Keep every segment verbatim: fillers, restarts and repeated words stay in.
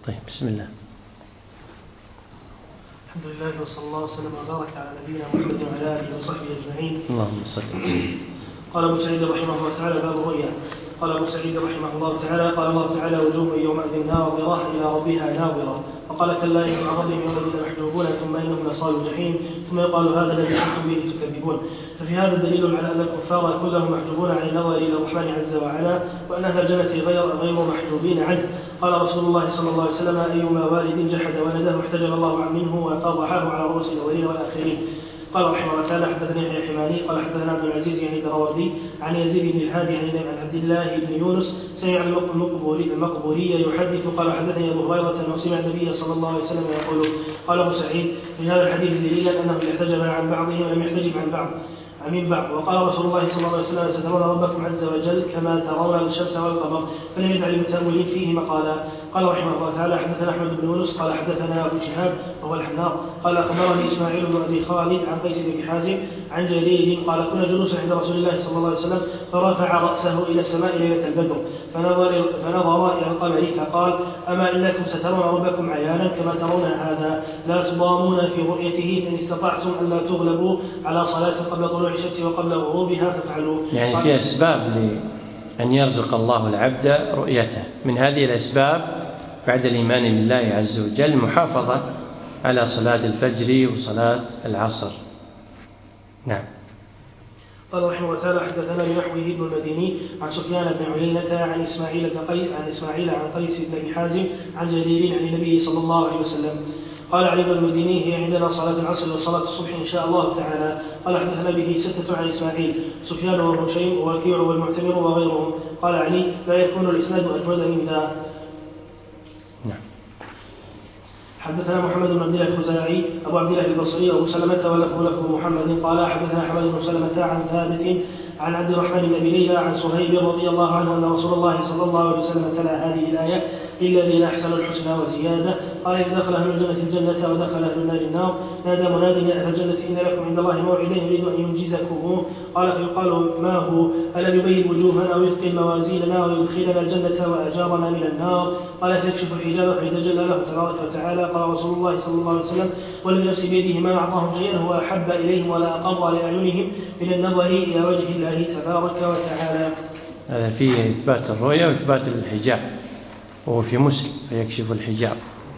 طيب بسم الله. الحمد لله وصلى الله وسلم وبارك على نبينا محمد وعلى اله وصحبه اجمعين. اللهم صل. قال ابو سعيد رحمه الله تعالى باب الرؤيا. قال ابو سعيد رحمه الله تعالى قال الله تعالى وجوه يومئذ ناظره الى ربها ناظره وقال كلا ان عن ربهم يومئذ محجوبون ثم انهم لصالوا الجحيم ثم يقال هذا الذي كنتم به تكذبون. ففي هذا دليل على ان الكفار كلهم محجوبون عن النظر الى الرحمن عز وعلا وان اهل الجنه غير غير محجوبين عنه. قال رسول الله صلى الله عليه وسلم ايما والد جحد ولده احتجب الله منه وفضحه على رؤوس الاولين والاخرين. قال رحمه الله تعالى حدثني يحيى الحماني قال حدثنا عبد العزيز يعني الدراوردي عن يزيد بن الهادي عن عبد الله بن يونس سمع المقبوري المقبوري يحدث قال حدثني ابو هريره انه سمع النبي صلى الله عليه وسلم يقول قال ابو سعيد في هذا الحديث دليل انه يحتجب عن بعضهم ولم يحتجب عن بعض من بعض. وقال رسول الله صلى الله عليه وسلم سترون ربكم عز وجل كما ترون الشمس والقمر فلم يدع للمتأولين فيه مقالا. قال رحمه الله تعالى حدثنا احمد بن يونس قال حدثنا ابو شهاب وهو الحناط قال اخبرني اسماعيل بن ابي خالد عن قيس بن حازم عن جرير قال كنا جلوسا عند رسول الله صلى الله عليه وسلم فرفع راسه الى السماء ليله البدر فنظر فنظر الى القمر فقال اما انكم سترون ربكم عيانا كما ترون هذا لا تضامون في رؤيته فان استطعتم ان لا تغلبوا على صلاه قبل طلوع الشمس وقبل غروبها فافعلوا. يعني في اسباب لان يرزق الله العبد رؤيته. من هذه الاسباب بعد الإيمان بالله عز وجل المحافظة على صلاة الفجر وصلاة العصر. نعم. قال رحمه الله تعالى حدثنا بنحوه ابن المديني عن سفيان بن عيينة عن إسماعيل بن قيس عن إسماعيل عن قيس بن أبي حازم عن جرير عن النبي صلى الله عليه وسلم قال علي بن المديني هي عندنا صلاة العصر وصلاة الصبح إن شاء الله تعالى. قال حدثنا به ستة عن إسماعيل سفيان وهشيم ووكيع والمعتمر وغيرهم. قال علي لا يكون الإسناد أجود من ذا. حدثنا محمد بن عبد الله الخزاعي ابو عبد الله البصري وابو سلمة ولفظ لفظ محمد قال حدثنا حماد بن سلمة عن ثابت عن عبد الرحمن بن ابي ليلى عن صهيب رضي الله عنه ان رسول الله صلى الله عليه وسلم تلا هذه الايه للذين احسنوا الحسنى وزياده. قال اذا دخل اهل الجنه الجنه ودخل اهل النار النار نادى مناد يا اهل الجنه ان لكم عند الله موعدا يريد ان ينجزكم. قال فيقال ما هو الم يبين وجوهنا ويثقل موازيننا ويدخلنا الجنه واجارنا من النار. قال فيكشف الحجاب فيتجلى له تبارك وتعالى. قال رسول الله صلى الله عليه وسلم والذي نفسي بيده ما اعطاهم شيئا هو احب اليهم ولا اقر لاعينهم من النظر الى وجه الله تبارك وتعالى. هذا فيه اثبات الرؤيا واثبات الحجاب وهو في مسلم فيكشف الحجاب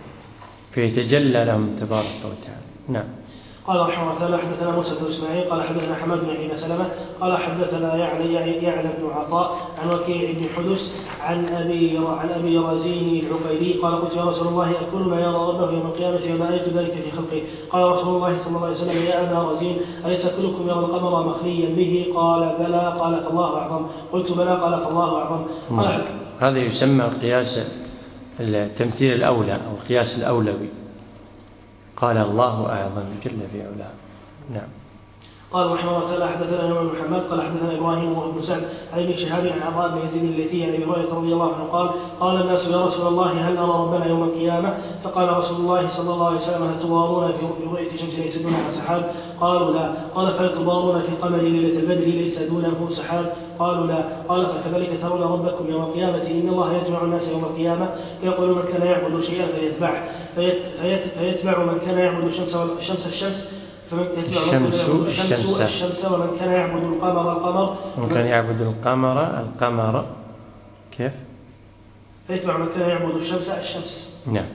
فيتجلى لهم تبارك وتعالى. نعم. قال رحمه الله تعالى حدثنا موسى بن اسماعيل قال حدثنا حماد بن ابي سلمة قال حدثنا يعلى يعلى بن عطاء عن وكيع بن حدث عن ابي عن ابي رزين العقيلي قال قلت يا رسول الله اكل ما يرى ربه يوم القيامه وما ايت ذلك في خلقه. قال رسول الله صلى الله عليه وسلم يا ابا رزين اليس كلكم يرى القمر مخليا به؟ قال بلى. قال فالله اعظم. قلت بلى. قال فالله اعظم. قال هذا يسمى قياس التمثيل الاولى او القياس الاولوي. قال الله أعظم جل في علاه. نعم. قال رحمه الله تعالى حدثنا يوم محمد قال حدثنا إبراهيم وابن سعد عن ابن شهاب عن عطاء بن يزيد الليثي عن أبي هريرة رضي الله عنه قال قال الناس يا رسول الله هل نرى ربنا يوم القيامة؟ فقال رسول الله صلى الله عليه وسلم هل تضارون في رؤية شمس ليس دونها سحاب؟ قالوا لا. قال فهل تضارون في قمر ليلة البدر ليس دونه سحاب؟ قالوا لا. قال فكذلك ترون ربكم يوم القيامة إن الله يجمع الناس يوم القيامة فيقول من كان يعبد شيئا فيتبعه فيت فيت فيتبع من كان يعبد الشمس الشمس الشمس الشمس الشمس الشمس ومن كان يعبد القمر القمر من كان يعبد القمر القمر كيف؟ فيتبع من كان يعبد الشمس الشمس. نعم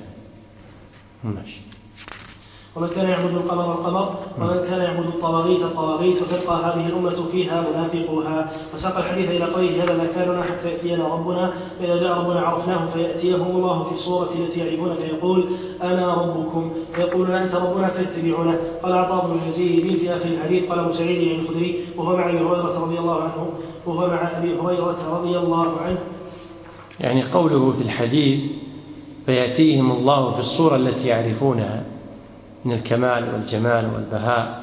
ماشي. ومن كان يعبد القمر القمر ومن كان يعبد الطواغيت الطواغيت فتلقى هذه الأمة فيها منافقها. وساق الحديث إلى قوله هذا مكاننا حتى يأتينا ربنا فإذا جاء ربنا عرفناه فيأتيهم الله في صورة التي يعرفون فيقول أنا ربكم فيقولون أنت ربنا فيتبعونه. قال عطاء بن يزيد في آخر الحديث قال أبو سعيد الخدري وهو مع أبي هريرة رضي الله عنه وهو مع أبي هريرة رضي الله عنه. يعني قوله في الحديث فيأتيهم الله في الصورة التي يعرفونها من الكمال والجمال والبهاء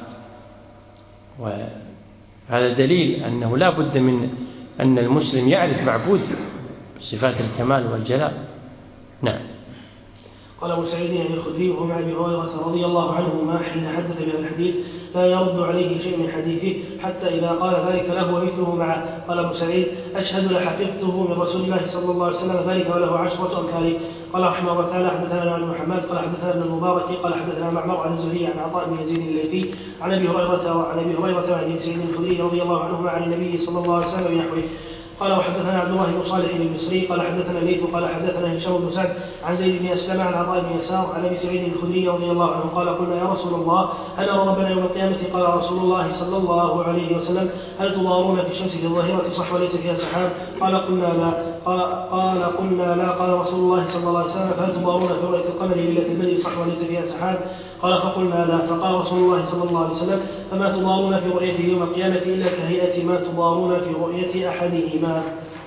وهذا دليل أنه لا بد من أن المسلم يعرف معبود صفات الكمال والجلال. نعم. قال أبو سعيد يعني الخدري وهو مع أبي هريرة رضي الله عنهما حين حدث بهذا الحديث لا يرد عليه شيء من حديثه حتى إذا قال ذلك له ومثله معه. قال أبو سعيد أشهد لحفظته من رسول الله صلى الله عليه وسلم ذلك وله عشرة أمثاله. قال رحمه الله تعالى حدثنا عن محمد قال حدثنا ابن المبارك قال حدثنا معمر عن الزهري عن عطاء بن يزيد الليثي عن ابي هريره وعن ابي هريره وعن ابي سعيد الخدري رضي الله عنهما عن النبي صلى الله عليه وسلم نحوه. قال وحدثنا عبد الله بن صالح المصري قال حدثنا الليث قال حدثنا هشام بن سعد عن زيد بن اسلم عن عطاء بن يسار عن ابي سعيد الخدري رضي الله عنه قال قلنا يا رسول الله هل نرى ربنا يوم القيامه؟ قال رسول الله صلى الله عليه وسلم هل تضارون في الشمس في الظاهره صح وليس فيها سحاب؟ قال قلنا لا. قال قلنا لا. قال رسول الله صلى الله عليه وسلم فهل تضارون في رؤيه القمر ليله البدر صح وليس فيها سحاب؟ قال فقلنا لا. فقال رسول الله صلى الله عليه وسلم فما تضارون في رؤيته يوم القيامه الا كهيئه ما تضارون في رؤيه احدهما.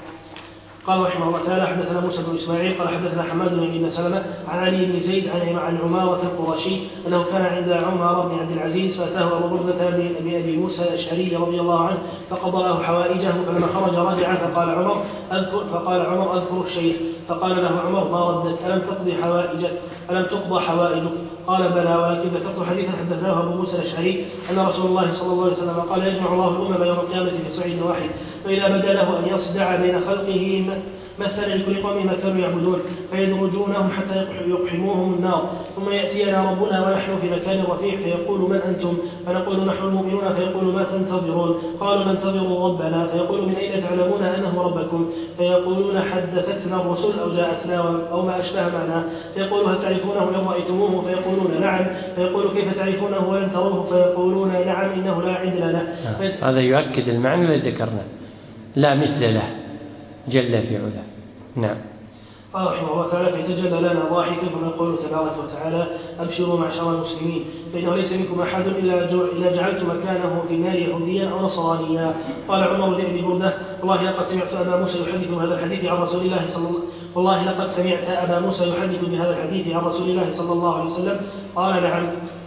قال رحمه الله تعالى حدثنا موسى بن اسماعيل قال حدثنا حماد بن سلمة عن علي بن زيد عن عمارة القرشي انه كان عند عمر بن عبد العزيز فاتاه ابو بردة بن ابي موسى الاشعري رضي الله عنه فقضى له حوائجه فلما خرج رجع فقال عمر اذكر فقال عمر اذكر الشيخ فقال له عمر ما ردك الم تقضي حوائجك الم تقضى حوائجك؟ قال بلى ولكن ذكرت حديثا حدثناه ابو موسى الاشعري ان رسول الله صلى الله عليه وسلم قال يجمع الله الامم يوم القيامه في صعيد واحد فاذا بدا له ان يصدع بين خلقه مثلا لكل قوم ما كانوا يعبدون فيدرجونهم حتى يقحموهم النار ثم ياتينا ربنا ونحن في مكان رفيع فيقول من انتم؟ فنقول نحن المؤمنون فيقول ما تنتظرون؟ قالوا ننتظر ربنا. فيقول من اين تعلمون انه ربكم؟ فيقولون حدثتنا الرسل او جاءتنا او ما اشبه معناه. فيقول هل تعرفونه ان رايتموه؟ فيقولون نعم. فيقول كيف تعرفونه ولم تروه؟ فيقولون نعم انه لا عندنا له. هذا يؤكد المعنى الذي ذكرناه لا مثل له جل في علاه. نعم. قال رحمه الله تعالى فيتجلى لنا ضاحكا ثم يقول تبارك وتعالى ابشروا معشر المسلمين فانه ليس منكم احد الا جعلت مكانه في النار يهوديا او نصرانيا. قال عمر لابن برده والله لقد سمعت ابا موسى يحدث بهذا الحديث عن رسول الله صلى الله والله لقد سمعت ابا موسى يحدث بهذا الحديث عن رسول الله صلى الله عليه وسلم؟ قال نعم.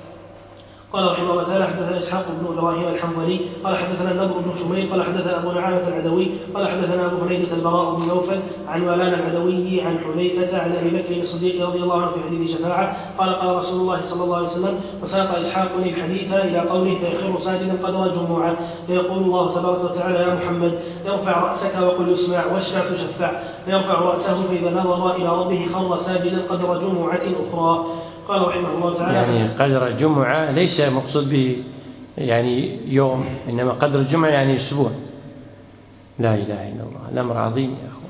قال رحمه الله تعالى حدثنا اسحاق بن ابراهيم الحنظلي قال حدثنا النضر بن شميل قال حدثنا ابو نعامه العدوي قال حدثنا ابو حنيفه البراء بن نوفل عن ولان العدوي عن حذيفه عن ابي بكر الصديق رضي الله عنه في حديث شفاعه قال قال رسول الله صلى الله عليه وسلم وساق اسحاق الحديث الى قوله فيخر ساجدا قدر الجموع فيقول الله تبارك وتعالى يا محمد ارفع راسك وقل يسمع واشفع تشفع فيرفع راسه فاذا نظر الى ربه خر ساجدا قدر جمعه اخرى. قال رحمه الله تعالى يعني قدر الجمعة ليس مقصود به يعني يوم إنما قدر الجمعة يعني أسبوع. لا إله إلا الله الأمر عظيم يا أخوان.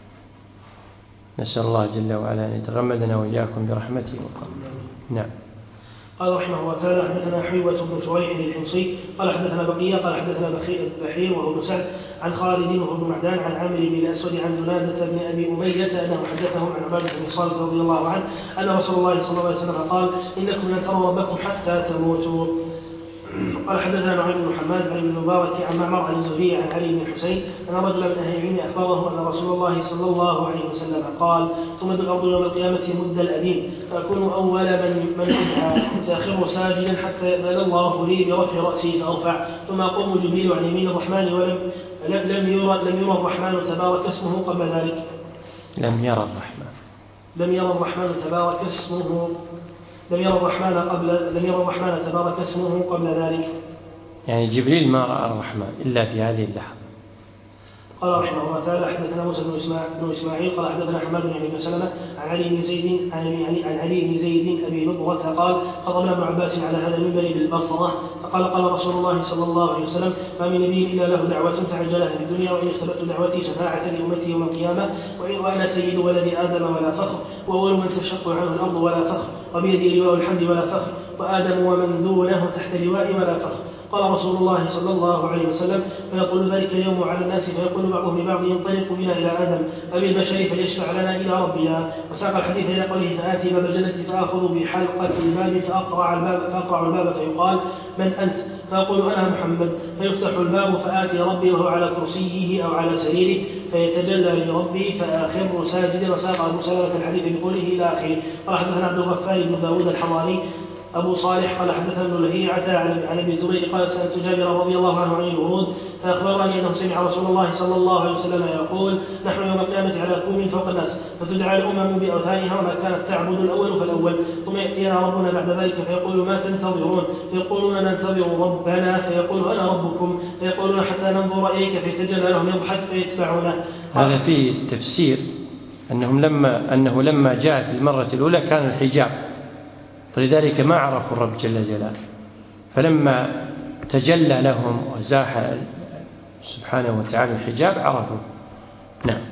نسأل الله جل وعلا أن يتغمدنا وإياكم برحمته وكرمه. نعم. قال رحمه الله تعالى حدثنا حيوة بن شريح الحمصي قال حدثنا بقية قال حدثنا بحير وهو بن سعد عن خالد وهو بن معدان عن عامر بن الأسود عن جنادة بن أبي أمية أنه حدثهم عن عبادة بن صالح رضي الله عنه أن رسول الله صلى الله عليه وسلم قال إنكم لن تروا ربكم حتى تموتوا. قال حدثنا نعيم بن حماد عن ابن المبارك عن معمر عن الزهري عن علي بن الحسين أن رجلا من أهل العلم أخبره أن رسول الله صلى الله عليه وسلم قال تمد الأرض يوم القيامة مد الأديم فأكون أول من من أدعى فأخر ساجدا حتى يأذن الله لي برفع رأسي فأرفع ثم أقوم جبريل عن يمين الرحمن ولم لم يرى لم يرى الرحمن تبارك اسمه قبل ذلك. لم يرى الرحمن لم يرى الرحمن تبارك اسمه لم يرى الرحمن قبل لم يرى الرحمن تبارك اسمه قبل ذلك. يعني جبريل ما رأى الرحمن إلا في هذه اللحظة. قال رحمه الله تعالى حدثنا موسى بن اسماعيل قال حدثنا حماد بن ابي سلمة عن علي بن زيد عن علي بن زيد ابي نضرة قال خطبنا ابن عباس على هذا المنبر بالبصرة فقال قال رسول الله صلى الله عليه وسلم ما من نبي الا له دعوة تعجلها في الدنيا وان اختبأت دعوتي شفاعة لامتي يوم القيامة وانا سيد ولد ادم ولا فخر واول من تشق عنه الارض ولا فخر وبيدي لواء الحمد ولا فخر وادم ومن دونه تحت لوائي ولا فخر. قال رسول الله صلى الله عليه وسلم فيقول ذلك اليوم على الناس فيقول بعضهم لبعض ينطلق بنا إلى آدم أبي البشر فيشفع لنا إلى ربنا. وساق الحديث إلى قوله فآتي باب الجنة فآخذ بحلقة الباب فأقرع الباب, فأقرع الباب فيقال من أنت؟ فأقول أنا محمد فيفتح الباب فآتي ربي وهو على كرسيه أو على سريره فيتجلى لربي فآخر ساجدا. وساق أبو سلمة الحديث بقوله إلى آخره. قال حدثنا عبد الغفار بن داود الحضاري أبو صالح قال حدثنا ابن لهيعة عن ابي الزبير قال سألت جابر رضي الله عنه عن الورود فأخبرني أنه سمع رسول الله صلى الله عليه وسلم يقول نحن يوم القيامة على كوم فوق الناس فتدعى الأمم بأوثانها وما كانت تعبد الأول فالأول ثم يأتينا ربنا بعد ذلك فيقول ما تنتظرون فيقولون ننتظر ربنا فيقول أنا ربكم فيقولون حتى ننظر إليك فيتجلى لهم يضحك فيتبعونه. هذا فيه تفسير أنهم لما أنه لما جاء في المرة الأولى كان الحجاب فلذلك ما عرفوا الرب جل جلاله فلما تجلى لهم وزاح سبحانه وتعالى الحجاب عرفوا. نعم.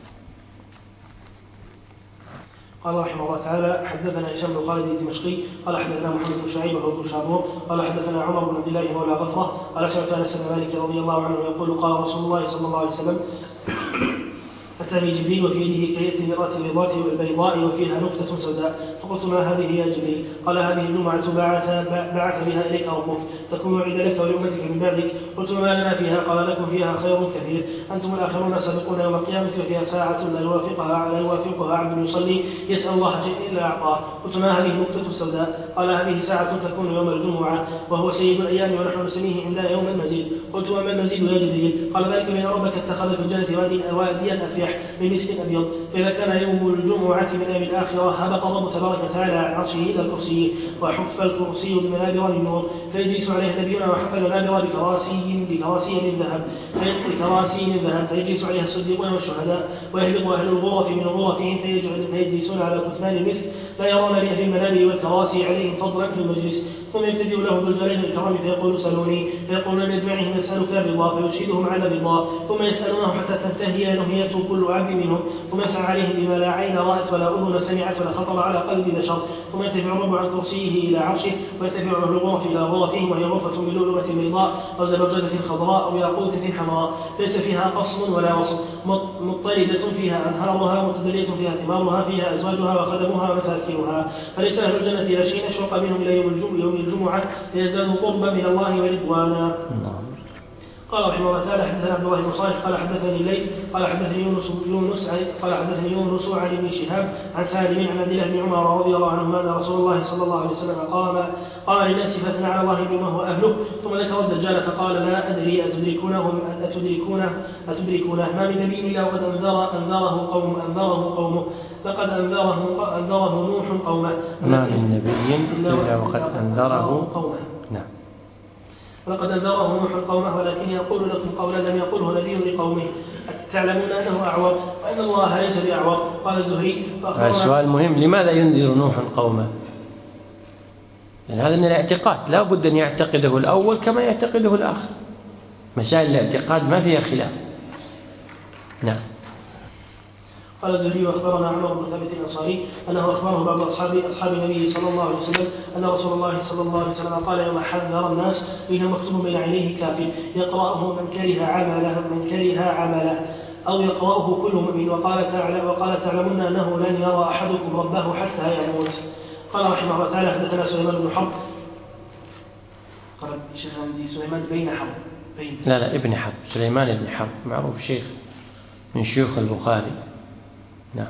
قال رحمه الله تعالى حدثنا هشام بن خالد الدمشقي قال حدثنا محمد بن شعيب وهو شابور قال حدثنا عمر بن عبد الله مولى غفرة قال سمعت انس بن مالك رضي الله عنه يقول قال رسول الله صلى الله عليه وسلم أتاني جبريل وفي يده كية مرأة البيضاء والبيضاء وفيها نقطة سوداء فقلت ما هذه يا جبريل؟ قال هذه الجمعة بعث, بعث بها إليك ربك تكون عيد لك ولأمتك من بعدك. قلت ما لنا فيها؟ قال لكم فيها خير كثير أنتم الآخرون سابقون يوم القيامة وفيها ساعة لا يوافقها لا يوافقها عبد يصلي يسأل الله شيئا إلا أعطاه. قلت ما هذه النقطة السوداء؟ قال هذه ساعة تكون يوم الجمعة وهو سيد الأيام ونحن نسميه عندنا يوم المزيد. قلت وما المزيد يا جبريل؟ قال ذلك بأن ربك اتخذ في الجنة واديا أفيح من مسك أبيض فإذا كان يوم الجمعة من أيام الآخرة هبط الله تبارك وتعالى عن عرشه إلى الكرسي وحف الكرسي بمنابر من نور فيجلس عليه نبينا وحف المنابر بكراسي بكراسي من ذهب بكراسي من ذهب فيجلس عليها الصديقون والشهداء ويهبط أهل الغرف من غرفهم فيجلسون على كتمان المسك لا يرون في المنابر والكراسي عليهم فضلا في المجلس ثم يبتدئ له بالجلال الكرام فيقول سلوني فيقولون لأجمعهم نسألك بالله فيشهدهم على بالله ثم يسألونه حتى تنتهي نهيته كل عبد منهم ثم يسعى عليهم بما لا عين رأت ولا أذن سمعت ولا خطر على قلب بشر ثم يرتفع الرب عن كرسيه إلى عرشه ويرتفع أهل الغرف إلى غرفهم وهي غرفة من لؤلؤة بيضاء أو زبرجدة خضراء أو ياقوتة حمراء ليس فيها قصر ولا وصف مضطردة فيها أنهارها متدلية فيها ثمارها فيها أزواجها وخدمها ومساكنها فليس أهل الجنة لا شيء أشوق منهم إلى يوم الجمعة الجمعة ليزدادوا قربا من الله ورضوانا. قال رحمه الله تعالى حدثنا عبد الله بن صالح قال حدثني الليث قال حدثني يونس يونس قال حدثني يونس عن ابن شهاب عن سالم عن عبد الله بن عمر رضي الله عنهما ان رسول الله صلى الله عليه وسلم قام قال للناس فاثنى على الله بما هو اهله ثم ذكر الدجال فقال لا ادري اتدركونه اتدركونه اتدركونه ما من نبي الا وقد انذر انذره قوم انذره قومه لقد انذره انذره نوح قومه ما من نبي الا وقد انذره قومه. نعم. لقد أنذره نوح قومه ولكن يقول لكم قولا لم يقله نبي لقومه تعلمون أنه أعور وأن الله ليس بأعور. قال الزهري السؤال مهم لماذا ينذر نوح قومه؟ لأن هذا من الاعتقاد لا بد أن يعتقده الأول كما يعتقده الآخر مسائل الاعتقاد ما فيها خلاف. نعم. قال الزهري واخبرنا عمر بن ثابت الانصاري انه اخبره بعض اصحاب اصحاب النبي صلى الله عليه وسلم ان رسول الله صلى الله عليه وسلم قال يوم حذر الناس فيه مكتوب بين عينيه كافر يقرأه من كره عمله من كره عمله او يقرأه كل مؤمن وقال تعالى وقال تعلمون انه لن يرى احدكم ربه حتى يموت. قال رحمه الله تعالى حدثنا سليمان بن حرب قال الشيخ سليمان بين حرب بين لا لا ابن حرب سليمان بن حرب معروف شيخ من شيوخ البخاري. نعم.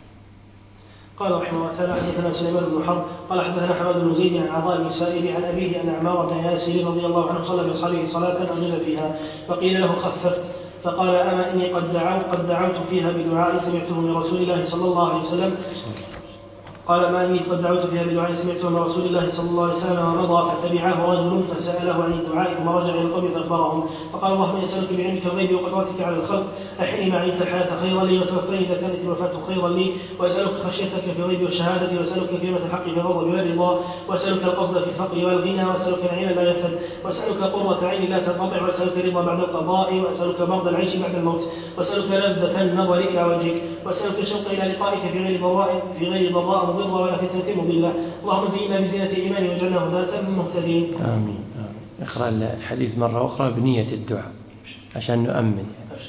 قال رحمه الله تعالى حدثنا سليمان بن حرب قال حدثنا حماد بن زيد عن عطاء بن سائب عن أبيه أن عمار بن ياسر رضي الله عنه صلى بأصحابه صلاة أوجز فيها فقيل له خففت فقال أما إني قد دعوت قد دعوت فيها بدعاء سمعته من رسول الله صلى الله عليه وسلم قال ما إني قد دعوت فيها بدعاء سمعته من رسول الله صلى الله عليه وسلم ومضى فتبعه رجل فسأله عن الدعاء ثم رجع إلى القوم فأخبرهم فقال اللهم إني أسألك بعلمك الغيب وقدرتك على الخلق أحيني ما علمت الحياة خيرا لي وتوفني إذا كانت الوفاة خيرا لي وأسألك خشيتك في الغيب والشهادة وأسألك كلمة الحق في الغضب والرضا وأسألك القصد في الفقر والغنى وأسألك العين لا يفد وأسألك قرة عين لا تنقطع وأسألك رضا بعد القضاء وأسألك برد العيش بعد الموت وأسألك لذة النظر إلى وجهك وأسألك الشوق إلى لقائك في غير ضراء في غير ضراء مضرة ولا فتنة مضلة اللهم زينا بزينة الإيمان واجعلنا هداة مهتدين. آمين. آمين. اقرأ الحديث مرة أخرى بنية الدعاء عشان نؤمن.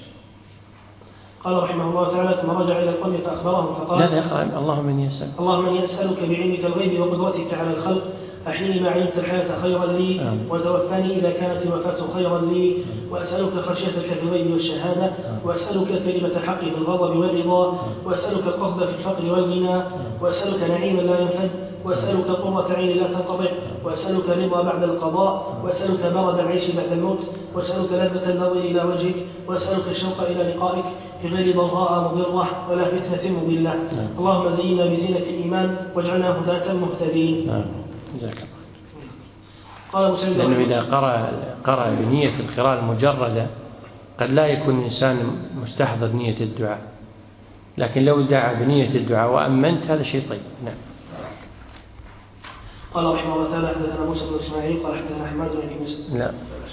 قال رحمه الله تعالى ثم رجع إلى القوم فأخبرهم فقال لا يقرأ اللهم إني أسألك اللهم إني أسألك بعلمك الغيب وقدرتك على الخلق أحيني ما علمت الحياة خيرا لي وتوفاني إذا كانت الوفاة خيرا لي وأسألك خشيتك في الغيب والشهادة وأسألك كلمة الحق في الغضب والرضا وأسألك القصد في الفقر والغنى وأسألك نعيما لا ينفد وأسألك قرة عين لا تنقطع وأسألك رضا بعد القضاء وأسألك برد العيش بعد الموت وأسألك لذة النظر إلى وجهك وأسألك الشوق إلى لقائك في غير ضراء مضرة ولا فتنة مضلة. اللهم زينا بزينة الإيمان واجعلنا هداة مهتدين. قال مسلم لأنه إذا قرأ قرأ بنية القراءة المجردة قد لا يكون الإنسان مستحضر نية الدعاء، لكن لو دعا بنية الدعاء وأمنت هذا شيء طيب. نعم. قال رحمه الله تعالى حدثنا موسى بن إسماعيل قال حدثنا حماد بن يونس لا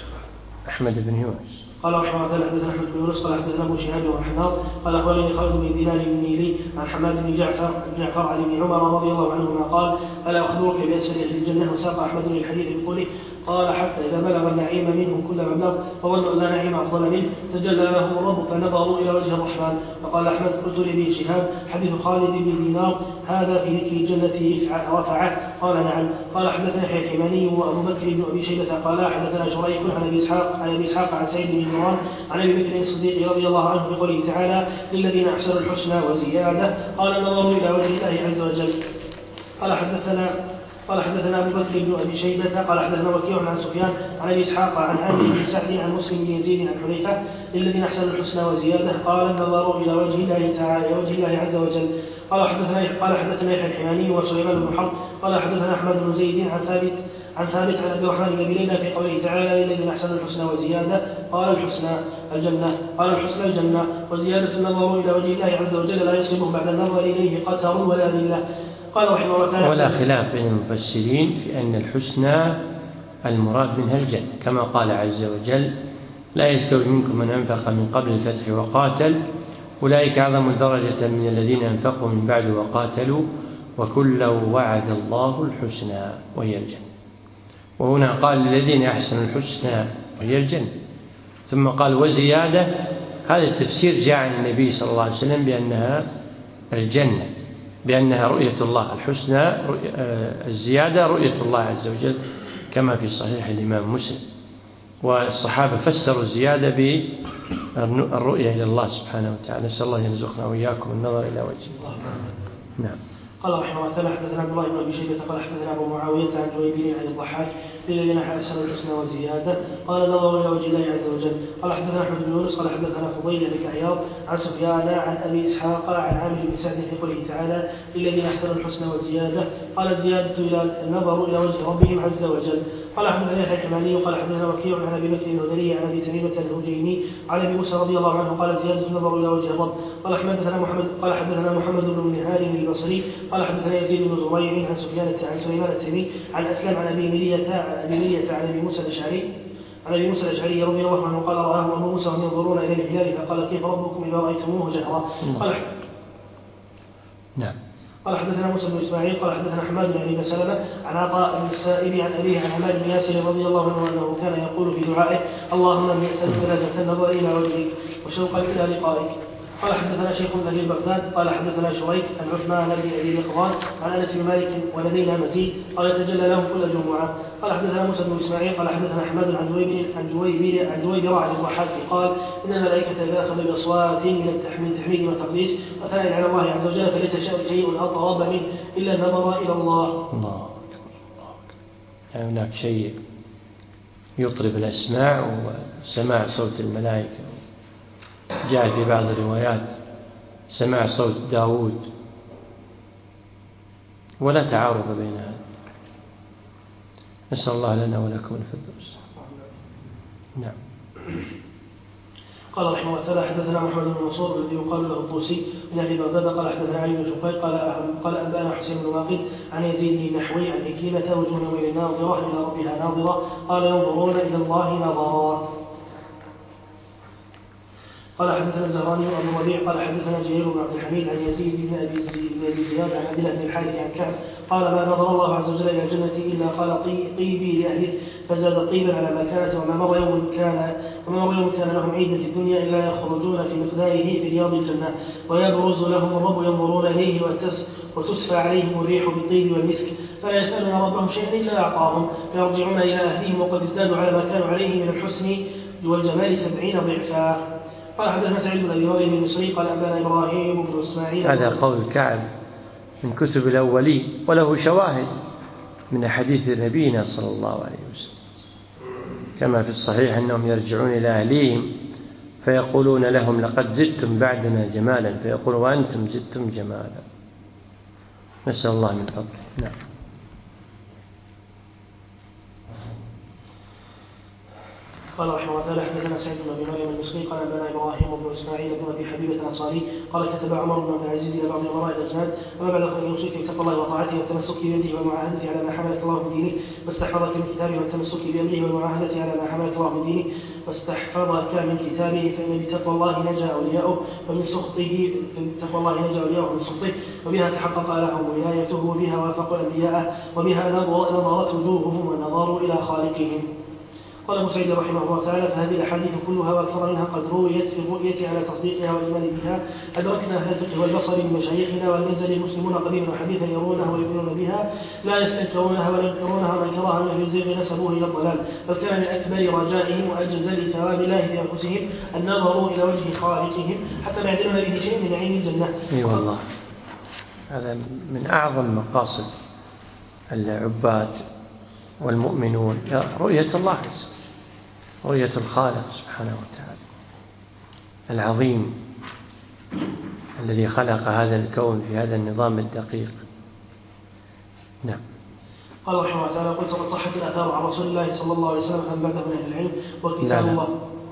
أحمد بن يونس قال رحمه الله تعالى حدثنا أحمد بن يونس قال حدثنا أبو شهاب وحناظ قال أخبرني خالد بن دينار النيلي عن حماد بن جعفر جعفر عن ابن عمر رضي الله عنهما قال ألا أخبرك بأسفل أهل الجنة وساق أحمد الحديث بقوله قال حتى إذا بلغ النعيم منهم كل مبلغ فظنوا أن لا نعيم أفضل منه تجلى لهم الرب فنظروا إلى وجه الرحمن فقال أحمد قلت لابن شهاب حديث خالد بن دينار هذا في ذكر الجنة رفعه قال نعم. قال حدثنا يحيى الحماني وأبو بكر بن أبي شيبة قال حدثنا شريك عن أبي إسحاق عن أبي إسحاق عن سعيد بن مروان عن أبي بكر الصديق رضي الله عنه في قوله تعالى للذين أحسنوا الحسنى وزيادة قال النظر إلى وجه الله عز وجل. قال حدثنا قال حدثنا أبو بكر بن أبي شيبة قال حدثنا وكيع عن سفيان عن أبي إسحاق عن عامر بن سعد عن مسلم بن يزيد عن حذيفة للذين أحسنوا الحسنى وزيادة قال النظر إلى وجه الله تعالى إلى وجه الله عز وجل. قال حدثنا قال حدثنا يحيى الحماني وسليمان بن حرب قال حدثنا أحمد بن زيد عن ثابت عن ثابت عن عبد الرحمن بن ليلى في قوله تعالى للذين أحسنوا الحسنى وزيادة قال الحسنى الجنة قال الحسنى الجنة وزيادة النظر إلى وجه الله عز وجل لا يصيبه بعد النظر إليه قتر ولا ذلة. قال رحمه الله تعالى ولا خلاف بين المفسرين في أن الحسنى المراد منها الجنة كما قال عز وجل لا يستوي منكم من أنفق من قبل الفتح وقاتل أولئك أعظم درجة من الذين أنفقوا من بعد وقاتلوا وكلا وعد الله الحسنى وهي الجنة. وهنا قال للذين أحسنوا الحسنى وهي الجنة ثم قال وزيادة. هذا التفسير جاء عن النبي صلى الله عليه وسلم بأنها الجنة بأنها رؤية الله الحسنى الزيادة رؤية الله عز وجل كما في صحيح الإمام مسلم. والصحابة فسروا الزيادة بالرؤية إلى الله سبحانه وتعالى. نسأل الله يرزقنا وإياكم النظر إلى وجهه. نعم. قال رحمه الله تعالى حدثنا عبد الله بن ابي شيبه قال حدثنا ابو معاويه عن جويبير عن الضحاك للذين احسنوا الحسنى وزياده قال نظروا الى وجه الله عز وجل. قال حدثنا احمد بن يونس قال حدثنا فضيل بن عياض عن سفيان عن ابي اسحاق عن عامر بن سعد في قوله تعالى للذين احسنوا الحسنى وزياده قال الزياده الى النظر الى وجه ربهم عز وجل. قال حدثنا يحيى الحماني قال حدثنا وكيع عن ابي بكر الهذلي عن ابي تميمه الهجيمي عن ابي موسى رضي الله عنه قال زياده النظر الى وجه الرب. قال حدثنا محمد قال حدثنا محمد بن نهار البصري قال حدثنا يزيد بن زريع عن سفيان عن سليمان التيمي عن اسلم عن ابي ملية عن ابي ملية عن ابي موسى الاشعري عن ابي موسى الاشعري رضي الله عنه قال رآه ابو موسى وهم ينظرون الى الهلال فقال كيف ربكم اذا رايتموه جهرا. قال نعم. قال حدثنا موسى بن اسماعيل قال حدثنا حماد بن ابي سلمة عن عطاء بن السائب عن ابيه عن عماد بن ياسر رضي الله عنه انه كان يقول في دعائه اللهم اني اسالك لذة النظر الى وجهك وشوقا الى لقائك. قال حدثنا شيخ من اهل بغداد قال حدثنا شريك عن عثمان بن ابي مقران عن انس بن مالك ولدينا مزيد قال يتجلى لهم كل جمعه. قال حدثنا موسى بن اسماعيل قال حدثنا احمد عن جويبير عن جويبير عن جويبير عن الضحاك قال ان الملائكه اذا اخذوا باصوات من التحميد والتقديس وثناء على الله عز وجل فليس شيء اطرب منه الا النظر الى الله. الله يعني هناك شيء يطرب الاسماع وسماع صوت الملائكه. جاء في بعض الروايات سماع صوت داود ولا تعارض بين هذا. نسأل الله لنا ولكم الفردوس. نعم. قال رحمه الله تعالى حدثنا محمد بن منصور الذي يقال له الطوسي من اهل بغداد قال حدثنا علي بن شقيق قال قال انبانا حسين بن واقد عن يزيد بن نحوي عن عكرمة وجوه الى ناظره الى ربها ناظره قال ينظرون الى الله نظرا. قال حدثنا الزهراني وابو ربيع قال حدثنا جرير بن عبد الحميد عن يزيد بن ابي زياد عن عبد الله بن الحارث عن كعب قال ما نظر الله عز وجل الى الجنه الا قال طيبي لاهلك فزاد طيبا على ما كانت وما مر يوم كان وما مر يوم كان لهم عيدا في الدنيا الا يخرجون في مقداره في رياض الجنه ويبرز لهم الرب ينظرون اليه وتسفى عليهم الريح بالطيب والمسك فلا يسالون ربهم شيئا الا اعطاهم فيرجعون الى اهلهم وقد ازدادوا على ما كانوا عليه من الحسن والجمال سبعين ضعفا. قال حدثنا سعيد بن ابي مريم المصري قال انبانا ابراهيم بن اسماعيل. هذا قول كعب من كتب الاولين وله شواهد من حديث نبينا صلى الله عليه وسلم كما في الصحيح انهم يرجعون الى اهليهم فيقولون لهم لقد زدتم بعدنا جمالا فيقول وانتم زدتم جمالا نسال الله من فضله. نعم. قال رحمه الله تعالى حدثنا سعيد بن ابي مريم المصري قال انبانا ابراهيم بن اسماعيل بن ابي حبيبه الانصاري قال كتب عمر بن عبد العزيز الى بعض امراء الاجناد اما بعد فان يوصي في تقوى الله وطاعته والتمسك بامره والمعاهده على ما حملك الله من دينه واستحفظك من كتابه والتمسك بامره والمعاهده على ما حملك الله من دينه واستحفظك من كتابه فان بتقوى الله نجا اولياؤه ومن سخطه بتقوى الله نجا اولياؤه من سخطه وبها تحقق لهم ولايته وبها وافقوا انبياءه وبها نظرت وجوههم ونظروا الى خالقهم. قال ابو سعيد رحمه الله تعالى فهذه الاحاديث كلها واكثر منها قد رويت في الرؤيه على تصديقها والايمان بها ادركنا اهل الفقه والبصر من مشايخنا والنزل المسلمون قديما وحديثا يرونها ويؤمنون بها لا يستنكرونها ولا ينكرونها ومن كرهها من اهل الزيغ نسبوه الى الضلال بل كان من اكبر رجائهم واجزل ثواب الله في انفسهم ان نظروا الى وجه خالقهم حتى ما يعدلون به شيء من عين الجنه. اي والله هذا من اعظم مقاصد العباد والمؤمنون رؤيه الله رؤية الخالق سبحانه وتعالى العظيم الذي خلق هذا الكون في هذا النظام الدقيق. نعم. قال رحمه الله تعالى قلت قد صحت الآثار عن رسول الله صلى الله عليه وسلم فمن بعده من أهل العلم وكتاب الله.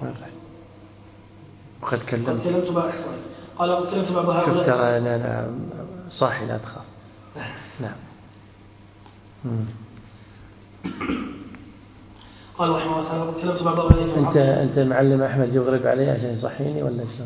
وقد كلمت قد كلمت بعض أحسن قال قد كلمت بعض هؤلاء. شوف ترى أنا صاحي لا تخاف. نعم. قال رحمه الله تعالى تكلمت بعض أولئك أنت أنت معلم أحمد يغرب علي عشان يصحيني ولا شلون؟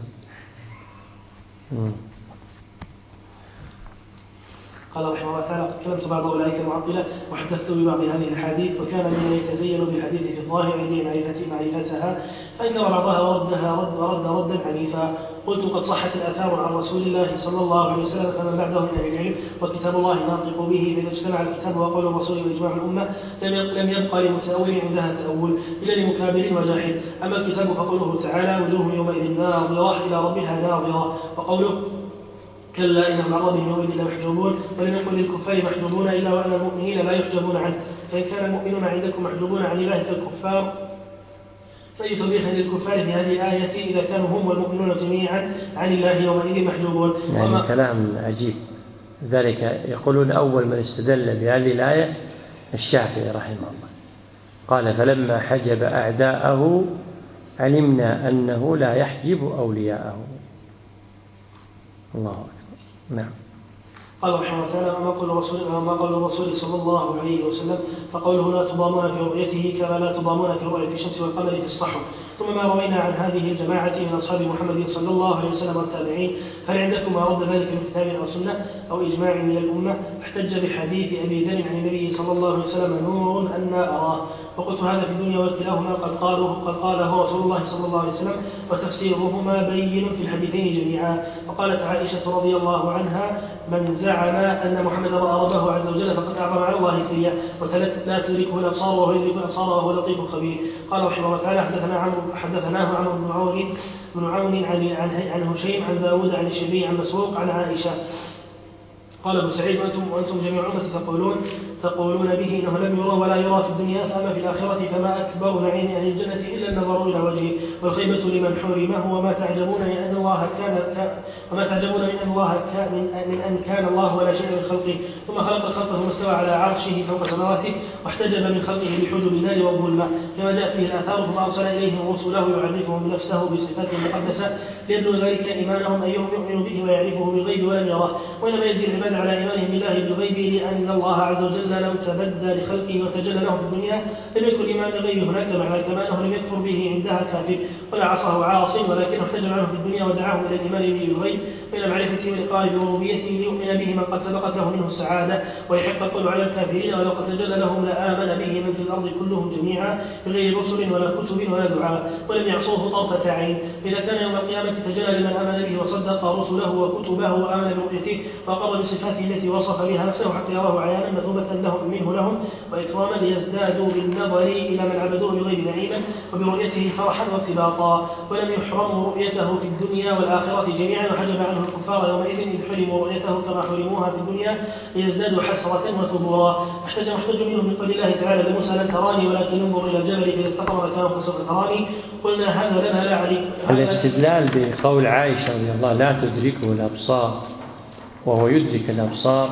قال رحمه الله تعالى تكلمت بعض أولئك المعطلة وحدثت ببعض هذه الحديث وكان ممن يتزين بالحديث في الظاهر عندي معرفة معرفتها فأنكر بعضها وردها رد رد ردا عنيفا. قلت قد صحت الآثار عن رسول الله صلى الله عليه وسلم فمن بعده من أهل العلم وكتاب الله ناطق به فإذا اجتمع الكتاب وقول الرسول وإجماع الأمة لم يبقى لمتأول عندها تأول إلا لمكابر وجاحد. أما الكتاب فقوله تعالى وجوه يومئذ ناظرة إلى ربها ناظرة وقوله كلا إنهم عن ربهم يومئذ لمحجوبون ولم يكن للكفار محجوبون إلا وأن المؤمنين لا يحجبون عنه فإن كان المؤمنون عندكم محجوبون عن الله كالكفار فأي توبيخ للكفار في هذه الآية إذا كانوا هم والمؤمنون جميعا عن الله يومئذ محجوبون. يعني كلام عجيب. ذلك يقولون أول من استدل بهذه الآية الشافعي رحمه الله قال فلما حجب أعداءه علمنا أنه لا يحجب أولياءه. الله أكبر. نعم. قال رحمه الله تعالى وما قول الرسول وما قول الرسول صلى الله عليه وسلم فقوله لا تضامون في رؤيته كما لا تضامون في رؤية الشمس والقمر في الصحو. ثم ما روينا عن هذه الجماعة من أصحاب محمد صلى الله عليه وسلم والتابعين هل عندكم ما رد ذلك من كتاب أو سنة أو إجماع من الأمة احتج بحديث أبي ذر عن النبي صلى الله عليه وسلم نور أن أراه. وقلت هذا في الدنيا وكلاهما قد قاله قد قاله رسول الله صلى الله عليه وسلم وتفسيرهما بين في الحديثين جميعا. وقالت عائشة رضي الله عنها من زعم أن محمد رأى ربه عز وجل فقد أعظم على الله كريا وثلاث لا تدركه الأبصار وهو يدرك الأبصار وهو لطيف خبير. قال رحمه الله تعالى حدثنا عمرو حدثناه عمرو بن عون بن عون عن عن هشيم عن داود عن الشبي عن مسروق عن عائشة قال ابو سعيد وانتم وانتم جميع امتي تقولون تقولون به انه لم يرى ولا يرى في الدنيا فاما في الاخره فما اكبر نعيم اهل الجنه الا النظر الى وجهه والخيبه لمن حرمه وما تعجبون من ان الله كان وما تعجبون من ان الله كان من ان كان الله ولا شيء من خلقه ثم خلق خلقه واستوى على عرشه فوق سماواته واحتجب من خلقه بحجب النار والظلمه كما جاء فيه الاثار ثم ارسل اليهم رسله يعرفهم بنفسه بصفاته المقدسه ليبلغ ذلك ايمانهم ايهم يؤمن به ويعرفه بالغيب ولم يراه وانما يجزي العباد على ايمانهم بالله بالغيب بالغيب لأن الله عز وجل لم تبدى لخلقه وتجلى له في الدنيا لم يكن الإيمان بالغيب هناك معنى كما أنه لم يكفر به عندها كافر ولا عصاه عاص ولكنه احتجب عنه في الدنيا ودعاه إلى الإيمان به بالغيب إلى معرفته والإقرار بربوبيته ليؤمن به من قد سبقت له منه السعادة ويحق القول على الكافرين ولو قد تجلى لهم لآمن به من في الأرض كلهم جميعا بغير رسل ولا كتب ولا دعاء ولم يعصوه طرفة عين. إذا كان يوم القيامة تجلى لمن آمن به وصدق رسله وكتبه وآمن برؤيته وأقر بصفاته التي وصف بها نفسه حتى يراه عيانا مثوبة لهم منه لهم وإكراما ليزدادوا بالنظر إلى من عبدوه بغير نعيما وبرؤيته فرحا وارتباطا ولم يحرموا رؤيته في الدنيا والآخرة جميعا وحجب عنه الكفار يومئذ إذ حرموا رؤيته كما حرموها في الدنيا ليزدادوا حسرة وثبورا. احتج محتج منه من قول الله تعالى لموسى لن تراني ولكن انظر إلى الجبل إذا استقر مكانه فسوف تراني قلنا هذا لنا لا عليك. الاستدلال بقول عائشة رضي الله لا تدركه الأبصار وهو يدرك الأبصار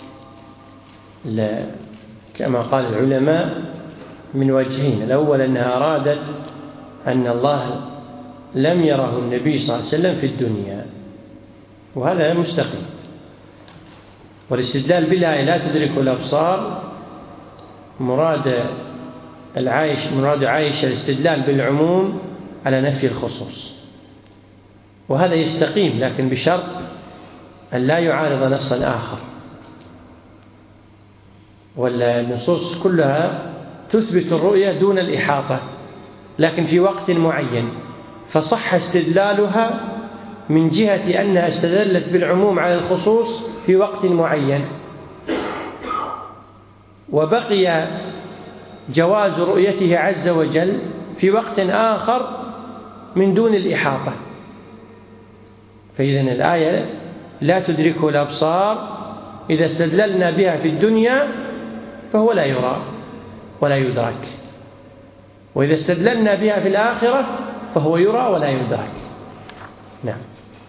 كما قال العلماء من وجهين. الأول أنها أرادت أن الله لم يره النبي صلى الله عليه وسلم في الدنيا وهذا مستقيم. والاستدلال بالآية لا تدرك الأبصار مراد العائش مراد عائشة الاستدلال بالعموم على نفي الخصوص وهذا يستقيم لكن بشرط أن لا يعارض نصا آخر. والنصوص كلها تثبت الرؤية دون الإحاطة لكن في وقت معين فصح استدلالها من جهة أنها استدلت بالعموم على الخصوص في وقت معين وبقي جواز رؤيته عز وجل في وقت آخر من دون الإحاطة. فإذن الآية لا تدركه الأبصار إذا استدللنا بها في الدنيا فهو لا يرى ولا يدرك وإذا استدللنا بها في الآخرة فهو يرى ولا يدرك. نعم.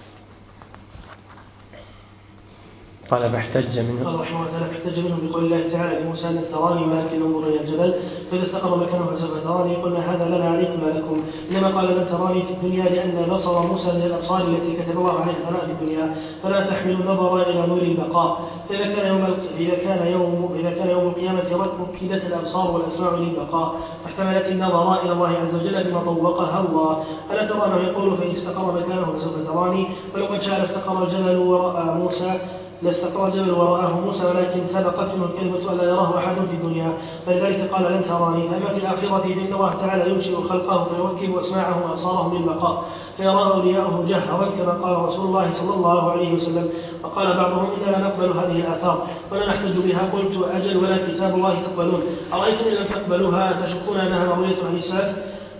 قال فاحتج منه قال رحمه الله تعالى فاحتج منه بقول الله تعالى لموسى لن تراني ولكن انظر الى الجبل فاذا استقر مكانه فسوف تراني قلنا هذا لنا عليكم ما لكم. انما قال لن تراني في الدنيا لان بصر موسى من الابصار التي كتب الله عليه الفناء في الدنيا فلا تحمل النظر الى نور البقاء. فاذا كان يوم اذا كان يوم اذا كان يوم القيامه ركبت الابصار والاسماع للبقاء فاحتملت النظر الى الله عز وجل بما طوقها الله. الا ترى انه يقول فان استقر مكانه فسوف تراني ولو قد شاء استقر الجبل وراى موسى لاستقر الجبل ورآه موسى ولكن سبقت منه الكلمة ألا يراه أحد في الدنيا فلذلك قال لن تراني. فأما في الآخرة فإن الله تعالى ينشئ خلقه فيركب أسماعه وأبصاره للبقاء فيراه أولياؤه جهرا كما قال رسول الله صلى الله عليه وسلم. وقال بعضهم إنا لا نقبل هذه الآثار ولا نحتج بها. قلت أجل ولا كتاب الله تقبلون أرأيتم إن لم تقبلوها تشكون أنها مروية عن السلف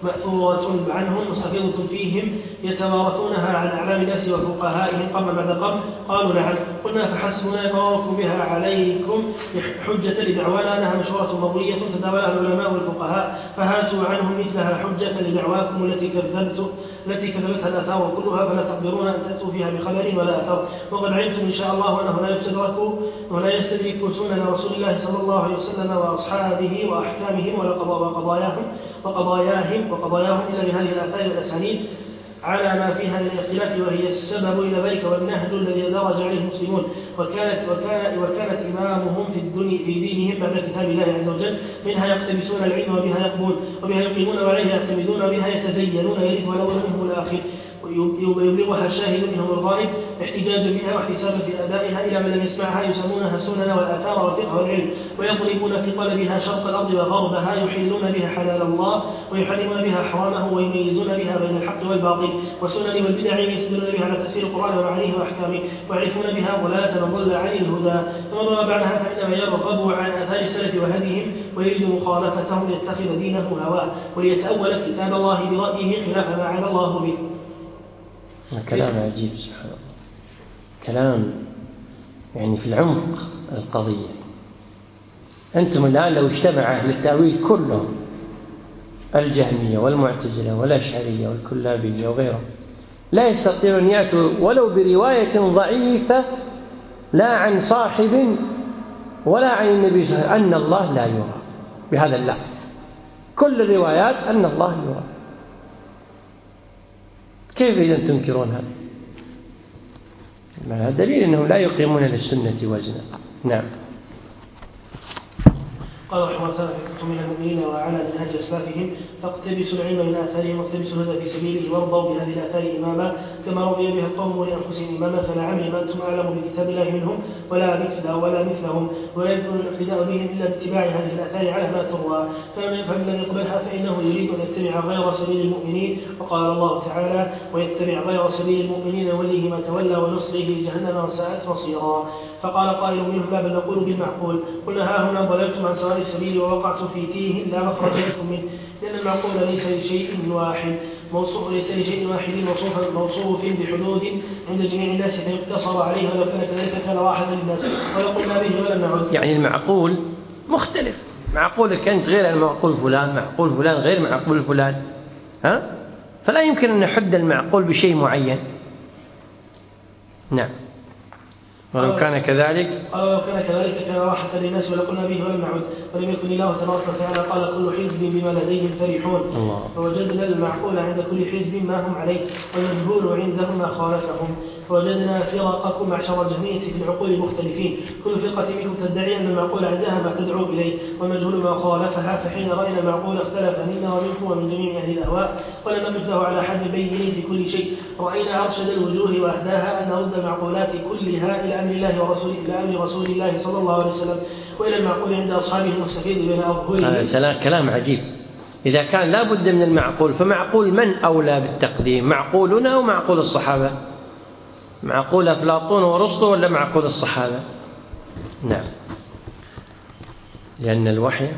مأثورة عنهم مستفيضة فيهم يتوارثونها عن أعلام الناس وفقهائهم قرن بعد قرن. قالوا نعم. قلنا فحسبنا يتوارث بها عليكم حجة لدعوانا أنها مشورة مروية تداولها العلماء والفقهاء فهاتوا عنهم مثلها حجة لدعواكم التي كذبت التي كذبتها الآثار كلها فلا تقدرون أن تأتوا فيها بخبر ولا أثر. وقد علمتم إن شاء الله أنه لا يستدرك ولا يستدرك سنن رسول الله صلى الله عليه وسلم وأصحابه وأحكامهم وقضاياهم وقضاياهم وقضاياهم إلا بهذه الآثار والأسانيد على ما فيها من الاختلاف وهي السبب إلى ذلك والنهج الذي درج عليه المسلمون وكانت وكان وكانت إمامهم في الدنيا في دينهم بعد كتاب الله عز وجل منها يقتبسون العلم وبها يقبون وبها يقيمون وعليها يعتمدون وبها يتزينون يرث الأول منهم الآخر ويبلغها الشاهد منهم الغائب احتجاجا بها واحتسابا في أدائها إلى من لم يسمعها يسمونها السنن والآثار والفقه والعلم ويضربون في طلبها شرق الأرض وغربها يحلون بها حلال الله ويحرمون بها حرامه ويميزون بها بين الحق والباطل والسنن والبدع يستدلون بها على تفسير القرآن ومعانيه وأحكامه ويعرفون بها ضلالة من ضل عن الهدى. ثم بعدها فإنما يرغب عن آثار السلف وهديهم ويريد مخالفتهم ليتخذ دينه هواه وليتأول كتاب الله برأيه خلاف ما عاد الله به. كلام عجيب سبحان الله كلام يعني في العمق القضية. أنتم الآن لو اجتمع أهل التأويل كلهم الجهمية والمعتزلة والأشعرية والكلابية وغيرهم لا يستطيعون أن يأتوا ولو برواية ضعيفة لا عن صاحب ولا عن النبي صلى الله عليه وسلم أن الله لا يرى بهذا اللفظ. كل الروايات أن الله يرى. كيف إذا تنكرون هذا؟ ما هذا دليل أنهم لا يقيمون للسنة وزنا. نعم. قال رحمه الله كنتم من المؤمنين وعلى منهج أسلافهم فاقتبسوا العلم من آثارهم واقتبسوا الهدى في سبيله وارضوا بهذه الآثار إماما كما رضي بها القوم لأنفسهم إماما فلعمري ما أنتم أعلم بكتاب الله منهم ولا مثله ولا مثلهم ولا يمكن الاقتداء بهم إلا باتباع هذه الآثار على ما تروى فمن لم يقبلها فإنه يريد أن يتبع غير سبيل المؤمنين وقال الله تعالى ويتبع غير سبيل المؤمنين وليه ما تولى ونصره جهنم وساءت مصيرا. فقال قائل منهم لا بل نقول بالمعقول قلنا ها هنا ضللتم عن سواء السبيل ووقعتم في تيه لا مخرج لكم منه لأن المعقول ليس لشيء واحد موصوف ليس لشيء واحد موصوف موصوف بحدود عند جميع الناس فيقتصر عليه ولو كان كذلك كان واحدا للناس ويقولنا به ولم نعد. يعني المعقول مختلف، معقولك أنت غير المعقول فلان، معقول فلان غير معقول فلان، ها؟ فلا يمكن أن نحد المعقول بشيء معين. نعم. ولو كان كذلك قال ولو كان كذلك كان راحة للناس ولقلنا به ولم نعد ولم يكن الله تبارك وتعالى قال كل حزب بما لديهم فرحون فوجدنا المعقول عند كل حزب ما هم عليه والمجهول عندهم ما خالفهم فوجدنا فرقكم معشر الجهمية في العقول مختلفين كل فرقة منكم تدعي أن المعقول عندها ما تدعو إليه والمجهول ما خالفها فحين رأينا المعقول اختلف منا ومنكم ومن جميع أهل الأهواء ولم نقف له على حد بين في كل شيء رأينا أرشد الوجوه وأهداها أن نرد المعقولات كلها إلى أمر الله ورسوله إلى أمر رسول الله صلى الله عليه وسلم وإلى المعقول عند أصحابه المستفيد بين أظهرهم. هذا كلام عجيب. إذا كان لا بد من المعقول فمعقول من أولى بالتقديم؟ معقولنا أو معقول الصحابة؟ معقول أفلاطون ورسله ولا معقول الصحابة؟ نعم. لأن الوحي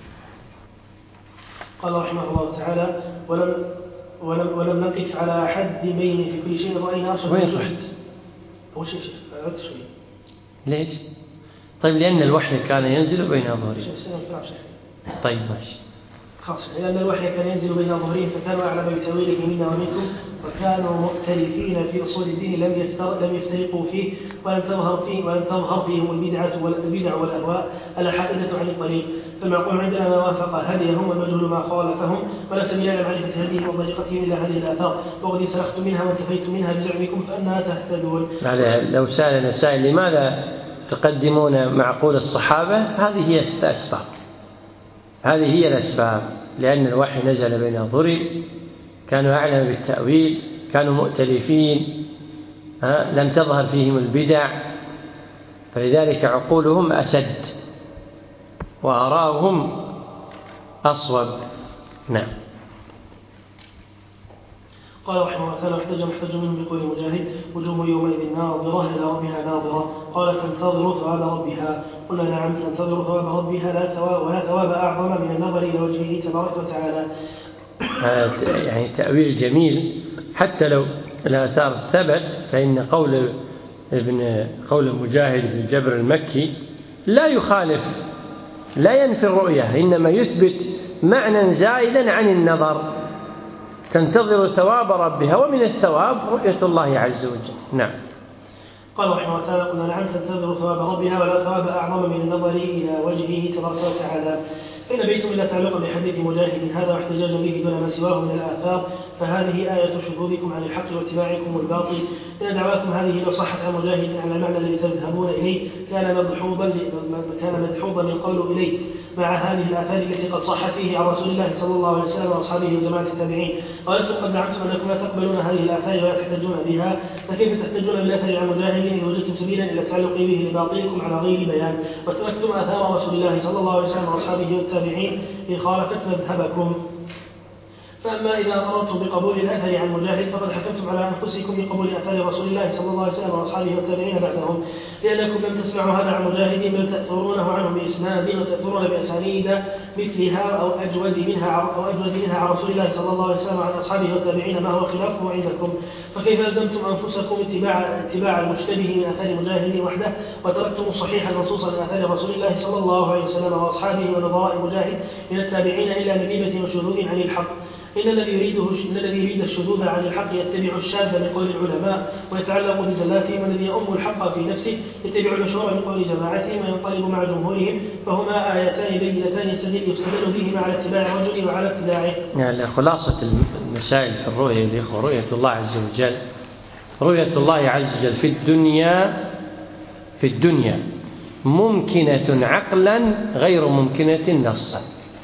قال رحمه الله تعالى ولم ولم ولم نقف على حد بين في كل شيء رأينا أرشد. وين رحت؟ أول شيء عدت شوي. ليش؟ طيب لأن الوحي كان ينزل بين أظهرهم. طيب ماشي. خاصة لأن الوحي كان ينزل بين ظهرهم فكانوا أعلم بتأويله منا ومنكم وكانوا مختلفين في أصول الدين لم لم يفترقوا فيه ولم تظهر فيه ولم تظهر فيهم البدعة والبدع والأهواء الحائدة عن الطريق فالمعقول عندنا ما وافق هديهم والمجهول ما خالفهم ولا سبيل إلى معرفة هديهم وطريقتهم إلا هذه الآثار وقد سلختم منها وانتفيتم منها بزعمكم فأنها تهتدون. لو سألنا سائل لماذا تقدمون معقول الصحابة؟ هذه هي الأسباب. هذه هي الأسباب لأن الوحي نزل بين أظهرهم كانوا أعلم بالتأويل كانوا مؤتلفين لم تظهر فيهم البدع فلذلك عقولهم أسد وآراؤهم أصوب. نعم. قال رحمه الله تعالى احتج محتج منه بقول مجاهد وجوه يومئذ ناظرة إلى ربها ناظرة قال تنتظر ثواب ربها قلنا نعم تنتظر ثواب ربها لا ثواب ولا ثواب أعظم من النظر إلى وجهه تبارك وتعالى. يعني تأويل جميل حتى لو الآثار ثبت فإن قول ابن قول مجاهد بن جبر المكي لا يخالف لا ينفي الرؤية إنما يثبت معنى زائدا عن النظر تنتظر ثواب ربها ومن الثواب رؤية الله عز وجل. نعم. قال رحمه الله تعالى قلنا نعم تنتظر ثواب ربها ولا ثواب أعظم من النظر إلى وجهه تبارك وتعالى. فإن بيتم إلى تعلق بحديث مجاهد هذا واحتجاجا به دون ما سواه من الآثار فهذه آية شذوذكم عن الحق واتباعكم الباطل إن دعواكم هذه لو صحت عن مجاهد على المعنى الذي تذهبون إليه كان مدحوظا كان مدحوظا القول إليه مع هذه الآثار التي قد صحت فيه عن رسول الله صلى الله عليه وسلم وأصحابه وجماعة التابعين ولستم قد زعمتم أنكم لا تقبلون هذه الآثار ولا تحتجون بها فكيف تحتجون بالآثار عن مجاهد إن وجدتم سبيلا إلى التعلق به لباطلكم على غير بيان وتركتم آثار رسول الله صلى الله عليه وسلم وأصحابه والتابعين إن خالفت مذهبكم. فأما إذا أمرتم بقبول الأثر عن مجاهد فقد حكمتم على أنفسكم بقبول أثر رسول الله صلى الله عليه وسلم وأصحابه والتابعين بعدهم لأنكم لم تسمعوا هذا عن مجاهد بل تأثرونه عنه بإسناد وتأثرون بأسانيد مثلها أو أجود منها أو أجود منها عن رسول الله صلى الله عليه وسلم وعن أصحابه والتابعين ما هو خلافه عندكم فكيف ألزمتم أنفسكم اتباع اتباع المشتبه من أثر مجاهد وحده وتركتم الصحيح المنصوص من أثر رسول الله صلى الله عليه وسلم وأصحابه ونظراء مجاهد من التابعين إلى مذيبة وشذوذ عن الحق إن الذي يريده إن الذي يريد الشذوذ عن الحق يتبع الشاذ من قول العلماء ويتعلق بزلاتهم والذي يؤم الحق في نفسه يتبع المشهور من قول جماعتهم وينقلب مع جمهورهم فهما آيتان بينتان يستدل بهما على اتباع الرجل وعلى ابتداعه. يعني خلاصة المسائل في الرؤية الإخوة رؤية الله عز وجل رؤية الله عز وجل في الدنيا في الدنيا ممكنة عقلا غير ممكنة نصا.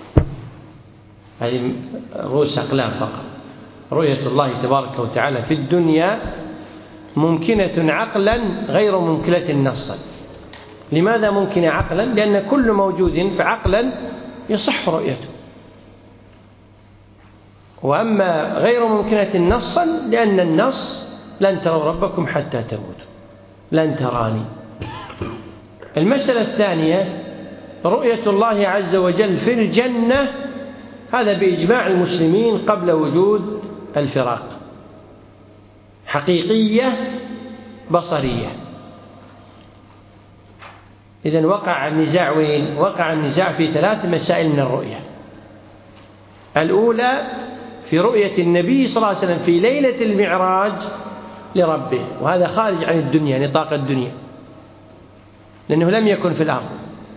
هذه رؤوس أقلام فقط. رؤية الله تبارك وتعالى في الدنيا ممكنة عقلا غير ممكنة نصا. لماذا ممكنة عقلا؟ لأن كل موجود فعقلا يصح رؤيته. وأما غير ممكنة نصا لأن النص لن تروا ربكم حتى تموتوا، لن تراني. المسألة الثانية رؤية الله عز وجل في الجنة، هذا بإجماع المسلمين قبل وجود الفراق، حقيقية بصرية. إذن وقع النزاع وين؟ وقع النزاع في ثلاث مسائل من الرؤية. الأولى في رؤية النبي صلى الله عليه وسلم في ليلة المعراج لربه، وهذا خارج عن الدنيا، نطاق الدنيا، لأنه لم يكن في الأرض.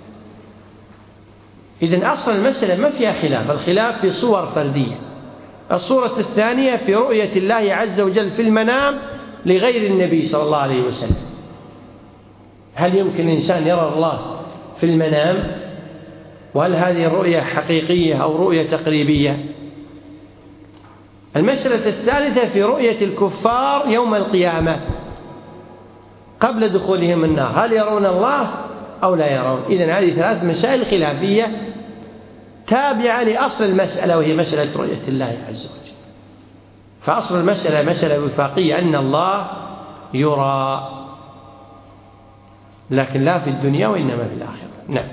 إذن أصل المسألة ما فيها خلاف، الخلاف في صور فردية. الصورة الثانية في رؤية الله عز وجل في المنام لغير النبي صلى الله عليه وسلم. هل يمكن الإنسان يرى الله في المنام؟ وهل هذه الرؤية حقيقية أو رؤية تقريبية؟ المسألة الثالثة في رؤية الكفار يوم القيامة قبل دخولهم النار، هل يرون الله أو لا يرون؟ إذن هذه ثلاث مسائل خلافية تابعة لأصل المسألة، وهي مسألة رؤية الله عز وجل. فأصل المسألة مسألة وفاقية، أن الله يرى، لكن لا في الدنيا وإنما في الآخرة. نعم.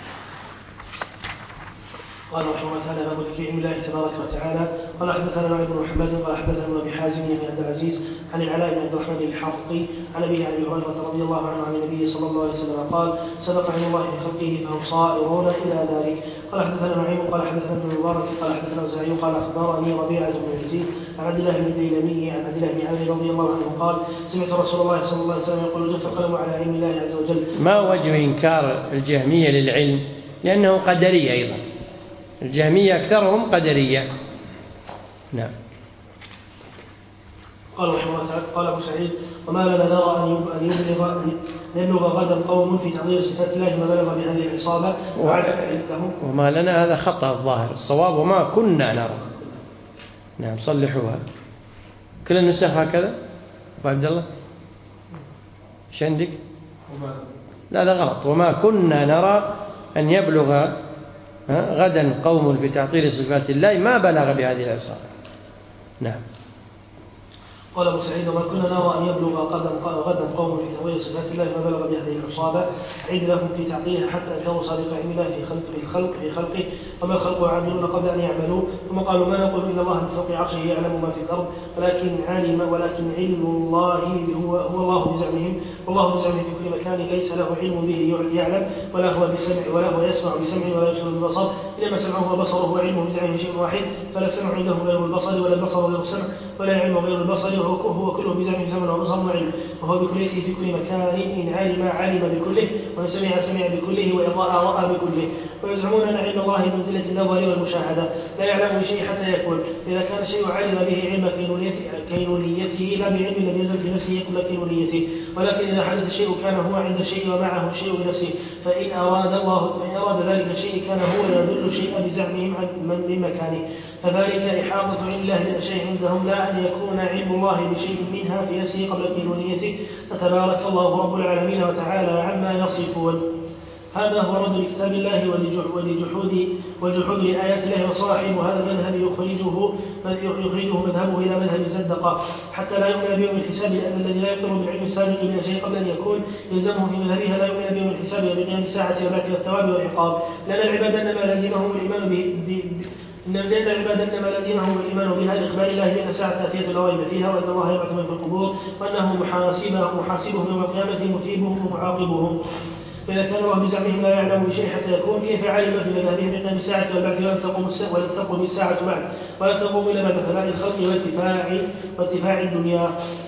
قال رحمه الله تعالى باب ذكر علم الله تبارك وتعالى. قال حدثنا نوح بن محمد قال حدثنا ابن ابي حازم بن عبد العزيز عن العلاء بن عبد الرحمن الحرقي عن ابيه عن ابي هريره رضي الله عنه عن النبي صلى الله عليه وسلم قال سبق علم الله في خلقه فهم صائرون الى ذلك. قال حدثنا نعيم قال حدثنا ابن المبارك قال حدثنا اوزاعي قال اخبرني ربيعه بن يزيد عن عبد الله بن الديلمي عن عبد الله بن عمرو رضي الله عنه قال سمعت رسول الله صلى الله عليه وسلم يقول جف القلم على علم الله عز وجل. ما وجه انكار الجهميه للعلم؟ لانه قدري ايضا، الجهمية أكثرهم قدرية. نعم. قال رحمه الله تعالى قال أبو سعيد وما لنا نرى أن يبلغ أن يبلغ غدا قوم في تعظيم صفات الله ما بلغ بهذه العصابة وعندهم. وما لنا هذا خطأ الظاهر، الصواب وما كنا نرى. نعم صلحوها. كل النسخ هكذا أبو عبد الله؟ إيش عندك؟ لا هذا غلط. وما كنا نرى أن يبلغ غدا قوم بتعطيل صفات الله ما بلغ بهذه العصابة. نعم. قال أبو سعيد وما كنا نرى أن يبلغ غدا قوم في تعطيل صفات الله ما بلغ بهذه العصابة عيد لهم في تعطيلها حتى أنكروا صادق علم الله في خلق في الخلق في خلقه وما خلقه عاملون قبل أن يعملوا، ثم قالوا ما نقول إن الله من فوق عرشه يعلم ما في الأرض ولكن علم ولكن علم الله هو هو الله بزعمهم، والله بزعمه في كل مكان ليس له علم به يعلم ولا هو بسمع ولا هو يسمع بسمعه ولا يبصر بالبصر، إنما سمعه وبصره وعلمه بزعمه شيء واحد، فلا سمع عنده غير البصر ولا البصر غير السمع ولا علم غير البصر، هو كله بزعمه سمع وبصر وعلم، وهو بكليته في كل مكان، إن علم علم بكله وإن سمع سمع بكله وإن رأى رأى بكله. ويزعمون أن علم الله منزلة النظر والمشاهدة لا يعلم بشيء حتى يكون، إذا كان الشيء علم به علم كينونيته لا بعلم لم يزل في نفسه قبل كينونيته، ولكن إذا حدث الشيء كان هو عند الشيء ومعه الشيء بنفسه، فإن أراد الله فإن أراد ذلك الشيء كان هو يدل الشيء بزعمهم من مكانه، فذلك إحاطة علم الله بالشيء عندهم لا أن يكون علم الله بشيء منها في نفسه قبل كينونيته، فتبارك الله رب العالمين وتعالى عما يصفون. هذا هو رد لكتاب الله ولجحود والجحود لآيات الله، وصاحب هذا المذهب يخرجه يخرجه مذهبه إلى مذهب الزندقة حتى لا يؤمن بيوم الحساب، لأن الذي لا يقر بالعلم السابق من الشيء قبل أن يكون يلزمه في مذهبها لا يؤمن بيوم الحساب وبقيام الساعة وبعث الثواب والعقاب، لأن العباد إنما لازمهم الإيمان به لأن العباد إنما لازمهم الإيمان بها لإخبار الله بأن الساعة آتية لا ريب فيها، وأن الله يبعث من في القبور، وأنه محاسبهم يوم القيامة مثيبهم ومعاقبهم. فإذا كان الله بزعمهم لا يعلم بشيء حتى يكون، كيف علم في مذهبهم بقيام الساعة والبعث ولن تقوم ولن تقوم الساعة بعد ولا تقوم إلا بعد فناء الخلق وارتفاع وارتفاع الدنيا.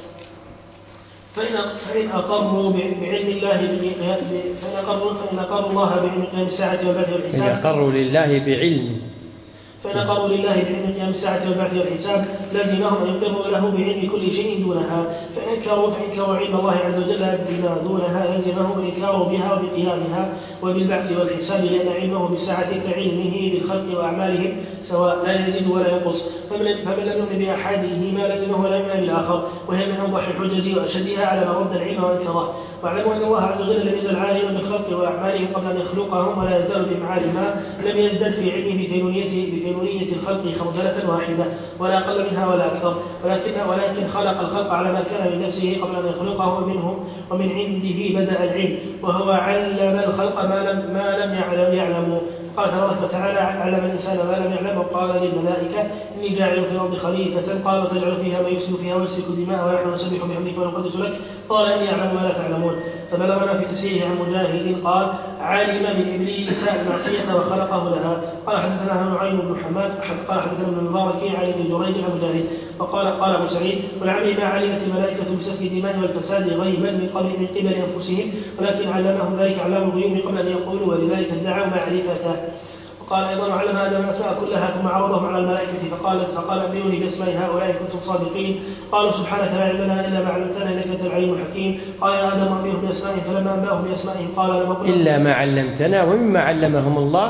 فإن فإن أقروا بعلم الله فإن أقروا فإن أقروا الله بعلم قيام الساعة والبعث والحساب. فإن أقروا لله بعلم فإن قالوا لله بعلم قيام الساعة والبعث والحساب لازمهم أن يقروا له بعلم كل شيء دونها، فإن انكروا فإنكروا علم الله عز وجل بما دونها لازمهم الإنكار بها وبقيامها وبالبعث والحساب، لأن علمه بالساعة كعلمه بالخلق وأعمالهم سواء لا يزيد ولا ينقص، فمن لم يؤمن بأحدهما لازمه ولا يؤمن بالآخر، وهي من أوضح الحجج وأشدها على من رد العلم وأنكره. واعلموا أن الله عز وجل لم يزل عالما بالخلق وأعمالهم قبل أن يخلقهم، ولا يزال بمعال ما لم يزدد في علمه بكينونية بكينونية الخلق خردلة واحدة ولا أقل منها ولا أكثر، ولكن ولكن خلق الخلق على ما كان من نفسه قبل أن يخلقه منهم، ومن عنده بدأ العلم، وهو علم الخلق ما لم ما لم يعلم يعلموا. قال تبارك وتعالى: علم الإنسان ما لم يعلم، وقال للملائكة: إني جاعل في الأرض خليفة، قالوا تجعل فيها من يفسد فيها ويسفك الدماء ونحن نسبح بحمدك ونقدس لك، قال إني أعلم ما لا تعلمون. فبلغنا في تفسيره عن مجاهد قال: علم من إبليس المعصية وخلقه لها. قال حدثنا نعيم بن حماد قال حدثنا ابن المبارك عن ابن جريج عن مجاهد وقال قال أبو سعيد: ولعلم ما علمت الملائكة بسفك الدماء والفساد غيبا من قبل من قبل أنفسهم، ولكن علمهم ذلك علام الغيوب قبل أن يقولوا، ولذلك ادعوا معرفته. وقال أيضا: علم آدم الأسماء كلها ثم عرضهم على الملائكة فقال فقال أنبئوني بأسماء هؤلاء إن كنتم صادقين. قالوا: سبحانك لا علم لنا إلا ما علمتنا إنك أنت العليم الحكيم. قال: يا آدم أنبئهم بأسمائهم، فلما أنبأهم بأسمائهم قال: لم أقل إلا ما علمتنا. ومما علمهم الله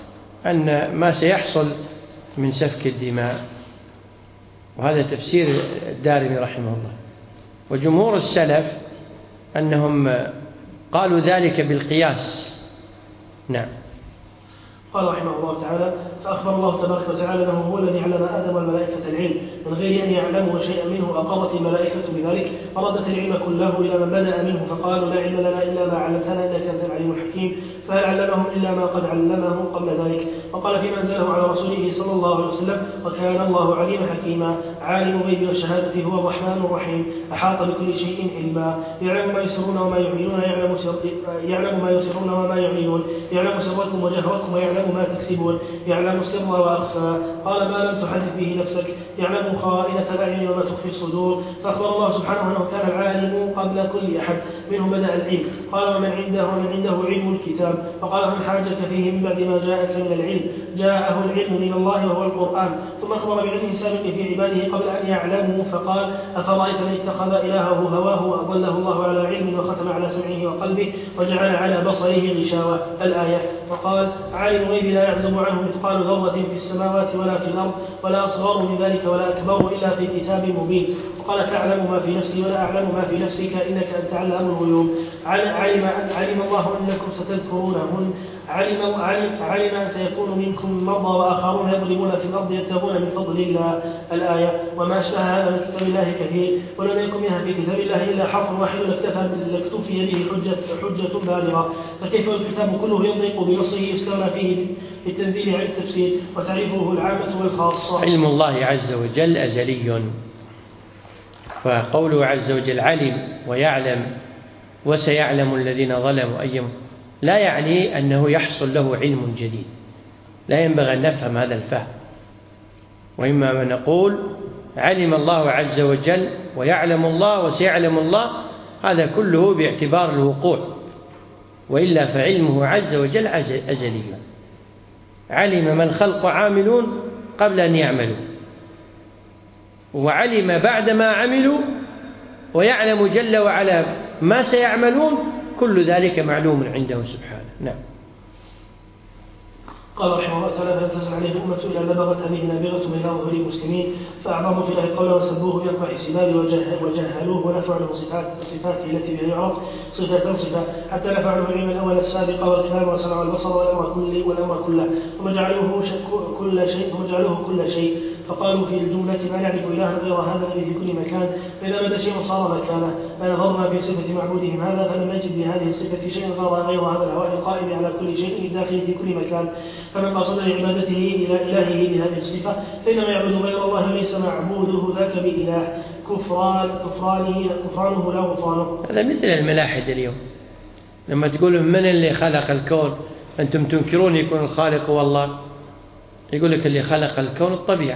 أن ما سيحصل من سفك الدماء، وهذا تفسير الدارمي رحمه الله. وجمهور السلف أنهم قالوا ذلك بالقياس. نعم. قال رحمه الله تعالى: فأخبر الله تبارك وتعالى أنه هو الذي علم آدم والملائكة العلم من غير أن يعلموا شيئا منه، أقرت الملائكة بذلك فردت العلم كله إلى من بدأ منه، فقالوا: لا علم لنا إلا ما علمتنا إنك أنت العليم الحكيم، فهل علمهم إلا ما قد علمهم قبل ذلك. وقال في منزله على رسوله صلى الله عليه وسلم: وكان الله عليما حكيما، عالم الغيب والشهادة هو الرحمن الرحيم، أحاط بكل شيء علما، يعلم ما يسرون وما يعلنون، يعلم, سر... يعلم ما يسرون وما يعلنون، يعلم سركم وجهركم، ويعلم ما تكسبون، يعلم السر وأخفى. قال: ما لم تحدث به نفسك، يعلم خائنة الأعين وما تخفي الصدور. فأخبر الله سبحانه أنه كان العالم قبل كل أحد، منه بدأ العلم. قال: ومن عنده ومن عنده علم الكتاب. وقال: من حاجك فيه من بعد ما جاءك من العلم، جاءه العلم من الله وهو القرآن. ثم أخبر بعلمه سابق في عباده قبل أن يعلموا، فقال: أفرأيت من اتخذ إلهه هواه وأضله الله على علم وختم على سمعه وقلبه وجعل على بصره غشاوة، الآية. وقال: عالم الغيب لا يعزب عنه مثقال ذرة في السماوات ولا في الأرض ولا أصغر من ذلك ولا أكبر إلا في كتاب مبين. وقال: تعلم ما في نفسي ولا أعلم ما في نفسك إنك أنت علام الغيوب. علم علم الله أنكم ستذكرونهن، علم علم علم أن سيكون منكم مرضى وآخرون يضربون في الأرض يبتغون من فضل الله، الآية. وما أشبه هذا من كتاب الله كثير، ولم يكن منها في كتاب الله إلا حرف واحد لاكتفي به حجة حجة بالغة، فكيف الكتاب كله ينطق بنصه يستغنى فيه بالتنزيل عن التفسير وتعريفه العامة والخاصة. علم الله عز وجل أزلي، فقوله عز وجل علم ويعلم وسيعلم الذين ظلموا أيهم، لا يعني أنه يحصل له علم جديد، لا ينبغي أن نفهم هذا الفهم. وإما نقول علم الله عز وجل ويعلم الله وسيعلم الله، هذا كله باعتبار الوقوع، وإلا فعلمه عز وجل أزلي. علم ما الخلق عاملون قبل أن يعملوا، وعلم بعدما عملوا، ويعلم جل وعلا ما سيعملون، كل ذلك معلوم عنده سبحانه. نعم. قال رحمه الله تعالى: فلم تزل عليه أمة إلا بلغت هذه نابغة بين أظهر المسلمين، فأعظموا في الله قولا وسبوه بأقبح سباب وجهلوه ونفعوا له صفاته التي بها يعرف صفة صفة، حتى نفعوا له العلم الأول السابق والكلام والسمع والبصر والأمر كله والأمر كله، وجعلوه كل شيء وجعلوه كل شيء. فقالوا في الجملة: ما نعرف إلها غير هذا الذي في كل مكان، فإذا بدا شيء صار مكانه، فنظرنا في صفة معبودهم هذا فلم نجد بهذه الصفة شيء غير هذا الهواء القائم على كل شيء الداخل في كل مكان. فمن قصد لعبادته إلى إلهه بهذه الصفة فإنما يعبد غير الله ليس معبوده ذاك بإله، كفران كفرانه كفرانه لا غفرانه. هذا مثل الملاحد اليوم، لما تقول من اللي خلق الكون، أنتم تنكرون يكون الخالق هو الله، يقول لك اللي خلق الكون الطبيعة،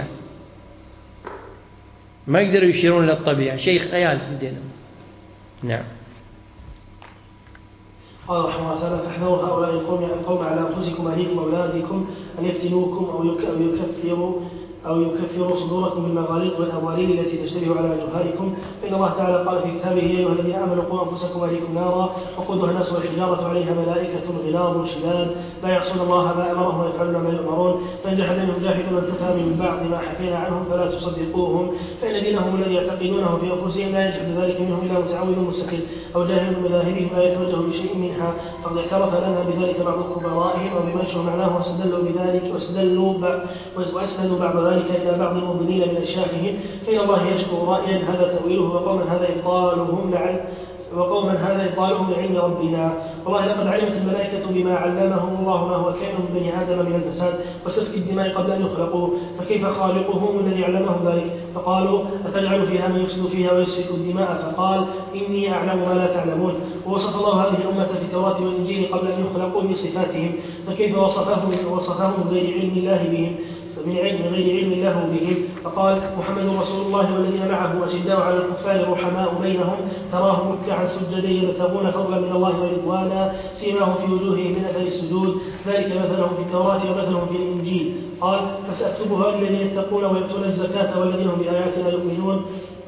ما يقدروا يشيرون للطبيعة، شيء خيال في الدين. نعم. قال رحمه الله تعالى: فاحذروا هؤلاء القوم القوم على أنفسكم أهليكم أولادكم أن يفتنوكم أو يكفروا أو يكفروا صدوركم بالمغاليق والأموالين التي تشتبه على جهالكم، فإن الله تعالى قال في كتابه: يا أيها الذين آمنوا قوا أنفسكم وأهليكم نارا وقودها الناس والحجارة عليها ملائكة غلاظ شداد لا يعصون الله ما أمرهم ويفعلون ما يؤمرون، فإن جحد منهم جاحد وانتفى من بعد ما حكينا عنهم فلا تصدقوهم، فإن دينهم الذي يعتقدونه في أنفسهم لا يجحد ذلك منهم إلا متعود مستقل أو جاهل بظاهرهم لا يتوجه بشيء منها، فقد اعترف لنا بذلك بعض كبرائهم وبما يشبه معناه واستدلوا بذلك واستدلوا وأسندوا بعض ذلك إلى بعض المضلين من أشياخهم، فإن الله يشكو رأيا هذا تأويله وقوما هذا إبطالهم لعل وقوما هذا إبطالهم لعلم ربنا. والله لقد علمت الملائكة بما علمهم الله ما هو كائن من بني آدم من الفساد وسفك الدماء قبل أن يخلقوا، فكيف خالقهم الذي علمهم ذلك؟ فقالوا: أتجعل فيها من يفسد فيها ويسفك الدماء؟ فقال: إني أعلم ما لا تعلمون. ووصف الله هذه الأمة في التوراة والإنجيل قبل أن يخلقوا بصفاتهم، فكيف وصفهم وصفهم بغير علم الله بهم من علم غير علم الله بهم؟ فقال: محمد رسول الله والذين معه أشداء على الكفار رحماء بينهم تراهم ركعا سجدا يبتغون فضلا من الله ورضوانا سيماهم في وجوههم من أثر السجود ذلك مثلهم في التوراة ومثلهم في الإنجيل. قال: فسأكتبها للذين يتقون ويؤتون الزكاة والذين هم بآياتنا يؤمنون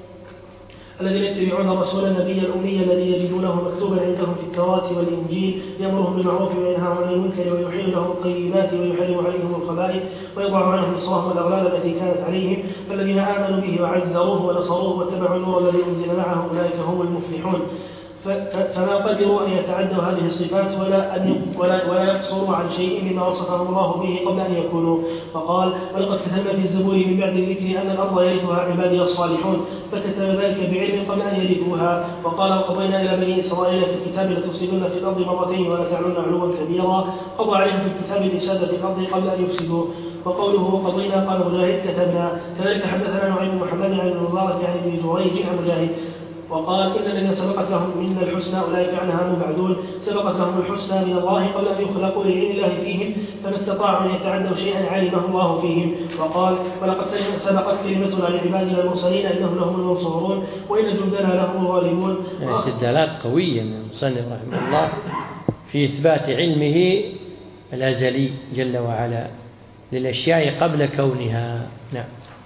الذين يتبعون الرسول النبي الأمي الذي يجدونه مكتوبا عندهم في التوراة والإنجيل يأمرهم بالمعروف وينهاهم عن المنكر ويحل لهم الطيبات ويحرم عليهم الخبائث ويضع عنهم إصرهم والأغلال التي كانت عليهم، فالذين آمنوا به وعزروه ونصروه واتبعوا النور الذي أنزل معه أولئك هم المفلحون. فما قدروا أن يتعدوا هذه الصفات ولا, أن ولا, ولا يقصروا عن شيء مما وصفهم الله به قبل أن يكونوا. وقال: ولقد كتبنا في الزبور من بعد الذكر أن الأرض يرثها عبادي الصالحون، فكتب ذلك بعلم قبل أن يرثوها. وقال: وقضينا إلى بني إسرائيل في الكتاب لتفسدن في الأرض مرتين ولا تعلن علوا كبيرا، قضى عليهم في الكتاب الإفساد في الأرض قبل أن يفسدوا. وقوله وقضينا قال مجاهد كتبنا. كذلك حدثنا نعيم بن محمد عن المبارك عن ابن جريج عن مجاهد وقال: إن الذين سبقت لهم منا الحسنى أولئك عنها مبعدون، سبقت لهم الحسنى من الله قبل أن يخلقوا لعلم الله فيهم فما استطاعوا أن يتعدوا شيئا علمه الله فيهم. وقال: ولقد سبقت كلمتنا لعبادنا المرسلين إنهم لهم المنصورون وإن جندنا لهم الغالبون. يعني استدلالات قوية من المصنف رحمه الله في إثبات علمه الأزلي جل وعلا للأشياء قبل كونها. نعم.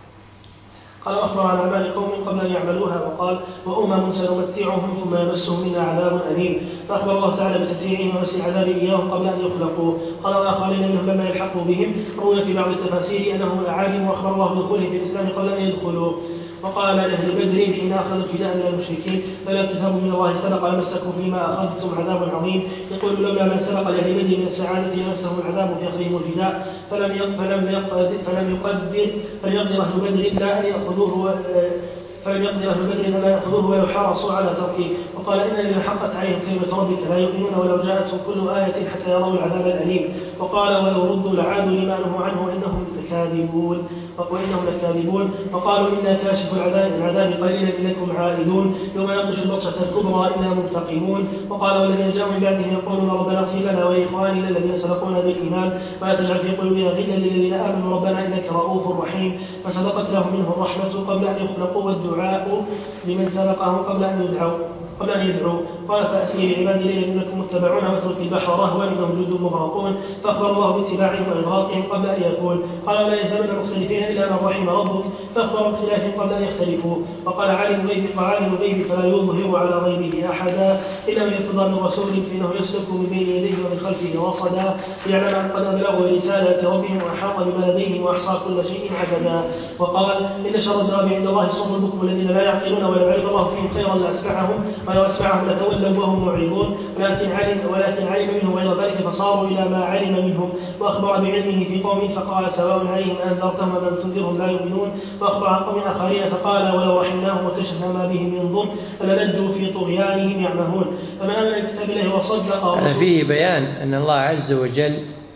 قال: أخبر عن أعمال قوم قبل أن يعملوها. وقال: وأمم سنمتعهم ثم يمسهم منا عذاب أليم، فأخبر الله تعالى بتتبيعهم ومس العذاب إياهم قبل أن يخلقوا. قال: وآخرين منهم لما يلحقوا بهم روي في بعض التفاسير أنهم أعاجم وأخبر الله بدخولهم في الإسلام قبل أن يدخلوا. وقال لأهل بدر: إن أخذوا فداء من المشركين فلا كتاب من الله سبق لمسكم فيما أخذتم عذاب عظيم، يقول: لولا من سبق لأهل بدر من السعادة لمسهم العذاب في أخذهم الفداء فلم فلم يقدر فلم يقدر فليقدر أهل بدر لا أن يأخذوه فلم يقدر أهل بدر أن يأخذوه ويحرصوا على تركه. وقال: إن الذين حقت عليهم كلمة ربك لا يؤمنون ولو جاءتهم كل آية حتى يروا العذاب الأليم. وقال: ولو ردوا لعادوا لما نهوا عنه وإنهم لكاذبون وإنهم لكاذبون. وقالوا: إنا كاشف العذاب العذاب قليلا إنكم عائدون، يوم نبطش البطشة الكبرى إنا منتقمون. وقال: والذين جاءوا من بعدهم يقولون ربنا اغفر لنا ولإخواننا الذين سبقونا بالإيمان ولا تجعل في قلوبنا غلا للذين آمنوا ربنا إنك رؤوف رحيم، فسبقت لهم منه الرحمة قبل أن يخلقوا والدعاء لمن سبقهم قبل أن يدعوا قبل أن يدعوا. قال: فأسري بعبادي ليلا إنكم متبعون واترك البحر رهوا إنهم جند مغرقون، فأخبر الله باتباعهم وإغراقهم قبل أن يكون. قال: ولا يزالون مختلفين إلا من رحم ربك، فأخبر باختلافهم قبل أن يختلفوا. وقال: عالم الغيب فعالم الغيب فلا يظهر على غيبه أحدا إلا من ارتضى من رسول فإنه يسلك من بين يديه ومن خلفه رصدا ليعلم أن قد أبلغوا رسالة ربهم وأحاط بما لديهم وأحصى كل شيء عددا. وقال: إن شر الدواب عند الله الصم البكم الذين لا يعقلون ولو علم الله فيهم خيرا لأسمعهم ولو أسمعهم لتولوا وهم معرضون، ولكن علم ولكن علم منهم غير ذلك فصاروا إلى ما علم منهم. وأخبر بعلمه في قوم فقال: سواء عليهم أنذرتهم ومن تنذرهم لا يؤمنون. وأخبر عن قوم آخرين فقال: ولو رحمناهم وكشفنا ما بهم من ضر فلنجوا في طغيانهم يعمهون. فمن آمن بكتاب الله وصدق. هذا فيه بيان أن الله عز وجل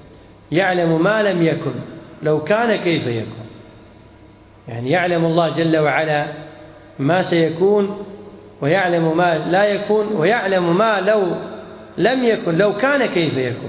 يعلم ما لم يكن لو كان كيف يكون، يعني يعلم الله جل وعلا ما سيكون ويعلم ما لا يكون ويعلم ما لو لم يكن لو كان كيف يكون.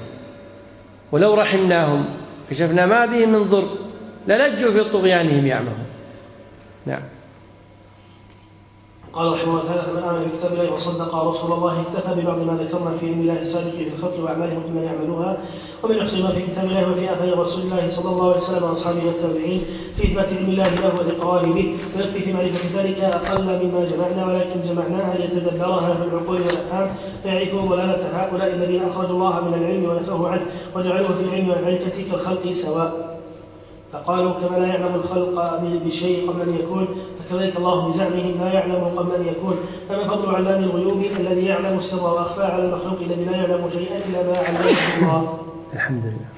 ولو رحمناهم كشفنا ما بهم من ضر للجوا في طغيانهم يعمهون. نعم. قال رحمه الله تعالى: فمن آمن بكتاب الله وصدق رسول الله اكتفى ببعض ما ذكرنا في علم الله السابق في الخلق وأعمالهم ممن يعملوها، ومن يحصي ما في كتاب الله وفي آثار رسول الله صلى الله عليه وسلم وأصحابه والتابعين في إثبات علم الله له والإقرار به، ويكفي في معرفة ذلك أقل مما جمعنا، ولكن جمعناها ليتدبرها في العقول والأفهام فيعرفوا ضلالة هؤلاء الذين أخرجوا الله من العلم ونفوه عنه وجعلوه في العلم والمعرفة كالخلق سواء. فقالوا: كما لا يعلم الخلق بشيء قبل أن يكون، فكذلك الله بزعمهم لا يعلم قبل أن يكون. فما فضل علام الغيوب الذي يعلم السر وأخفى على المخلوق الذي لا يعلم شيئا إلا ما علمه الله. الحمد لله.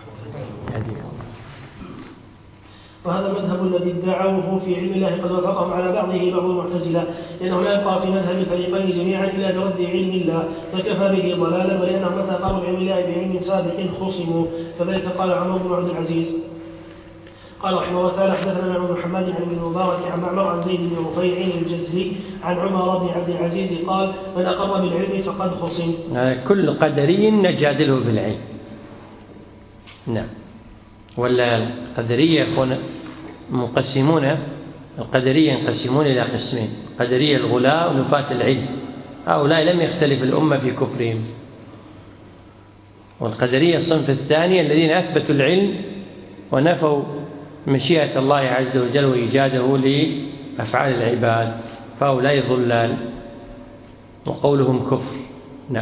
وهذا المذهب الذي ادعوه في علم الله قد وافقهم على بعضه بعض المعتزلة، لأنه لا يبقى في مذهب الفريقين جميعا إلا برد علم الله، فكفى به ضلالا، ولأنهم متى قالوا بعلم الله بعلم سابق خصموا. كذلك قال عمر بن عبد العزيز قال رحمه الله تعالى: حدثنا عن محمد عن ابن المبارك عن معمر عن زيد بن رفيع الجزري عن عمر بن عبد العزيز قال: من أقر بالعلم فقد خصم. كل قدري نجادله بالعلم. نعم. ولا القدرية يكون مقسمون، القدرية ينقسمون إلى قسمين: قدرية الغلاة ونفاة العلم، هؤلاء لم يختلف الأمة في كفرهم. والقدرية الصنف الثاني الذين أثبتوا العلم ونفوا مشيئة الله عز وجل وإيجاده لأفعال العباد، فهؤلاء ضلال وقولهم كفر. نعم.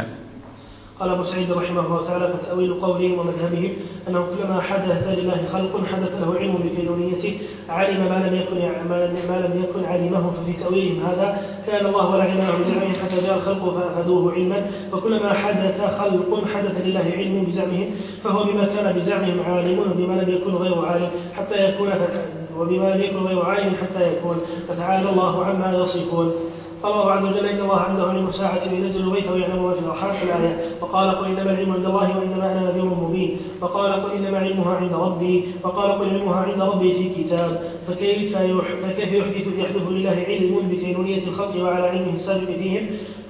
قال أبو سعيد رحمه الله تعالى: فتأويل قولهم ومذهبهم أنه كلما حدث لله خلق حدث له علم بكينونيته علم ما لم يكن ما لم يكن علمه، ففي تأويلهم هذا كان الله ولا علمه بزعمهم حتى جاء الخلق فأخذوه علما، وكلما حدث خلق حدث لله علم بزعمهم، فهو بما كان بزعمهم عالم وبما لم يكن غير عالم حتى يكون وبما لم يكن غير عالم حتى يكون، فتعالى الله عما يصفون. قال الله عز وجل: إن الله عنده علم الساعة وينزل الغيث ويعلم ما في الأرحام الآية. وقال: قل إنما العلم عند الله وإنما أنا نذير مبين. وقال: قل إنما علمها عند ربي. وقال: قل علمها عند ربي في كتاب. فكيف فكيف يحدث يحدث لله علم بكينونية الخلق وعلى علمه السابق فيهم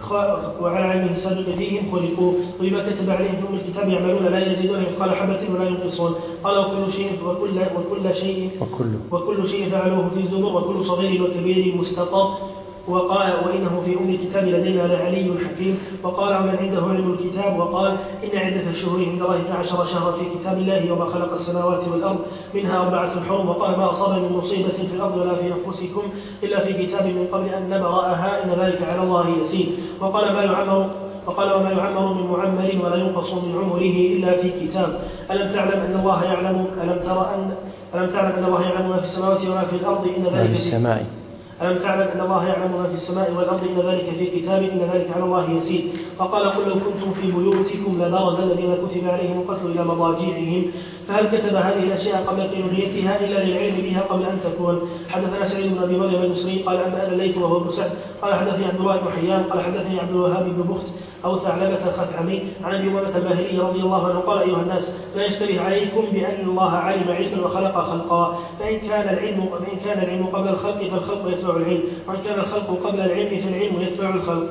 وعلى علمه السابق فيهم خلقوا، وبما كتب عليهم في أم الكتاب يعملون لا يزيدون مثقال حبة ولا ينقصون. قال: وكل شيء وكل وكل شيء وكل, وكل شيء فعلوه في الزبر، وكل صغير وكبير مستطر. وقال: وإنه في أم الكتاب لدينا لعلي حكيم. وقال: ومن عنده علم الكتاب. وقال: إن عدة الشهور عند الله اثنا عشر شهرا في كتاب الله وما خلق السماوات والأرض منها أربعة حرم. وقال: ما أصاب من مصيبة في الأرض ولا في أنفسكم إلا في كتاب من قبل أن نبرأها إن ذلك على الله يسير. وقال: ما يعمر وقال: وما يعمر من معمر ولا ينقص من عمره إلا في كتاب. ألم تعلم أن الله يعلم ألم ترى أن ألم تعلم أن الله يعلم ما في السماوات وما في الأرض إن ذلك في السماء ألم تعلم أن الله يعلم ما في السماء والأرض إن ذلك في كتاب إن ذلك على الله يسير. وقال: قل لو كنتم في بيوتكم لبرز الذين كتب عليهم القتل إلى مضاجعهم. فهل كتب هذه الأشياء قبل كينونيتها إلا للعلم بها قبل أن تكون؟ حدثنا سعيد بن أبي مريم المصري قال: أنبأنا الليث وهو ابن سعد قال: حدثني عبد الله بن حيان قال: حدثني عبد الوهاب بن بخت أو ثعلبة الخثعمي عن أبي أمامة الباهلي رضي الله عنه قال: أيها الناس، لا يشتبه عليكم بأن الله علم علما وخلق خلقا، فإن كان العلم فإن كان العلم قبل الخلق فالخلق يتبع العلم، وإن كان الخلق قبل العلم فالعلم يتبع الخلق.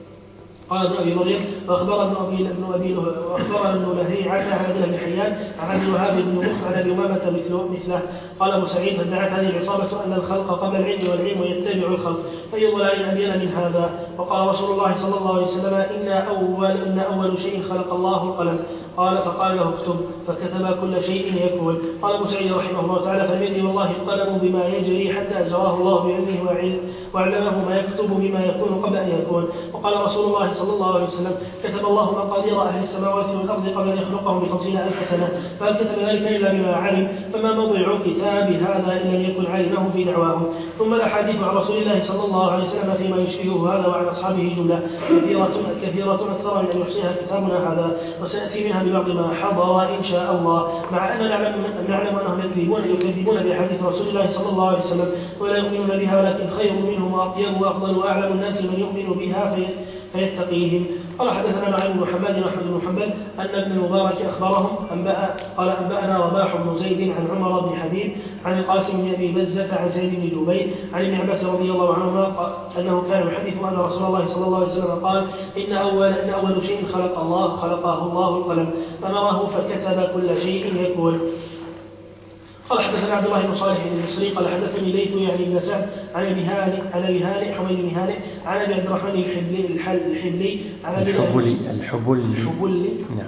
قال ابن أبي مريم: وأخبر ابن أبي ابن أبي وأخبر ابن لهيعة عن أبي بن حيان عن عبد الوهاب بن بخت عن أبي أمامة مثله. قال أبو سعيد: فادعت هذه العصابة أن الخلق قبل العلم والعلم يتبع الخلق، فأي ضلال أبين من هذا؟ وقال رسول الله صلى الله عليه وسلم: إن أول إن أول شيء خلق الله القلم. قال: فقال له: اكتب. فكتب كل شيء يكون. قال أبو سعيد رحمه الله تعالى: فبيدي والله القلم بما يجري حتى أجراه الله بعلمه وعلمه ما يكتب بما يكون قبل أن يكون. وقال رسول الله صلى الله عليه وسلم: كتب الله مقادير أهل السماوات والأرض قبل أن يخلقهم بخمسين ألف سنة، فهل كتب ذلك إلا بما علم؟ فما موضع كتاب هذا إن لم يكن علمه في دعواهم. ثم الأحاديث عن رسول الله صلى الله عليه وسلم فيما يشبهه هذا وعن أصحابه جملة كثيرة كثيرة أكثر من أن يحصيها كتابنا هذا، وسيأتي منها ببعض ما حضر إن شاء الله، مع أن نعلم, نعلم أنهم يكذبون يكذبون بحديث رسول الله صلى الله عليه وسلم ولا يؤمنون بها، ولكن خير منهم وأطيب وأفضل وأعلم الناس من يؤمن بها في فيتقيهم. قال: حدثنا معين بن محمد وأحمد بن حنبل أن ابن المبارك أخبرهم أنبأ قال: أنبأنا رباح بن زيد عن عمر بن حبيب عن القاسم بن أبي بزة عن زيد بن جبير عن ابن عباس رضي الله عنهما أنه كان يحدث أن رسول الله صلى الله عليه وسلم قال: إن أول إن أول شيء خلق الله خلقه الله القلم، فأمره فكتب كل شيء يكون. قال حدثنا عبد الله بن صالح المصري قال حدثني ليث يعني بن سعد عن ابي هانئ عن ابي هانئ حميد بن هانئ عن ابي عبد الرحمن الحبلي الحبلي عن ابي الحبلي الحبلي الحبلي نعم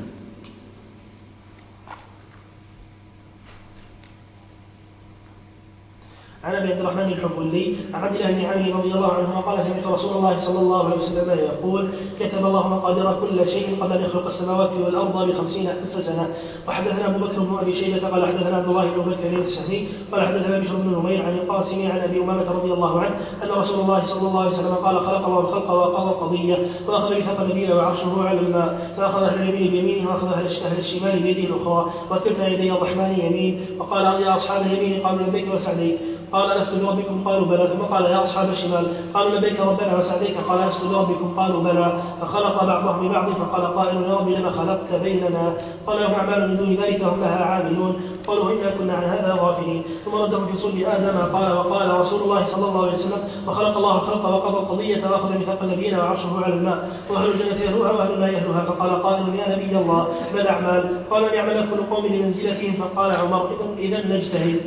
عن ابي عبد الرحمن الحبلي عن عبد الله بن عمرو رضي الله عنهما قال سمعت رسول الله صلى الله عليه وسلم يقول كتب الله مقادير كل شيء قبل ان يخلق السماوات والارض بخمسين الف سنه. وحدثنا ابو بكر بن ابي شيبه قال حدثنا عبد الله بن بكر السهمي قال حدثنا بشر بن نمير عن القاسم عن ابي امامه رضي الله عنه ان رسول الله صلى الله عليه وسلم قال خلق الله الخلق وقضى القضيه واخذ بثق نبينا وعرشه على الماء فاخذ اهل اليمين بيمينه واخذ اهل الشمال بيده الاخرى وكلتا يدي الرحمن يمين فقال يا اصحاب اليمين قالوا لبيك وسعديك قال ألست بربكم قالوا بلى ثم قال يا أصحاب الشمال قالوا لبيك ربنا وسعديك قال ألست بربكم قالوا بلى فخلق بعضهم ببعض فقال قائل يا رب لما خلقت بيننا قال لهم أعمال من دون ذلك هم لها عاملون قالوا إنا كنا عن هذا غافلين ثم ردهم في صلب آدم قال وقال رسول الله صلى الله عليه وسلم وخلق الله الخلق وقضى القضية وأخذ ميثاق النبيين وعرشه على الماء وأهل الجنة يهلوها وأهل النار يهلوها فقال قائل يا نبي الله ما الأعمال قال أن يعمل كل قوم لمنزلتهم فقال عمر إذا نجتهد.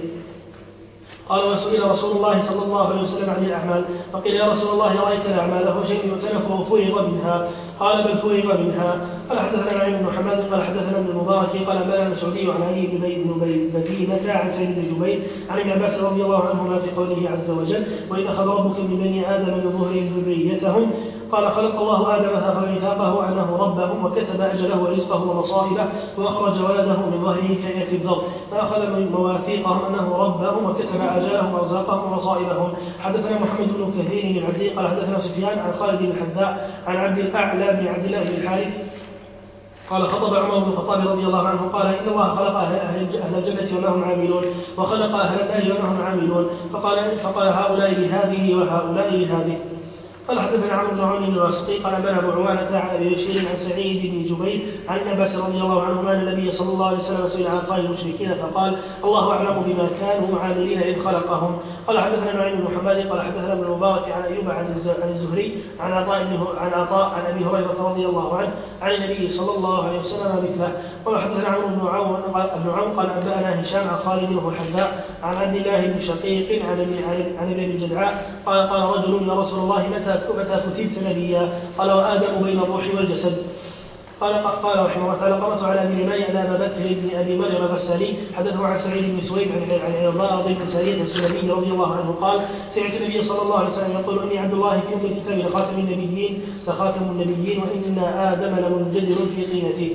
قال وسئل رسول الله صلى الله عليه وسلم عن الأعمال فقيل يا رسول الله رأيت الأعمال هو شيء يؤتلف وفرغ منها قال بل فرغ منها. قال حدثنا علي بن حماد قال حدثنا ابن المبارك قال بلغنا سعدي عن علي بن مدينة عن سعيد بن جبير عن ابن عباس رضي الله عنهما في قوله عز وجل وإذ أخذ ربك من بني آدم من ظهورهم ذريتهم قال خلق الله آدم فأخذ ميثاقه أنه ربهم وكتب أجله ورزقه ومصائبه وأخرج ولده من ظهره كأية الضر فأخذ من مواثيقهم أنه ربهم وكتب أجلهم ورزقهم ومصائبهم. حدثنا محمد بن كثير العبدي قال حدثنا سفيان عن خالد بن الحذاء عن عبد الأعلى بن عبد الله بن الحارث قال خطب عمر بن الخطاب رضي الله عنه قال إن الله خلق أهل الجنة وما هم عاملون وخلق أهل النار وما هم عاملون فقال, فقال هؤلاء بهذه وهؤلاء بهذه. قال حدثنا عمرو بن عون الواسطي قال بنى ابو عوانة عن ابي بشير عن سعيد بن جبير عن ابن عباس رضي الله عنهما ان النبي صلى الله عليه وسلم سئل عن قال المشركين فقال الله اعلم بما كانوا عاملين اذ خلقهم. قال حدثنا نعيم بن حماد قال حدثنا ابن المبارك عن ايوب عن الزهري عن عطاء عن عطاء عن ابي هريره رضي الله عنه عن النبي صلى الله عليه وسلم مثله. قال حدثنا عمرو بن عون بن عون قال انبانا هشام عن خالد بن الحذاء عن عبد الله بن شقيق عن عن ابن الجدعاء قال قال رجل يا رسول الله متى متى كتبت نبيا قال وآدم بين الروح والجسد. قال قال رحمه الله تعالى قرأت على ابن يمان أن أبا بكر بن أبي مريم الغسالي حدثه عن سعيد بن سويد عن عمار بن سعيد السلمي رضي الله عنه قال سمعت النبي صلى الله عليه وسلم يقول إني عبد الله في أم الكتاب لخاتم النبيين لخاتم النبيين وإن آدم لمنجدر في طينته.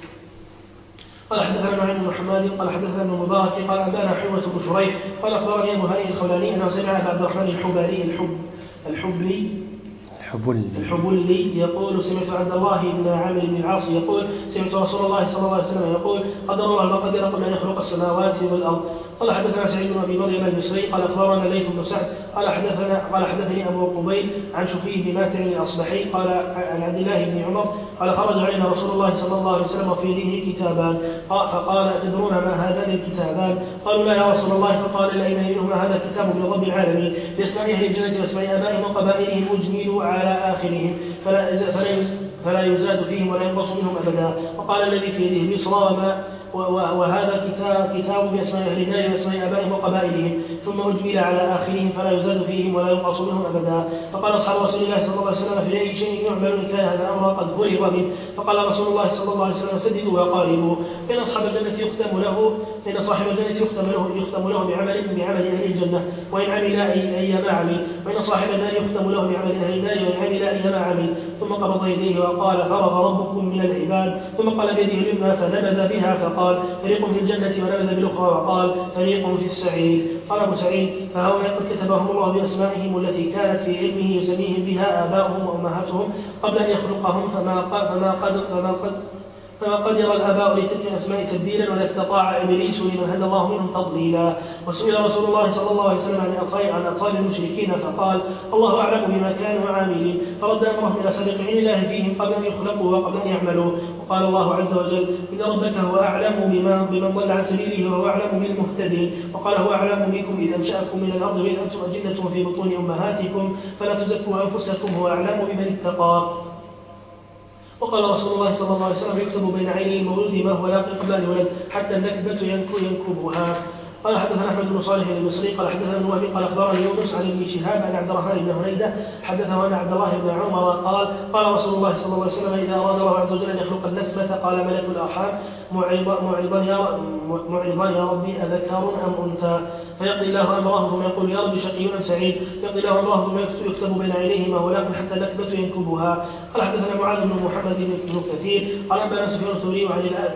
قال حدثنا نعيم بن حماد قال حدثنا ابن مبارك قال أنبانا حلوة بن شريح قال أخبرني أبو هانئ الخولاني أنه سمع أبا عبد الرحمن الحبالي الحب الحبلي الحبلي الحبلي يقول سمعت عبد الله بن عامر بن العاص يقول سمعت رسول الله صلى الله عليه وسلم يقول قدر الله المقادير قبل ان يخلق السماوات والارض. قال حدثنا سعيد بن ابي مريم المصري قال اخبرنا الليث بن سعد قال حدثنا قال حدثني ابو قبيل عن شفيه بن ماتع الاصبحي قال عن عبد الله بن عمر قال خرج علينا رسول الله صلى الله عليه وسلم وفي يده كتابان فقال اتدرون ما هذان الكتابان؟ قالوا لا يا رسول الله. فقال لا ايمان منهما هذا الكتاب من رب العالمين باسماء اهل الجنه واسماء ابائهم وقبائلهم اجملوا على آخرهم فلا, فلا, فلا يزاد فيهم ولا ينقص منهم أبدا. وقال الذي في يده مصر وما وهذا كتاب, كتاب بأسماء أهل النار وأسماء آبائهم وقبائلهم ثم أجمل على آخرهم فلا يزاد فيهم ولا ينقص منهم أبدا. فقال أصحاب رسول الله صلى الله عليه وسلم في أي شيء يعمل إن كان هذا الأمر قد فرغ منه. فقال رسول الله صلى الله عليه وسلم سددوا وقاربوا إن أصحاب الجنة يختم له إن صاحب الجنة يختم له يختم له بعمل بعمل أهل الجنة وإن عمل أي ما عمل وإن صاحب النار يختم له بعمل أهل النار وإن عمل أي ما عمل. ثم قبض يديه وقال فرغ ربكم من العباد. ثم قال بيده اليمنى فنبذ بها فقال فريق في الجنة ونبذ بالأخرى وقال فريق في السعير. قال أبو سعيد فهؤلاء قد كتبهم الله بأسمائهم التي كانت في علمه يسميهم بها آباؤهم وأمهاتهم قبل أن يخلقهم فما فما قد فما قد فما قدر الآباء لتلك الأسماء تبديلا ولا استطاع إبليس لمن هدى الله منهم تضليلا. وسئل رسول الله صلى الله عليه وسلم عن أطفال عن أطفال المشركين فقال الله أعلم بما كانوا عاملين فرد أمرهم إلى سابق علم الله فيهم قبل أن يخلقوا وقبل أن يعملوا. وقال الله عز وجل إن ربك هو أعلم بما بمن ضل عن سبيله وهو أعلم بالمهتدين. وقال هو أعلم بكم إذا أنشأكم من الأرض وإذ أنتم أجنة في بطون أمهاتكم فلا تزكوا أنفسكم هو أعلم بمن اتقى. وقال رسول الله صلى الله عليه وسلم يكتب بين عيني المولود ما هو لاقي قبل أن يولد حتى النكبة ينكبها. قال حدثنا أحمد بن صالح المصري قال حدثنا ابن وهب قال أخبرني يونس عن ابن شهاب عن عبد الرحمن بن هريدة حدثه أن عبد الله بن عمر قال قال رسول الله صلى الله عليه وسلم إذا أراد الله عز وجل أن يخلق النسمة قال ملك الأرحام معرضا يا ربي أذكر أم أنثى فيقضي الله أمره ثم يقول يا رب شقي أم سعيد يقضي الله أمره ثم يكتب بين عينيهما ولكن حتى نكبة ينكبها. قال حدثنا معاذ بن محمد بن كثير قال أنبأنا سفيان الثوري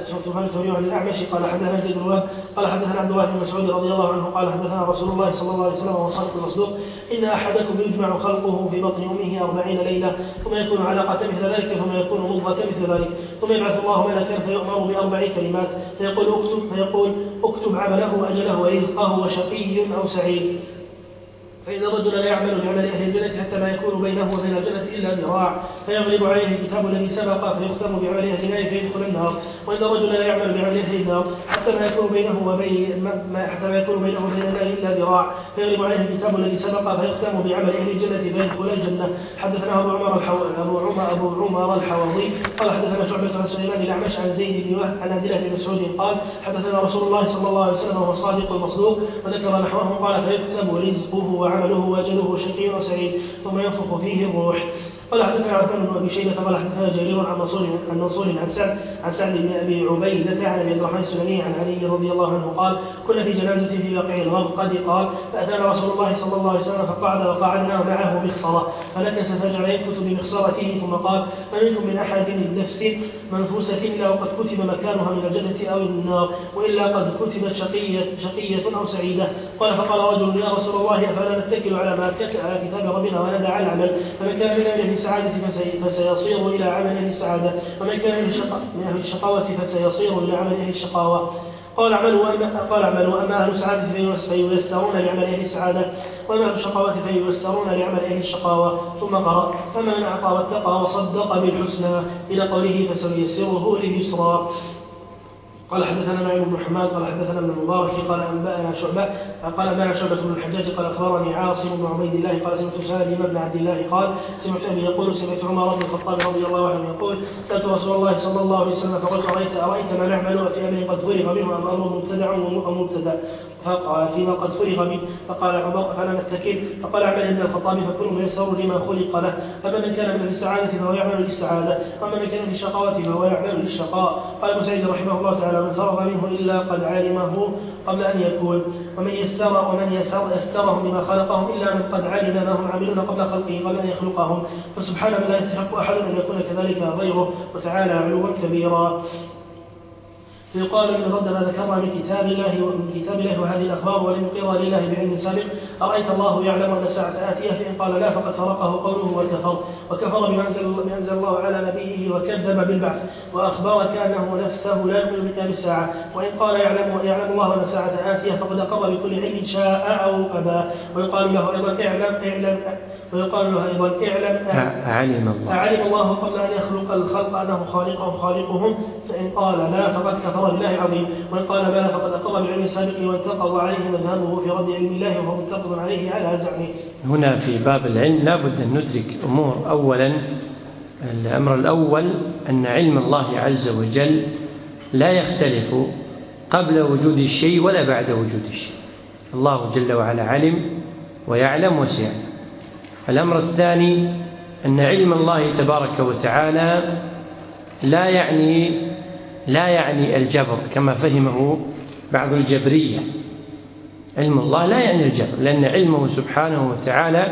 عن الأعمش قال حدثنا زيد بن وهب قال حدثنا عبد الله بن مسعود رضي الله عنه قال حدثنا رسول الله صلى الله عليه وسلم وهو صادق المصدوق إن أحدكم يجمع خلقه في بطن أمه أربعين ليلة ثم يكون علقة مثل ذلك ثم يكون مضغة مثل ذلك ثم يبعث الله ملكا فيؤمر بأربع كلمات فيقول اكتب فيقول اكتب عمله وأجله ورزقه وشقي أو سعيد. فإن الرجل لا يعمل بعمل أهل الجنة حتى ما يكون بينه وبين الجنة إلا ذراع فيغلب عليه الكتاب الذي سبق فيختم بعمل أهل النار فيدخل النار. وإن الرجل لا يعمل بعمل أهل النار حتى ما يكون بينه وبين ما حتى ما يكون بينه وبين النار إلا ذراع فيغلب عليه الكتاب الذي سبق فيختم بعمل أهل الجنة فيدخل الجنة. حدثنا أبو عمر الحو... أبو عمر أبو عمر الحوضي قال حدثنا شعبة عن سليمان الأعمش عن زيد بن وهب عن عبد الله بن مسعود قال حدثنا رسول الله صلى الله عليه وسلم وهو الصادق المصدوق وذكر نحوه قال فيكتب رزقه وعمله وأجله شقي وسعيد ثم ينفخ فيه الروح. قال حدثنا عثمان بن ابي شيبه قال حدثنا جرير عن منصور عن منصور عن سعد عن سعد بن ابي عبيده عن ابي عبد الرحمن السلمي عن علي رضي الله عنه قال كنا في جنازه في بقيع الغرقد قال فاتانا رسول الله صلى الله عليه وسلم فقعد وقعدنا معه مخصره فنكس فجعل ينكت بمخصرته ثم قال ما منكم من احد من نفس منفوسه الا وقد كتب مكانها من الجنه او النار والا قد كتبت شقيه شقيه او سعيده. قال فقال رجل يا رسول الله افلا نتكل على ما على كتاب ربنا وندع العمل فمن كان من اهل السعاده فسيصير الى عمل اهل السعاده ومن كان من اهل الشقاوه فسيصير الى عمل اهل الشقاوه. قال اعملوا قال اعملوا اما اهل السعاده فييسرون لعمل اهل السعاده واما اهل الشقاوه فييسرون لعمل اهل الشقاوه. ثم قرأ فمن اعطى واتقى وصدق بالحسنى الى قوله فسيسره لليسرى. قال حدثنا نعيم بن حماد قال حدثنا ابن المبارك قال انبانا شعبه قال انبانا شعبه بن الحجاج قال اخبرني عاصم بن عبيد الله قال سمعت سالم بن عبد الله قال سمعت ابي يقول سمعت عمر بن الخطاب رضي الله عنه يقول سالت رسول الله صلى الله عليه وسلم فقلت ارايت ارايت ما نعمل في امر قد فرغ منه ام امر مبتدع ومبتدا فقال فيما قد فرغ منه فقال عمر فلا نتكل فقال اعمل ابن الخطاب فكل ميسر لما خلق له فما من كان من السعاده فهو يعمل للسعاده واما من كان من الشقاوه فهو يعمل للشقاء. قال ابو سعيد رحمه الله تعالى من فرغ منه إلا قد علمه قبل أن يكون ومن يسر ومن يسر يسرهم بما خلقهم إلا من قد علم ما هم عاملون قبل خلقه قبل أن يخلقهم فسبحان من لا يستحق أحد أن يكون كذلك غيره وتعالى علوا كبيرا. فيقال إن رد ما ذكرنا من كتاب الله ومن كتاب الله وهذه الأخبار ولم يقر لله بعلم سابق أرأيت الله يعلم أن الساعة آتية فإن قال لا فقد فرقه قوله وكفر وكفر بما أنزل الله على نبيه وكذب بالبعث وأخبر كأنه نفسه لا يؤمن بكتاب الساعة وإن قال يعلم يعلم الله أن الساعة آتية فقد أقر بكل علم شاء أو أبى. ويقال له أيضا اعلم اعلم ويقال له أيضا اعلم أعلم الله أعلم الله قبل أن يخلق الخلق أنه خالقهم خالقهم فإن قال لا فقد كفر بالله عظيم وإن قال بلى فقد أقر بالعلم السابق وانتقض عليه مذهبه في رد علم الله وهو منتقض عليه على زعمه. هنا في باب العلم لا بد أن ندرك أمور. أولا الأمر الأول أن علم الله عز وجل لا يختلف قبل وجود الشيء ولا بعد وجود الشيء. الله جل وعلا علم ويعلم وسيعلم. الأمر الثاني أن علم الله تبارك وتعالى لا يعني لا يعني الجبر كما فهمه بعض الجبرية. علم الله لا يعني الجبر لأن علمه سبحانه وتعالى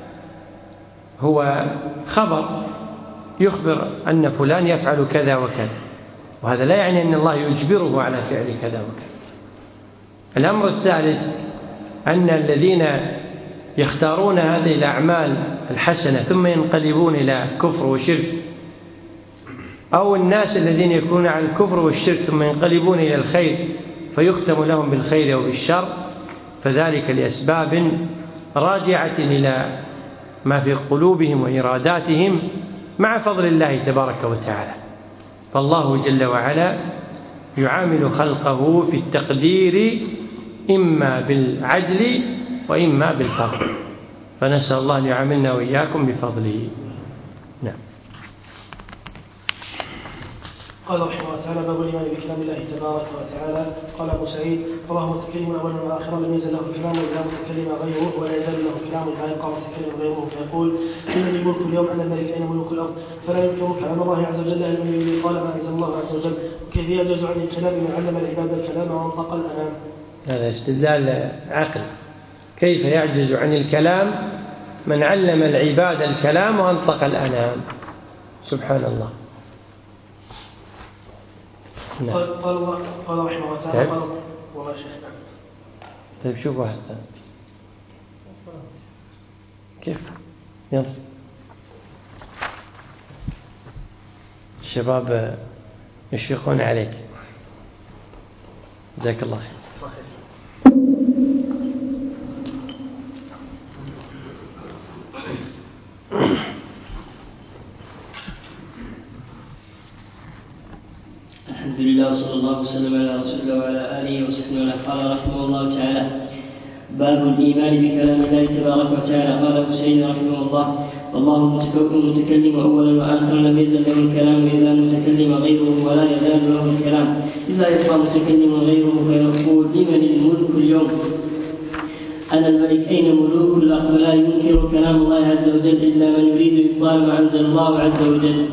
هو خبر يخبر أن فلان يفعل كذا وكذا وهذا لا يعني أن الله يجبره على فعل كذا وكذا. الأمر الثالث أن الذين يختارون هذه الأعمال الحسنة ثم ينقلبون إلى كفر وشرك أو الناس الذين يكونون على الكفر والشرك ثم ينقلبون إلى الخير فيختم لهم بالخير أو بالشر فذلك لأسباب راجعة إلى ما في قلوبهم وإراداتهم مع فضل الله تبارك وتعالى. فالله جل وعلا يعامل خلقه في التقدير إما بالعدل وإما بالفضل فنسأل الله أن يعاملنا وإياكم بفضله. نعم. قال رحمه الله تعالى باب الإيمان بكلام الله تبارك وتعالى. قال أبو سعيد الله متكلم أولا وآخرا لم يزل له الكلام وإذا متكلم غيره ولا يزال له الكلام إذا يبقى متكلم غيره فيقول إن الملك اليوم أن الملك أين ملوك الأرض فلا ينكر كلام الله عز وجل أن قال ما أنزل الله عز وجل وكيف يجوز عن الكلام من علم العباد الكلام وانطق الأنام. هذا استدلال عقل. كيف يعجز عن الكلام من علم العباد الكلام وانطق الأنام؟ سبحان الله. نعم. قال قال الله قال رحمه الله تعالى قال والله شيخنا. طيب شوف واحد ثاني كيف يلا الشباب يشفقون عليك جزاك الله خير. الحمد لله وصلى الله وسلم على رسول الله وعلى آله وصحبه وسلم. قال رحمه الله تعالى باب الإيمان بكلام الله تبارك وتعالى. قال أبو سعيد رحمه الله والله المتكلم أولا وآخرا لم يزل له الكلام إلا متكلم غيره ولا يزال له الكلام إذا يبقى متكلم غيره فيقول لمن الملك اليوم أنا الملك أين ملوك الأرض ولا ينكر كلام الله عز وجل إلا من يريد إبطال ما أنزل الله عز وجل.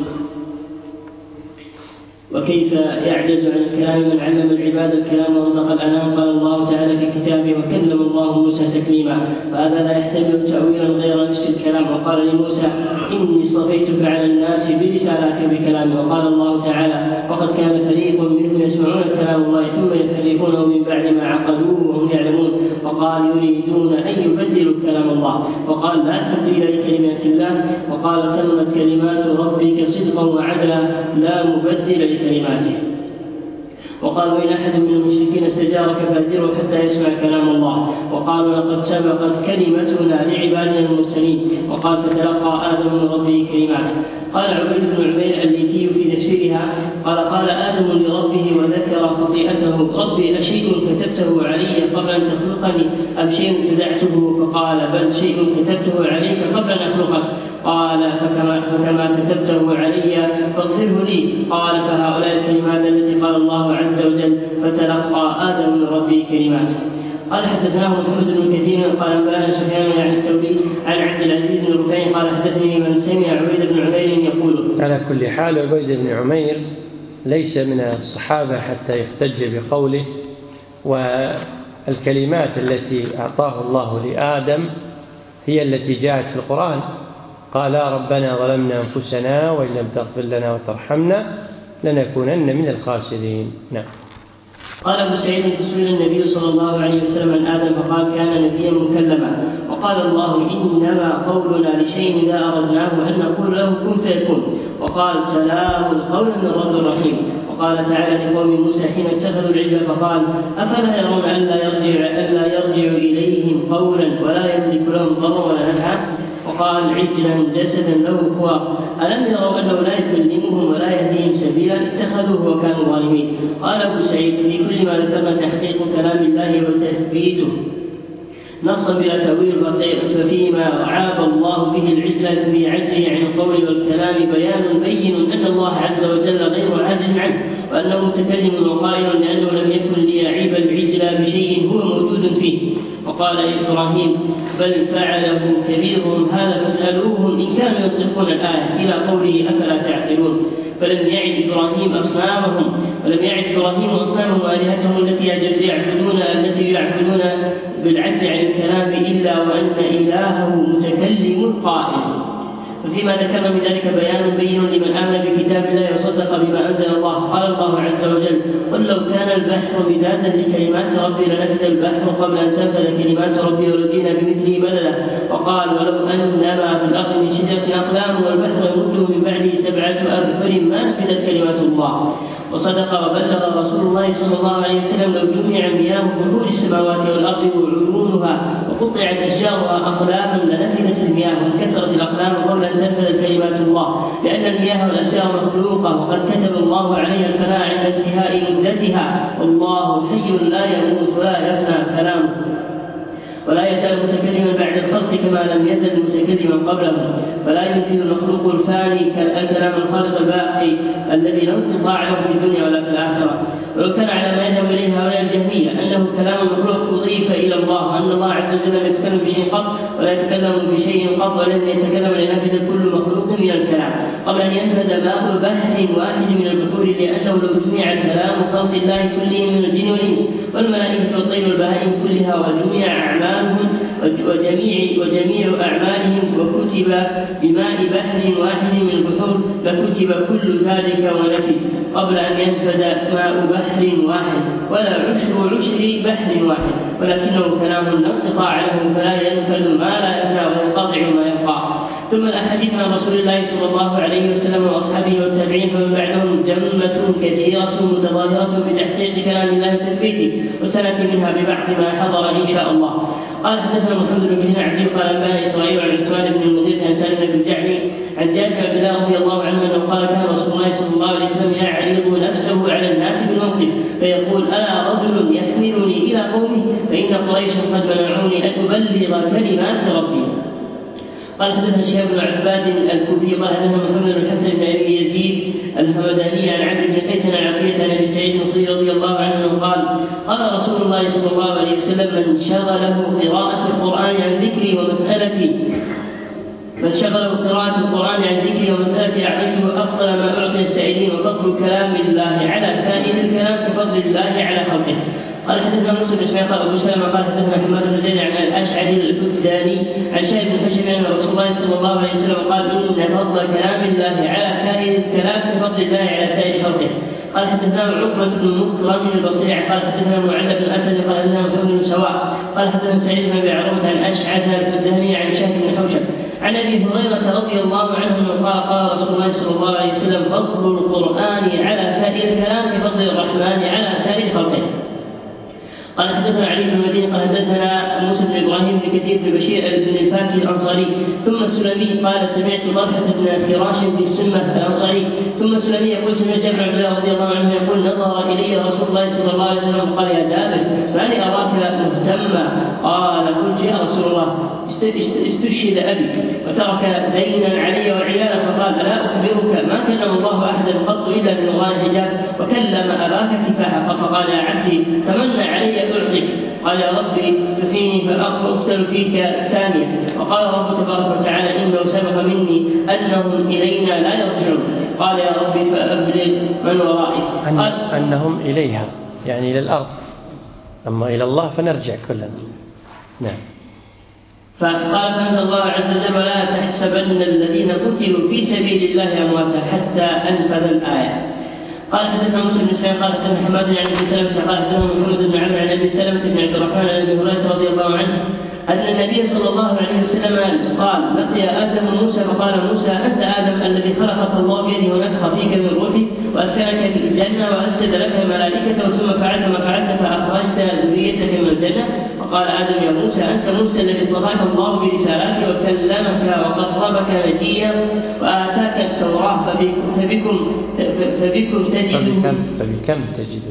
وكيف يعجز عن الكلام من علم العباد الكلام وانطق الأنام؟ قال الله تعالى في كتابه وكلم الله موسى تكليما فهذا لا يحتمل تأويلا غير نفس الكلام. وقال لموسى إني اصطفيتك على الناس برسالاتي وبكلامي. وقال الله تعالى وقد كان فريق منهم يسمعون كلام الله ثم يحرفونه من بعد ما عقلوه وهم يعلمون. وقال يريدون أن يبدلوا كلام الله. وقال لا تبديل لكلمات الله. وقال تمت كلمات ربك صدقا وعدلا لا مبدل كلماته. وقال وإن أحد من المشركين استجارك فأجره حتى يسمع كلام الله. وقالوا لقد سبقت كلمتنا لعبادنا المرسلين. وقال فتلقى آدم من ربه كلمات. قال عبيد بن عمير الليثي في تفسيرها قال قال آدم لربه وذكر خطيئته ربي أشيء كتبته علي قبل أن تخلقني أم شيء ابتدعته؟ فقال بل شيء كتبته عليك قبل أن أخلقك. قال فكما, فكما كتبته علي فاغفره لي. قال فهؤلاء الكلمات التي قال الله عز وجل فتلقى آدم من ربه كلمات. قال حدثناه محمد بن كثير قال انبانا سفيان عن الثوري عن عبد العزيز بن رفيع قال حدثني من سمع عبيد بن عمير يقول. على كل حال عبيد بن عمير ليس من الصحابة حتى يحتج بقوله. والكلمات التي أعطاه الله لآدم هي التي جاءت في القرآن قال ربنا ظلمنا أنفسنا وإن لم تغفر لنا وترحمنا لنكونن من الخاسرين. نعم. قال أبو سعيد سئل النبي صلى الله عليه وسلم عن آدم فقال كان نبيا مكلما. وقال الله إنما قولنا لشيء إذا أردناه أن نقول له كن فيكون. وقال سلام قولا من رب رحيم. وقال تعالى لقوم موسى حين اتخذوا العجل فقال أفلا يرون ألا يرجع, ألا يرجع إليهم قولا ولا يملك لهم ضرا ولا نفعا. وقال عجلا جسدا له خوار ألم يروا أنه لا يكلمهم ولا يهديهم سبيلا اتخذوه وكانوا ظالمين. قال أبو سعيد في كل ما ذكرنا تحقيق كلام الله وتثبيته نصا بلا تأويل ففيما عاب الله به العجل في عجزه عن القول والكلام بيان بين أن الله عز وجل غير عاجز عنه وأنه متكلم وقائل لأنه لم يكن ليعيب العجل بشيء هو موجود فيه. وقال إبراهيم بل فعله كبيرهم هذا فاسألوهم إن كانوا ينطقون الآية إلى قوله أفلا تعقلون. فلم يعد إبراهيم أصنامهم ولم يعد إبراهيم أصنامهم وآلهتهم التي يعبدون التي يعبدون بالعجز عن الكلام إلا وأن إلهه متكلم قائل. ففيما ذكرنا من ذلك بيان بين لمن آمن بكتاب الله وصدق بما أنزل الله. قال الله عز وجل قل لو كان البحر مدادا لكلمات ربي لنفذ البحر قبل أن تنفذ كلمات ربي ولو جئنا بمثله مددا. وقال ولو أنما في الأرض من شجرة أقلام والبحر يمده من بعده سبعة أبحر ما نفذت كلمات الله. وصدق وبلغ رسول الله صلى الله عليه وسلم لو جمع مياه بحور السماوات والأرض وعيونها وقطعت أشجارها أقلاما لنفذت المياه وانكسرت الأقلام قبل أن تنفذ كلمات الله لأن المياه والأشجار مخلوقة وقد كتب الله عليها الفناء عند انتهاء مدتها والله حي لا يموت ولا يفنى كلامه. ولا يزال متكلما بعد الخلق كما لم يزل متكلما قبله، فلا يمكن المخلوق الفاني كالكلام الخالق الباقي الذي لا انقطاع له في الدنيا ولا في الآخرة. ولو كان على ما يذهب إليه هؤلاء الجهمية أنه كلام المخلوق أضيف إلى الله، وأن الله عز وجل لا يتكلم بشيء قط ولا يتكلم بشيء قط ولن يتكلم لينفذ كل مخلوق من الكلام قبل أن ينفذ ماء بحر واحد من البحور، لأنه لو جمع كلام خلق الله كلهم من الجن والإنس والملائكة والطير والبهائم كلها وجميع أعمالهم وجميع, وجميع أعمالهم وكتب بماء بحر واحد من البحور لكتب كل ذلك ونفذ قبل أن ينفذ ماء بحر واحد ولا عشر عشر بحر واحد، ولكنه كلام لا انقطاع له فلا ينفذ ما لا يفنى وينقطع ما يبقى. ثم الأحاديث عن رسول الله صلى الله عليه وسلم وأصحابه والتابعين فمن بعدهم جمة كثيرة متظاهرة بتحقيق كلام الله وتثبيته، وسنأتي منها ببعض ما حضر إن شاء الله. قال حدثنا محمد بن كثير عبد قال أنبأنا إسرائيل عن عثمان بن المغيرة عن سالم بن الجعدي عن جابر بن عبد الله رضي الله عنه أنه قال كان رسول الله صلى الله عليه وسلم يعرض نفسه على الناس بالموقف فيقول ألا رجل يحملني إلى قومه فإن قريشا قد منعوني أن أبلغ كلمات ربي. قال حدثنا شهاب بن عباد الكوفي قال حدثنا محمد بن الحسن بن ابي يزيد الهمداني عن عبد بن قيس عن عقيله عن ابي سعيد الخدري رضي الله عنه قال قال رسول الله صلى الله عليه وسلم من شغله قراءة القرآن عن ذكري ومسألتي من شغله قراءة القرآن عن ذكري ومسألتي أعطيته أفضل ما أعطي السائلين، وفضل كلام الله على سائر الكلام كفضل الله على خلقه. قال حدثنا موسى بن اسماعيل قال ابو سلمة قال حدثنا حماد بن زيد عن الاشعري الفداني عن شهاب بن حشم ان رسول الله صلى الله عليه وسلم قال ان فضل كلام الله على سائر الكلام كفضل الله على سائر خلقه. قال حدثنا عقبة بن مكرم البصري قال حدثنا معل بن اسد قال حدثنا محمد بن سواء قال حدثنا سعيد بن ابي عروبة عن اشعث الفداني عن شهاب بن حوشب عن ابي هريرة رضي الله عنه قال قال رسول الله صلى الله عليه وسلم فضل القرآن على سائر الكلام كفضل الرحمن على سائر خلقه. قال حدثنا علي بن المديني قال حدثنا موسى بن ابراهيم بن كثير بن بشير بن الفاكهي الانصاري ثم السلمي قال سمعت طلحه بن فراش في السمه الانصاري ثم السلمي يقول سمعت جابر بن عبد الله رضي الله عنه يقول نظر الي رسول الله صلى الله عليه وسلم قال يا جابر ما لي اراك مهتما؟ قال قلت يا رسول الله استشهد ابي وترك دينا علي وعيالا فقال الا اخبرك ما كلم الله احدا قط الا بلغان الحجاب وكلم اباك كفاحا فقال يا عبدي تمنى علي أعطيك قال يا ربي تحيني فأقتل فيك الثانية وقال رب تبارك وتعالى إنه سبق مني أنهم إلينا لا يرجعون قال يا ربي فأبلغ من ورائي قال أنهم إليها يعني إلى الأرض أما إلى الله فنرجع كلنا. نعم. فقال فأنزل الله عز وجل ولا تحسبن الذين قتلوا في سبيل الله أمواتا حتى أنفذ الآية. قال حدثنا موسى بن اسماعيل قال حدثنا حماد عن ابي سلمة قال حدثنا محمد بن عمرو عن ابي سلمة بن عبد الرحمن عن ابي هريرة رضي الله عنه ان النبي صلى الله عليه وسلم قال لقي ادم موسى فقال موسى انت ادم الذي خلقك الله بيده ونفخ فيك من روحه واسكنك في الجنه واسجد لك ملائكته ثم فعلت ما فعلت فاخرجت ذريتك من الجنه فقال ادم يا موسى انت موسى الذي اصطفاك الله برسالاته وكلمك وقربك نجيا واتاك التوراه فبكم فبكم تجده فبكم تجده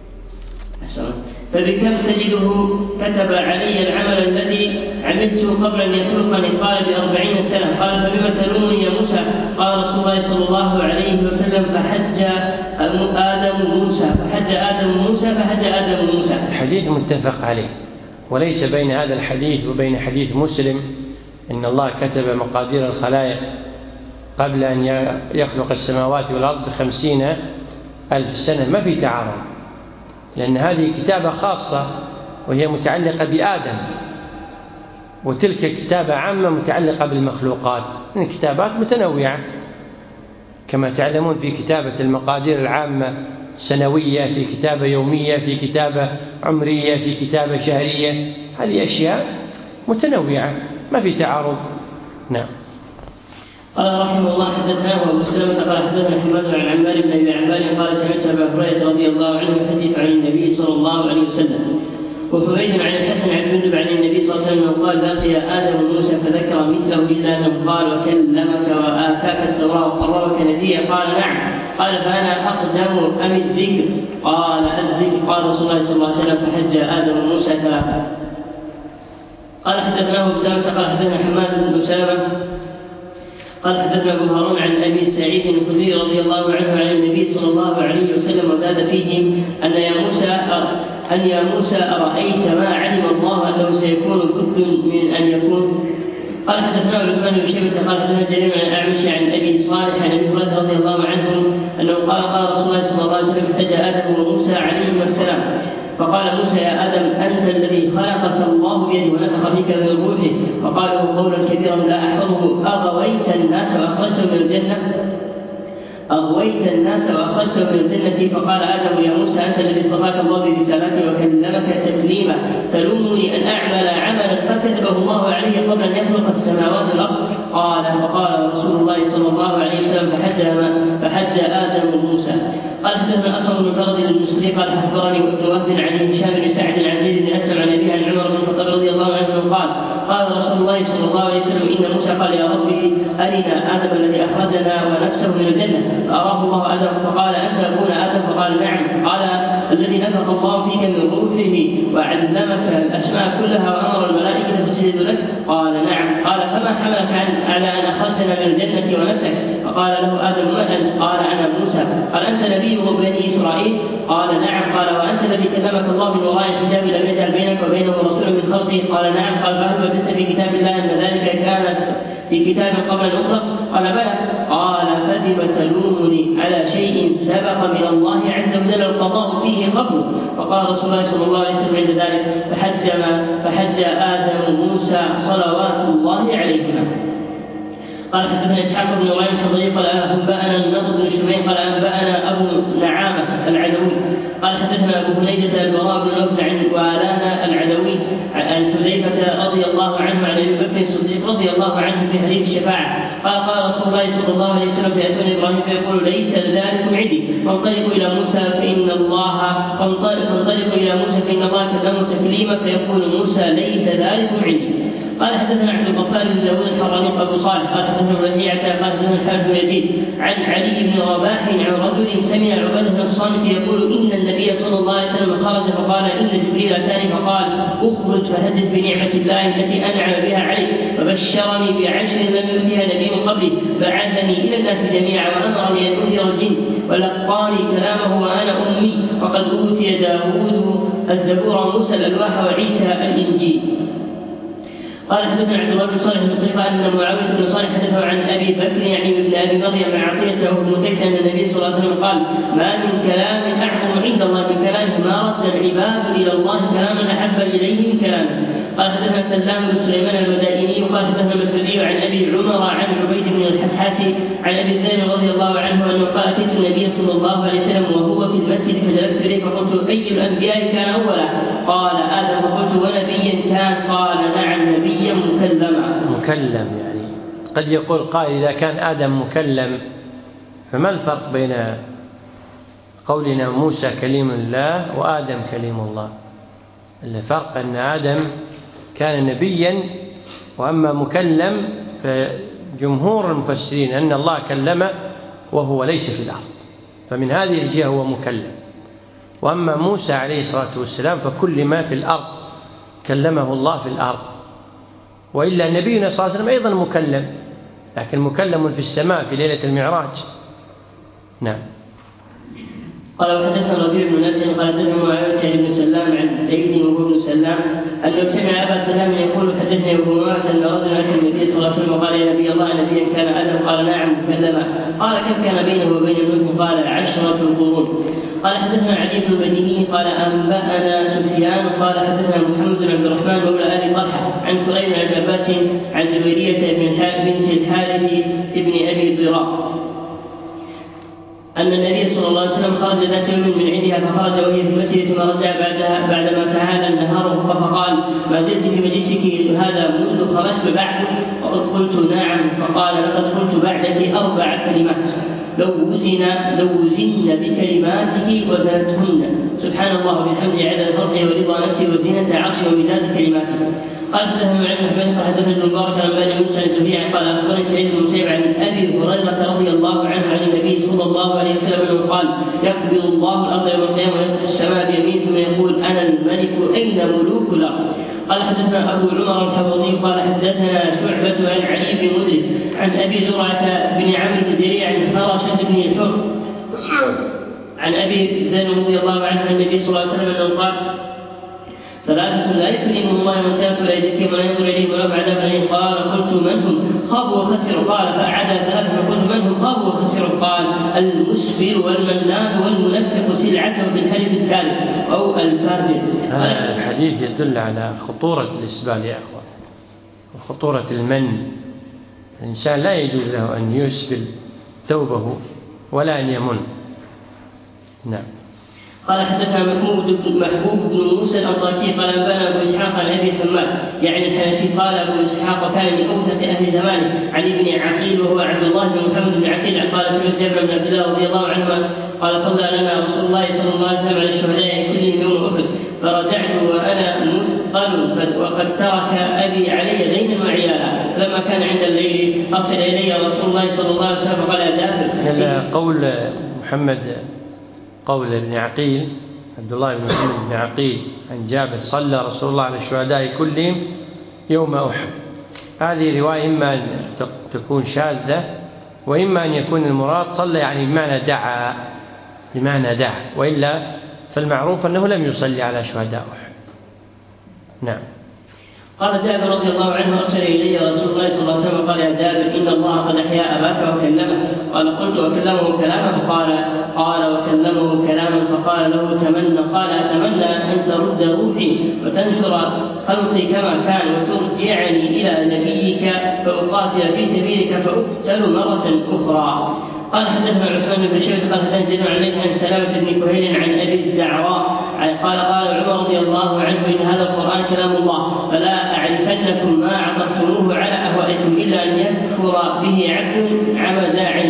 فبكم تجده كتب علي العمل الذي عملت قبل أن يخلقني قال بأربعين سنة قال فبما تلومني يا موسى قال رسول الله صلى الله عليه وسلم فحج آدم موسى فحج آدم موسى فحج آدم موسى. الحديث متفق عليه وليس بين هذا الحديث وبين حديث مسلم إن الله كتب مقادير الخلائق قبل أن يخلق السماوات والأرض بخمسين ألف سنة ما في تعارض لأن هذه كتابة خاصة وهي متعلقة بآدم وتلك كتابة عامة متعلقة بالمخلوقات كتابات متنوعة كما تعلمون في كتابة المقادير العامة سنوية في كتابة يومية في كتابة عمرية في كتابة شهرية هذه أشياء متنوعة ما في تعارض. نعم. قال رحمه الله حدثنا ابو سلمة قال حدثنا حماد عن عمار بن ابي عمار قال سمعت ابا هريره رضي الله عنه يحدث عن النبي صلى الله عليه وسلم وحميد عن الحسن عن جندب عن النبي صلى الله عليه وسلم قال لقي ادم موسى فذكر مثله الا انه قال وكلمك واتاك التوراه وقربك نجيا قال نعم قال فانا اقدم ام الذكر قال الذكر قال رسول الله صلى الله عليه وسلم فحج ادم موسى ثلاثه. قال حدثنا أبو سلمة قال حدثنا حماد بن سلمة قال حدثنا أبو هارون عن أبي سعيد الخدري رضي الله عنه عن النبي صلى الله عليه وسلم وزاد فيه أن يا موسى أن يا موسى أرأيت ما علم الله أنه سيكون بد من أن يكون. قال حدثنا عثمان بن شيبة قال حدثنا جرير عن الأعمش عن أبي صالح عن أبي هريرة رضي الله عنه أنه قال قال رسول الله صلى الله عليه وسلم احتج آدم وموسى عليهما السلام فقال موسى يا آدم أنت الذي خلقك الله بيده ونفخ فيك من روحه فقال له قولا كبيرا لا أحفظه أغويت الناس وأخرجتهم من الجنة أغويت الناس وأخرجتهم من الجنة. فقال آدم يا موسى أنت الذي اصطفاك الله برسالته وكلمك تكليما تلومني أن أعمل عملا فكتبه الله عليه قبل أن يخلق السماوات والأرض. قال فقال رسول الله صلى الله عليه وسلم فحج فحج آدم وموسى. قال حدثنا أصغر بن فرد المصري قال أخبرني ابن وهب عن هشام بن سعد عن زيد بن أسلم عن أبيه عن عمر بن الخطاب رضي الله عنه قال قال رسول الله صلى الله عليه وسلم إن موسى قال يا ربي أرنا آدم الذي أخرجنا ونفسه من الجنة فأراه الله آدم فقال أنت أبونا آدم فقال نعم. قال الذي نفخ الله فيك من روحه وعلمك الأسماء كلها وأمر الملائكة تسجد لك قال نعم. قال فما حملك على أن أخرجتنا من الجنة ونفسك؟ فقال له آدم من أنت؟ قال أنا موسى. قال أنت نبي بني إسرائيل؟ قال نعم. قال وأنت الذي كلمك الله من وراء الكتاب لم يجعل بينك وبينه رسولا من خلقه؟ قال نعم. قال فهل وجدت في كتاب الله أن ذلك كان في كتاب قبل أن أخلق؟ قال بلى. قال فبم تلومني على شيء سبق من الله عز وجل القضاء فيه قبل؟ فقال رسول الله صلى الله عليه وسلم عند ذلك فحج فحج آدم وموسى صلوات الله عليهما. قال حدثنا اسحاق بن ابراهيم الحضري قال انبانا النضر بن شميل قال انبانا ابو نعامه العدوي قال حدثنا ابو هنيدة البراء بن نوفل عن والانا العدوي عن حذيفه رضي الله عنه عن ابي بكر الصديق رضي الله عنه في حديث الشفاعه قال قال رسول الله صلى الله عليه وسلم فياتون ابراهيم فيقول ليس ذلكم عندي فانطلقوا الى موسى فان الله فانطلقوا الى موسى فان الله كلمه تكليما فيقول موسى ليس ذلكم عندي. قال حدثنا عبد الغفار بن داود الحراني ابو صالح قال حدثنا ربيعه قال حدثنا الحارث بن يزيد عن علي بن رباح عن رجل سمع عباده بن الصامت يقول ان النبي صلى الله عليه وسلم خرج فقال ان جبريل اتاني فقال اخرج فحدث بنعمه الله التي انعم بها عليك فبشرني بعشر لم يؤتها نبي من قبلي بعثني الى الناس جميعا وامرني ان انذر الجن ولقاني كلامه وانا امي وقد اوتي داود الزبور وموسى الالواح وعيسى الانجيل. قال حدثنا عبد الله بن صالح بن صيفة ان معاويه بن صالح حدثه عن ابي بكر يعني ابن ابي مريم عن عطيه وابن قيس ان النبي صلى الله عليه وسلم قال ما من كلام اعظم عند الله من كلامه ما رد العباد الى الله كلاما احب اليه من كلامه. قال حدثنا سلام بن سليمان المدائني وقال حدثنا مسعودي عن ابي عمر عن عبيد بن الحسحاسي عن ابي الذر رضي الله عنه انه قال اتيت النبي صلى الله عليه وسلم وهو في المسجد فجلست اليه فقلت اي الانبياء كان اولا؟ قال ادم. فقلت ونبيا كان؟ قال نعم نبيا مكلما. مكلم يعني قد يقول قائل اذا كان ادم مكلم فما الفرق بين قولنا موسى كليم الله وادم كليم الله؟ الفرق ان ادم كان نبيا واما مكلم فجمهور المفسرين ان الله كلمه وهو ليس في الارض فمن هذه الجهه هو مكلم. واما موسى عليه الصلاه والسلام فكل ما في الارض كلمه الله في الارض. والا نبينا صلى الله عليه وسلم ايضا مكلم لكن مكلم في السماء في ليله المعراج. نعم. قال وحدثنا ربيع بن نافع قال حدثنا معاويه بن سلام عن زيد وهو ابن سلام انه سمع ابا سلام يقول حدثني ابو مات ان رجلا اتى النبي صلى الله عليه وسلم وقال يا نبي الله نبيا كان ادم؟ قال نعم مكلما. قال كم كان بينه وبين نوح؟ قال عشره قرون. قال حدثنا علي بن المديني قال انبانا سفيان قال حدثنا محمد بن عبد الرحمن مولى ابي طلحه عن كريم بن عباس عن جويريه بنت الحارث ابن ابي ضرار أن النبي صلى الله عليه وسلم خرج ذات يوم من عندها فخرج وهي في المسجد ثم رجع بعدها بعدما تعالى النهار فقال ما زلت في مجلسك هذا منذ خرجت بعد؟ قلت نعم. فقال لقد قلت بعدك أربع كلمات لو وزن لو وزن بكلماته وزنتهن سبحان الله وبحمده عدد خلقه ورضا نفسه وزنة عرشه ومداد كلماته. قال حدثنا عن حدثنا حدثنا ابن مبارك عن بني موسى الجميع قال اخبرني سعيد بن مسيب عن ابي هريره رضي الله عنه عن النبي صلى الله عليه وسلم انه قال يقبض الله الارض يوم القيامه ويفتح السماء بيمينه ثم يقول انا الملك اين ملوك الارض؟ قال حدثنا أبو عمر الحفظي قال حدثنا شعبة عن علي بن مدرك عن أبي زرعة بن عمرو بن جرير عن خرشة بن الحر عن أبي ذر رضي الله عنه عن النبي صلى الله عليه وسلم أنه قال ثلاثة لا يكلمهم الله من كانت ولا يزكيهم ولا ينظر إليهم ولا عذاب أليم. قال قلت من هم؟ خابوا وخسروا. قال فأعاد ثلاثة قلت من هم؟ خابوا وخسروا. قال المسبل والمنان والمنفق سلعته بالحلف الكاذب أو الفاجر. هذا الحديث يدل على خطورة الإسبال يا أخوان وخطورة المن. الإنسان لا يجوز له أن يسبل ثوبه ولا أن يمن. نعم. قال حدثنا محمود بن محبوب بن موسى الأنطاكي قال أنبانا أبو إسحاق عن أبي حماد يعني الحنفي قال أبو إسحاق كان من أوثق أهل زمانه عن ابن عقيل وهو عبد الله بن محمد بن عقيل قال سمعت جابر بن عبد الله رضي الله عنهما قال صلى لنا رسول الله صلى الله عليه وسلم على الشهداء كلهم يوم أحد فرجعت وأنا مثقل وقد ترك أبي علي دينا وعيالا فلما كان عند الليل أرسل إلي رسول الله صلى الله عليه وسلم فقال يا جابر. قول محمد قول ابن عقيل عبد الله بن محمد بن عقيل عن جابر صلى رسول الله على الشهداء كلهم يوم أحد. هذه رواية إما أن تكون شاذة وإما أن يكون المراد صلى يعني بمعنى دعا بمعنى دعا وإلا فالمعروف أنه لم يصلي على شهداء أحد. نعم. قال جابر رضي الله عنه أرسل إلي رسول الله صلى الله عليه وسلم قال يا جابر إن الله قد أحيا أباك وكلمه. قال قلت وكلمه كلاما فقال قال وكلمه كلاما فقال له تمنى قال أتمنى أن ترد روحي وتنشر خلقي كما كان وترجعني إلى نبيك فأقاتل في سبيلك فأقتل مرة أخرى. قال حدثنا عثمان بن شيبة قال حدثنا جرير عليه عن سلامة بن كهيل عن أبي الزعراء قال قال عمر رضي الله عنه إن هذا القرآن كلام الله فلا أعرفنكم ما عطفتموه على أهوائكم إلا أن يكفر به عبد عمد عين.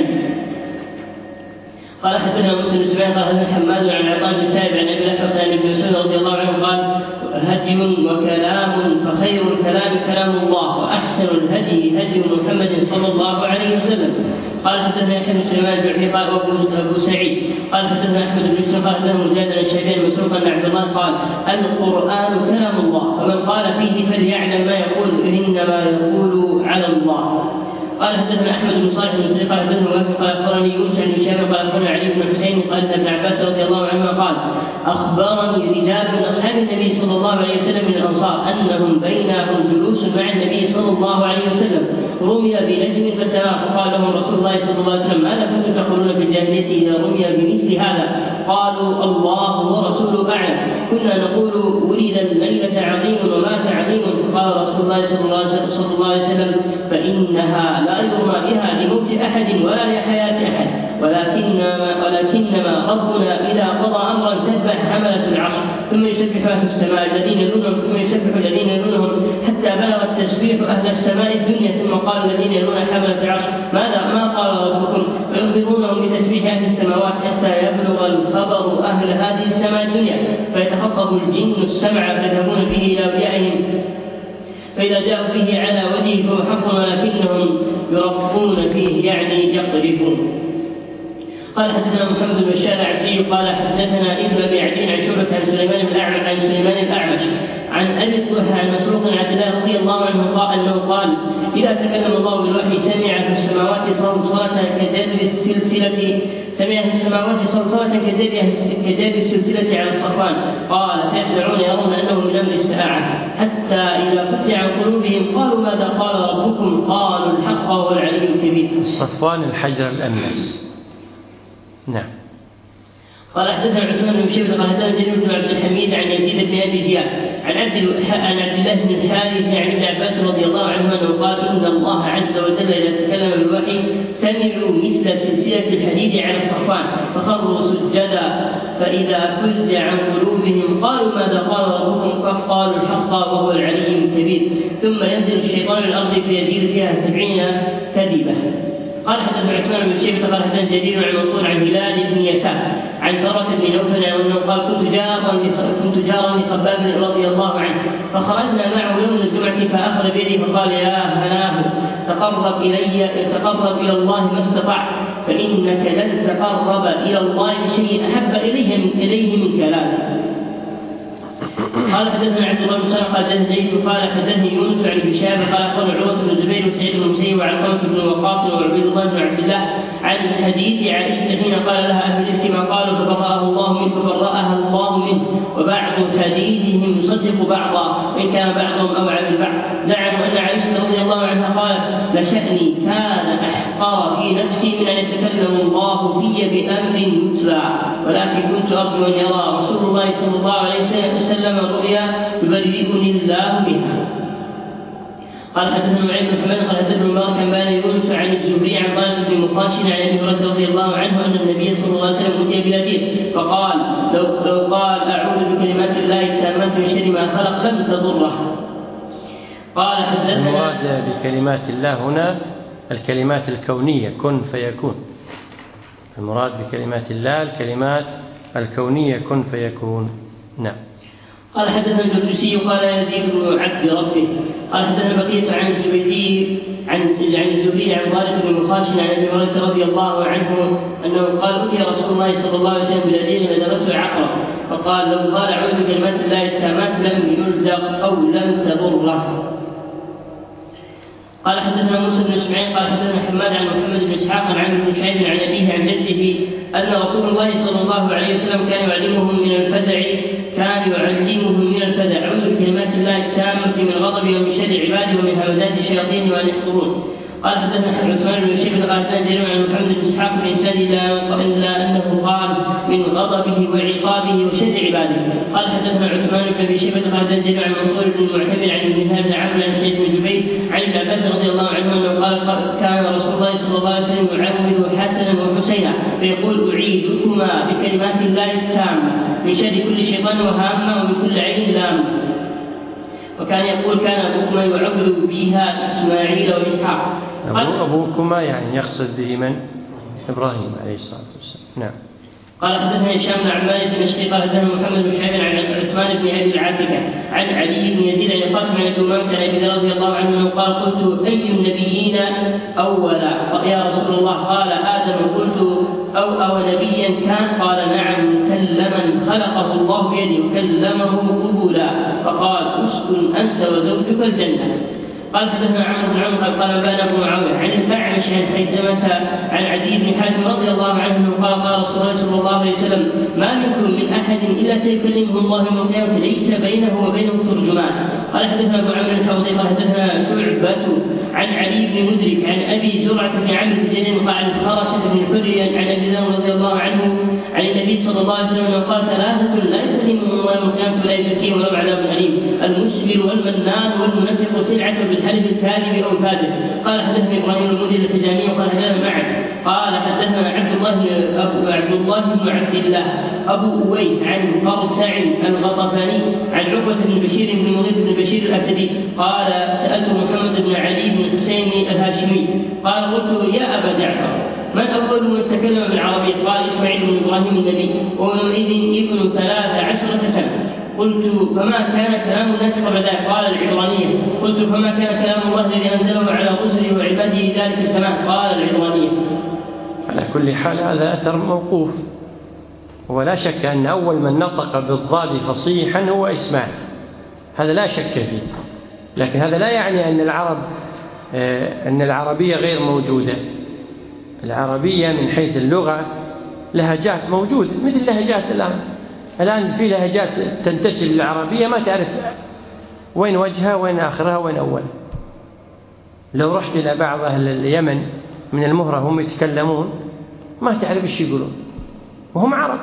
قال حدثنا موسى بن سفيان قال حدثنا حماد عن عطاء بن سائب عن أبي الأحوص عن ابن مسعود رضي الله عنه قال هدي وكلام فخير الكلام كلام الله وأحسن الهدي هدي محمد صلى الله عليه وسلم. قال حدثنا يحيى بن سليمان الجعفي قال أبو سعيد قال حدثنا أحمد بن يوسف قال حدثنا مجاهد عن الشيباني مسروقا عن عبد الله قال القرآن كلام الله فمن قال فيه فليعلم ما يقول إنما يقول على الله. قال حدثنا احمد بن صالح بن مسلم قال حدثنا وافق قال اخبرني يونس عن هشام قال اخبرنا علي بن حسين قال ابن عباس رضي الله عنهما قال اخبرني رجال من اصحاب النبي صلى الله عليه وسلم من الانصار انهم بينهم جلوس مع النبي صلى الله عليه وسلم رمي بنجم فسمع فقال لهم رسول الله صلى الله عليه وسلم ماذا كنتم تقولون في الجاهليه اذا رمي بمثل هذا؟ قالوا الله ورسوله اعلم. كنا نقول ولد الليله عظيم ومات عظيم فقال رسول الله صلى الله عليه وسلم فانها لا يرمى بها لموت احد ولا لحياه احد ولكنما ولكنما ربنا اذا قضى امرا سبح حمله العرش ثم يسبح اهل السماء الذين يلونهم ثم يسبح الذين يلونهم حتى بلغ التسبيح اهل السماء الدنيا ثم قال الذين يلون حمله العرش ماذا ما قال ربكم فيخبرونهم بتسبيح اهل السماوات حتى يبلغ الخبر اهل هذه السماء الدنيا فيتخطف الجن السمع فيذهبون به الى اوليائهم فإذا جاءوا به على وجهه فهو حق ولكنهم يرقون فيه يعني يقذفون. قال حدثنا محمد بن بشار العبدي قال حدثنا ابن ابي عدي عن شعبة عن سليمان بن الاعمش عن سليمان الاعمش عن ابي الضحى عن مسروق عن عبد الله رضي الله عنه قال انه قال اذا تكلم الله بالوحي سمع في السماوات صلصلة كجذب السلسلة سمع في السماوات صلصلة كجذب السلسلة على الصفوان قال فيفزعون يرون انه من امر الساعة حتى اذا فتح عن قلوبهم قالوا ماذا قال ربكم قالوا الحق وهو العلي الكبير. صفوان الحجر الاملس. نعم. قال حدثنا عثمان بن شيبة قال حدثنا جرير بن عبد الحميد عن يزيد بن ابي زياد عن عبد عن عبد الله بن الحارث عن ابن عباس رضي الله عنهما انه قال ان الله عز وجل اذا تكلم بالوحي سمعوا مثل سلسلة الحديد على الصفوان فخروا سجدا فاذا فزع عن قلوبهم قالوا ماذا قال ربكم فقالوا الحق وهو العلي الكبير ثم ينزل الشيطان الارض فيزيد فيها سبعين كذبه. قال حدثنا عثمان بن شيبة قال حدثنا جرير عن منصور عن هلال بن يسار عن ثرة بن نوفل انه قال كنت جارا كنت جارا لخباب رضي الله عنه فخرجنا معه يوم الجمعة فأخذ بيدي فقال يا هناه تقرب إلي تقرب إلى الله ما استطعت فإنك لن تقرب إلى الله بشيء أحب إليه إليه من كلامه. قال حدثنا عبد الله بن سلمة قال حدثنا زيد قال حدثني يونس عن ابن شهاب قال اخبرنا عروة بن الزبير وسعيد بن المسيب وعلقمة بن وقاص وعبيد الله بن عبد الله عن حديث عائشة حين قال لها أهل الإفك ما قالوا فبرأه الله منه فبرأها الله منه وبعض حديثهم يصدق بعضا وإن كان بعضهم أوعى بالبعض. زعموا أن عائشة رضي الله عنها قالت لشأني كان أحقر في نفسي من أن يتكلم الله في بأمر يتلى ولكن كنت أرجو أن يرى رسول الله صلى الله عليه وسلم الرؤيا يبرئني الله بها. قال حدثنا معين بن حماد قال حدثنا مبارك عن بان يونس عن الزهري عن طارق بن مقاشن عن ابي هريره رضي الله عنه ان النبي صلى الله عليه وسلم اتي بلديه فقال لو, لو قال اعوذ بكلمات الله التامات من شر ما خلق لم تضره. قال حدثنا المراد بكلمات الله هنا الكلمات الكونيه كن فيكون. المراد بكلمات الله الكلمات الكونيه كن فيكون. نعم. قال حدثنا الجلوسي قال يزيد بن عبد ربه قال حدثنا بقية عن الزبيدي عن عن الزهري عن طارق بن مخاشن عن ابي هريره رضي الله عنه انه قال اتي رسول الله صلى الله عليه وسلم بلديه فدغته العقرب فقال لو قال اعوذ بكلمات الله التامات لم يلدغ او لم تضره. قال حدثنا موسى بن اسماعيل قال حدثنا حماد عن محمد بن اسحاق عن عمرو بن شعيب عن ابيه عن جده ان رسول الله صلى الله عليه وسلم كان يعلمهم من الفزع كان يعلمهم من الفزع اعوذ بكلمات الله التامه من غضبه ومن شر عباده ومن همزات الشياطين وان يحضرون. قال حدثنا عثمان بن شيبه قال حدثنا جرير عن محمد بن اسحاق بن اسناد الا انه قال من غضبه وعقابه وشر عباده. قال حدثنا عثمان بن ابي شيبه قال حدثنا جرير عن منصور بن المعتمر عن ابن بن عمرو عن سعيد بن جبير عن ابن عباس رضي الله عنه انه قال كان رسول الله صلى الله عليه وسلم يعوذ حسنا وحسينا فيقول اعيذكما بكلمات الله التامه من شر كل شيطان وهامه ومن كل عين لامه. وكان يقول كان ابوكما يعوذ بها اسماعيل واسحاق. أبو أبوكما يعني يقصد به من؟ إبراهيم عليه الصلاة والسلام. نعم. قال حدثنا هشام بن عمار الدمشقي قال حدثنا محمد بن شعيب عن عثمان بن ابي العاتكه عن علي بن يزيد عن القاسم عن ابي امامه عن ابي رضي الله عنه قال قلت اي النبيين اولا يا رسول الله قال ادم قلت او او نبيا كان قال نعم كلما خلقه الله بيده وكلمه قبولا فقال اسكن انت وزوجك الجنه. قال حدثنا عمرو بن عمرو قال بان ابو معاويه عن الأعمش عن خيثمة عن عدي بن حاتم رضي الله عنه قال قال رسول الله صلى الله عليه وسلم ما منكم من احد الا سيكلمه الله يوم القيامه ليس بينه وبينه ترجمان. قال حدثنا ابو عمرو الحوضي قال حدثنا شعبة عن علي بن مدرك عن ابي زرعه بن عمرو بن جرير قال عن خرشه بن حري عن ابي ذر رضي الله عنه عن النبي صلى الله عليه وسلم قال ثلاثه لا يكلمهم الله يوم القيامه ولا يزكيهم ولهم عذاب اليم المسبل والمنان والمنفق سلعه بالحلف الكاذب او الفاجر. قال حدثنا ابراهيم المدير الحجامي وقال حدثنا معه قال حدثنا عبد الله بن عبد الله بن عبد الله ابو اويس عن قرثع الغطفاني عن عقبه بن بشير بن مغيث بن بشير الاسدي قال سالت محمد بن علي بن الحسين الهاشمي قال قلت يا ابا جعفر من اول من تكلم بالعربيه؟ قال اسماعيل بن ابراهيم النبي ويومئذ ابن ثلاث عشره سنه. قلت فما كان كلام الناس قبل ذلك؟ قال العبرانيه. قلت فما كان كلام الله الذي انزله على رسله وعباده ذلك التمام؟ قال العبرانيه. على كل حال هذا اثر موقوف ولا شك ان اول من نطق بالضاد فصيحا هو اسماعيل هذا لا شك فيه. لكن هذا لا يعني ان العرب ان العربيه غير موجوده. العربيه من حيث اللغه لهجات موجوده مثل لهجات الان. الآن في لهجات تنتسب للعربية ما تعرف وين وجهها وين آخرها وين أولها. لو رحت إلى بعض أهل اليمن من المهرة هم يتكلمون ما تعرف إيش يقولون وهم عرب.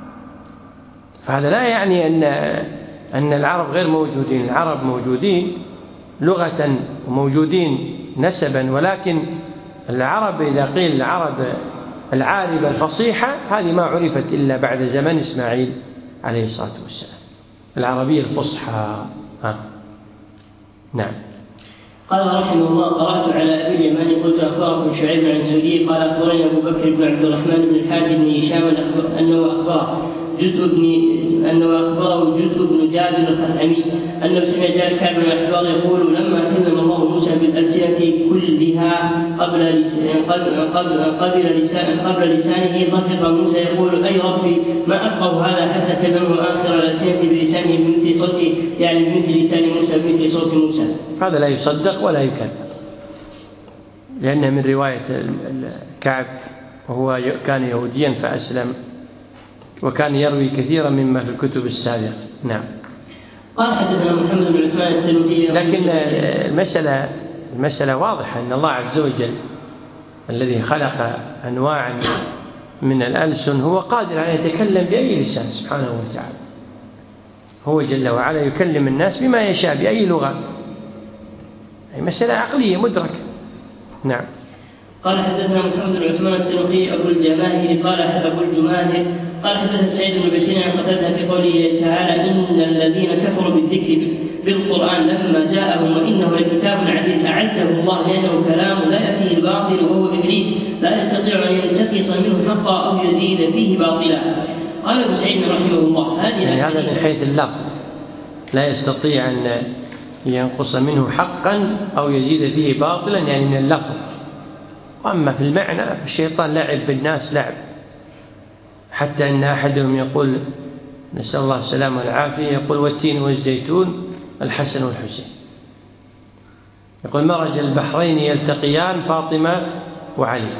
فهذا لا يعني أن أن العرب غير موجودين. العرب موجودين لغة وموجودين نسبا ولكن العرب إذا قيل العرب العاربة الفصيحة هذه ما عرفت إلا بعد زمن إسماعيل عليه الصلاة والسلام. العربية الفصحى. ها. نعم. قال رحمه الله قرأت على أبي اليماني قلت أخبركم شعيب عن زهري قال أخبرني أبو بكر بن عبد الرحمن بن الحارث بن هشام أنه أخبره جزء بن أنه أخبره جزء بن جابر الخثعمي أن أنه سمع كعب بن الأحبار يقول لما كلم الله موسى بالألسنة كلها قبل قبل قبل قبل لسان قبل لسانه ضحك موسى يقول أي ربي ما أفقه هذا حتى كلمه آخر الألسنة بلسانه بمثل صوته يعني بمثل لسان موسى بمثل صوت موسى. هذا لا يصدق ولا يكذب، لأنه من رواية كعب وهو كان يهوديا فأسلم وكان يروي كثيرا مما في الكتب السابقة. نعم. قال حدثنا محمد بن عثمان التنوخي. لكن المسألة المسألة واضحة أن الله عز وجل الذي خلق أنواعا من الألسن هو قادر أن يتكلم بأي لسان سبحانه وتعالى، هو جل وعلا يكلم الناس بما يشاء بأي لغة، أي مسألة عقلية مدركة. نعم. قال حدثنا محمد بن عثمان التنوخي أبو الجماهر قال أبو الجماهر قال حدثنا سعيد بن بشير عن قتادة في قوله تعالى إن الذين كفروا بالذكر بالقرآن لما جاءهم وإنه لكتاب عزيز أعده الله لأنه كلام لا يأتيه الباطل وهو إبليس لا يستطيع أن ينتقص منه حقا أو يزيد فيه باطلا. قال ابن سعيد رحمه الله هذه يعني هذا من حيث اللفظ لا يستطيع أن ينقص منه حقا أو يزيد فيه باطلا يعني من اللفظ. وأما في المعنى الشيطان لعب بالناس لعب، حتى أن أحدهم يقول نسأل الله السلامة والعافية يقول والتين والزيتون الحسن والحسين، يقول مرج البحرين يلتقيان فاطمة وعلي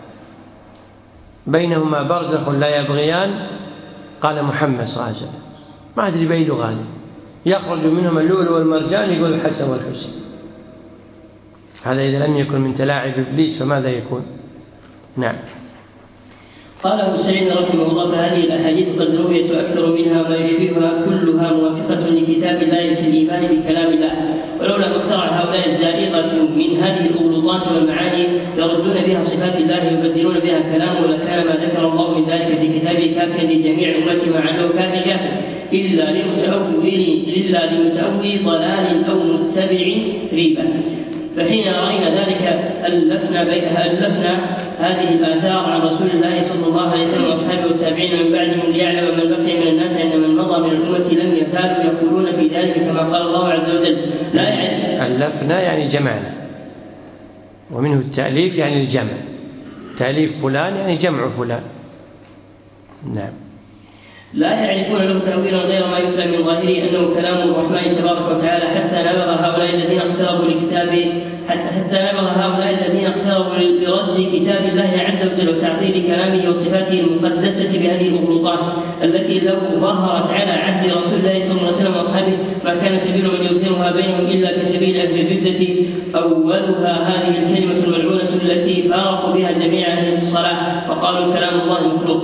بينهما برزخ لا يبغيان قال محمد صلى الله عليه وسلم ما أدري بأي لغة يخرج منهما اللؤلؤ والمرجان يقول الحسن والحسين. هذا إذا لم يكن من تلاعب إبليس فماذا يكون؟ نعم. قال أبو سعيد رحمه الله فهذه الأحاديث قد رويت أكثر منها ما يشبهها كلها موافقة لكتاب الله في الإيمان بكلام الله، ولولا ما اخترع هؤلاء الزائغة من هذه الأغلوطات والمعاني يردون بها صفات الله يبدلون بها كلامه لكان ما ذكر الله من ذلك في كتابه كافيا لجميع أمته مع أنه كافي جاهل إلا لمتأول إلا لمتأول ضلال أو متبع ريبة. فحين رأينا ذلك ألفنا ألفنا هذه الآثار عن رسول الله صلى الله عليه وسلم وأصحابه والتابعين من بعدهم ليعلم من بقي من الناس أن من مضى من الأمة لم يزالوا يقولون في ذلك كما قال الله عز وجل لا يعني ألفنا يعني جمعنا، ومنه التأليف يعني الجمع، تأليف فلان يعني جمع فلان. نعم. لا يعرفون له تأويلا غير ما يتلى من ظاهره أنه كلام الرحمن تبارك وتعالى حتى نبغ هؤلاء الذين اقتربوا لكتاب حتى نبغ هؤلاء الذين اقتربوا لرد كتاب الله عز وجل وتعطيل كلامه وصفاته المقدسة بهذه الأغلوطات التي لو ظهرت على عهد رسول الله صلى الله عليه وسلم وأصحابه ما كان سبيل من يظهرها بينهم إلا كسبيل أهل الردة أولها هذه الكلمة الملعونة التي فارقوا بها جميع أهل الصلاة وقالوا كلام الله مخلوق.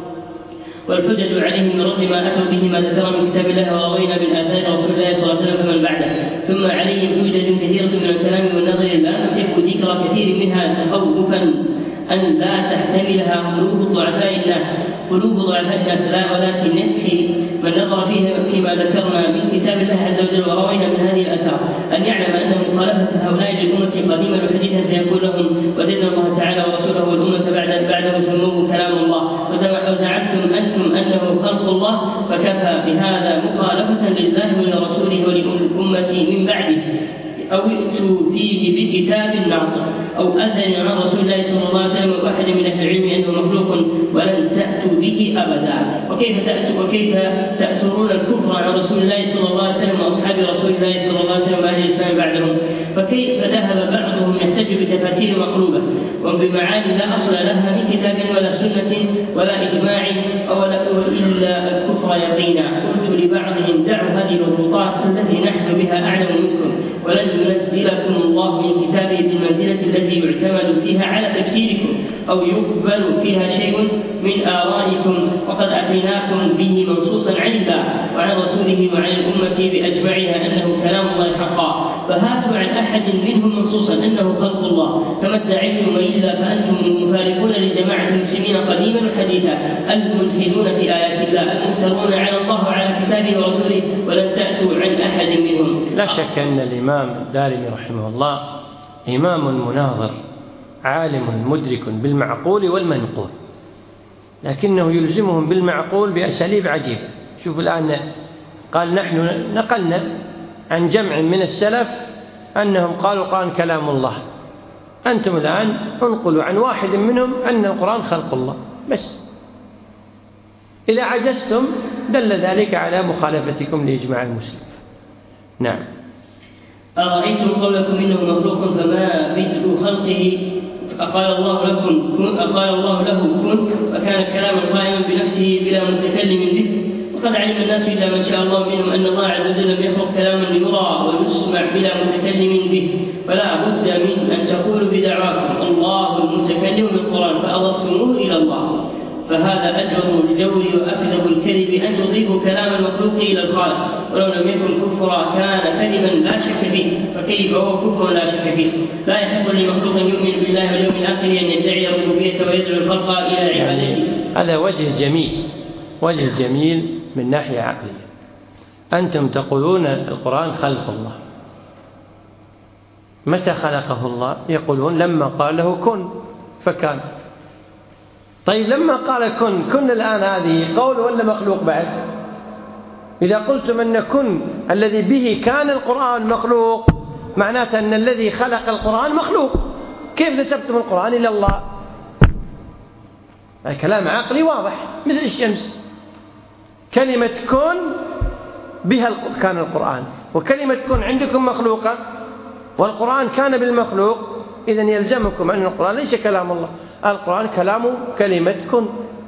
والحجج عليهم من رد ما أتوا به ما ذكر من كتاب الله وروينا من آثار رسول الله صلى الله عليه وسلم فمن بعده. ثم عليهم حجج كثيرة من الكلام والنظر لا نحب ذكر كثير منها تخوفا أن لا تحتملها قلوب ضعفاء الناس قلوب ضعفاء الناس لا ولكن نكفي من نظر فيه فيما ذكرنا من كتاب الله عز وجل وروينا من هذه الآثار أن يعلم أن مخالفة هؤلاء للأمة قديما وحديثا فيقول لهم وجدنا الله تعالى ورسوله والأمة بعد بعده سموه كلام الله وزعمتم أنتم أنه خلق الله فكفى بهذا مخالفة لله ولرسوله وللأمة من بعده أو ائتوا فيه بكتاب ناطق أو أذن عن رسول الله صلى الله عليه وسلم وأحد من أهل العلم أنه مخلوق ولن تأتوا به أبدا. وكيف تأتوا وكيف تأثرون الكفر عن رسول الله صلى الله عليه وسلم وأصحاب رسول الله صلى الله عليه وسلم وأهل الإسلام بعدهم؟ فكيف ذهب بعضهم يحتج بتفاسير مقلوبة وبمعاني لا أصل لها من كتاب ولا سنة ولا إجماع أو إلا الكفر يقينا. قلت لبعضهم دعوا هذه الغلطات التي نحن بها أعلم منكم ولن ينزلكم الله من كتابه بالمنزلة التي يعتمد فيها على تفسيركم أو يقبل فيها شيء من آرائكم وقد أتيناكم به منصوصا عن الله وعن رسوله وعن الأمة بأجمعها أنه كلام الله حقا. فهاتوا عن أحد منهم منصوصا أنه خلق الله كما ادعيتم وإلا فأنتم المفارقون لجماعة المسلمين قديما وحديثا الملحدون في آيات الله المفترون على الله وعلى كتابه ورسوله ولن تأتوا عن أحد منهم. لا شك أن الإمام الدارمي رحمه الله إمام مناظر عالم مدرك بالمعقول والمنقول، لكنه يلزمهم بالمعقول بأساليب عجيبة. شوف الآن قال نحن نقلنا عن جمع من السلف أنهم قالوا القرآن كلام الله. أنتم الآن انقلوا عن واحد منهم أن القرآن خلق الله بس. إذا عجزتم دل ذلك على مخالفتكم لإجماع المسلمين. نعم. أرأيتم قولكم إنه مخلوق فما بدء خلقه؟ أقال الله لكم كن أقال الله له كن فكان كلاما قائما بنفسه بلا متكلم به. وقد علم الناس إلا من شاء الله منهم أن الله عز وجل لم يخلق كلاما ليرى ويسمع بلا متكلم به. فلا بد من أن تقولوا بدعواكم الله المتكلم بالقرآن فأضفتموه إلى الله، فهذا أجر الجور وأكذب الكذب أن تضيفوا كلام المخلوق إلى الخالق، ولو لم يكن كفرا كان كذبا لا شك فيه، فكيف هو كفر لا شك فيه؟ لا يحق لمخلوق يؤمن بالله واليوم الآخر أن يدعي الربوبية ويدعو الخلق إلى عبادته. هذا وجه جميل، وجه جميل من ناحية عقلية. أنتم تقولون القرآن خلق الله. متى خلقه الله؟ يقولون لما قال له كن فكان. طيب لما قال كن، كن الآن هذه قول ولا مخلوق بعد؟ إذا قلتم أن كن الذي به كان القرآن مخلوق، معناته أن الذي خلق القرآن مخلوق. كيف نسبتم القرآن إلى الله؟ الكلام عقلي واضح مثل الشمس. كلمة كن بها كان القرآن، وكلمة كن عندكم مخلوقة والقرآن كان بالمخلوق، إذن يلزمكم أن القرآن ليس كلام الله، القرآن كلام كلمة كن.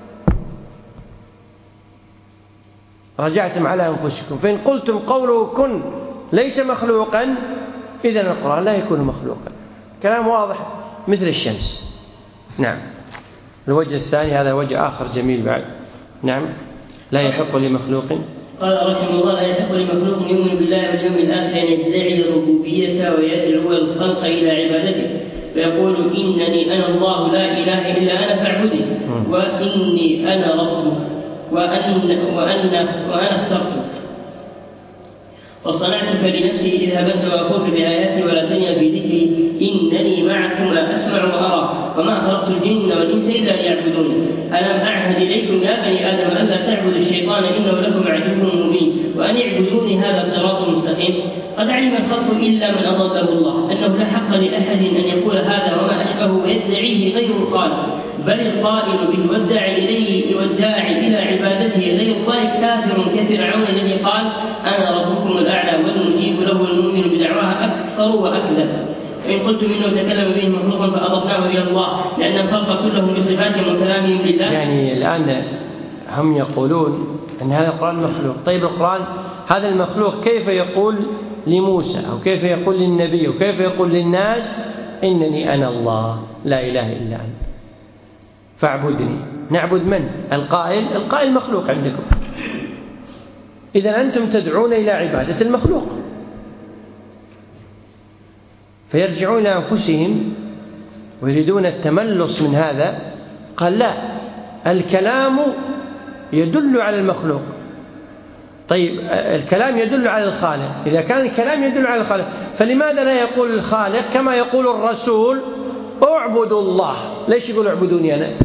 رجعتم على أنفسكم، فإن قلتم قوله كن ليس مخلوقا إذن القرآن لا يكون مخلوقا. كلام واضح مثل الشمس. نعم. الوجه الثاني هذا وجه آخر جميل بعد. نعم. لا يحق لمخلوق. قال رحمه الله: لا يحق لمخلوق يؤمن بالله واليوم الآخر أن يدعي الربوبية ويدعو الخلق إلى عبادته، فيقول إنني أنا الله لا إله إلا أنا فاعبدني، وإني أنا ربك وأن وأن وأنا اخترتك وصنعتك لنفسي اذهب أنت وأخوك بآياتي ولا تنيا في ذكري إنني معكما أسمع وأرى وما خلقت الجن والإنس إلا ليعبدون. ألم أعهد إليكم يا بني آدم ألا تعبدوا الشيطان إنه لكم عدو مبين وأن اعبدوني هذا صراط مستقيم. قد علم الخلق إلا من أضله الله أنه لا حق لأحد أن يقول هذا وما أشبه ويدعيه غير الخالق، بل القائل به والداعي إليه والداعي إلى عبادته غير الله كافر كفرعون الذي قال أنا ربكم الأعلى والمجيب له المؤمن بدعواها أكثر وأكذب. فإن قلتم إنه تكلم به مخلوق فأضفناه إلى الله لأن الخلق كلهم بصفاتهم وكلامهم لله. يعني الآن هم يقولون أن هذا القرآن مخلوق. طيب القرآن هذا المخلوق كيف يقول لموسى أو كيف يقول للنبي وكيف يقول للناس إنني أنا الله لا إله إلا أنا فاعبدني؟ نعبد من؟ القائل. القائل مخلوق عندكم، إذا أنتم تدعون إلى عبادة المخلوق. فيرجعون إلى أنفسهم ويريدون التملص من هذا. قال لا، الكلام يدل على المخلوق. طيب الكلام يدل على الخالق، إذا كان الكلام يدل على الخالق فلماذا لا يقول الخالق كما يقول الرسول اعبدوا الله؟ ليش يقول اعبدوني أنا؟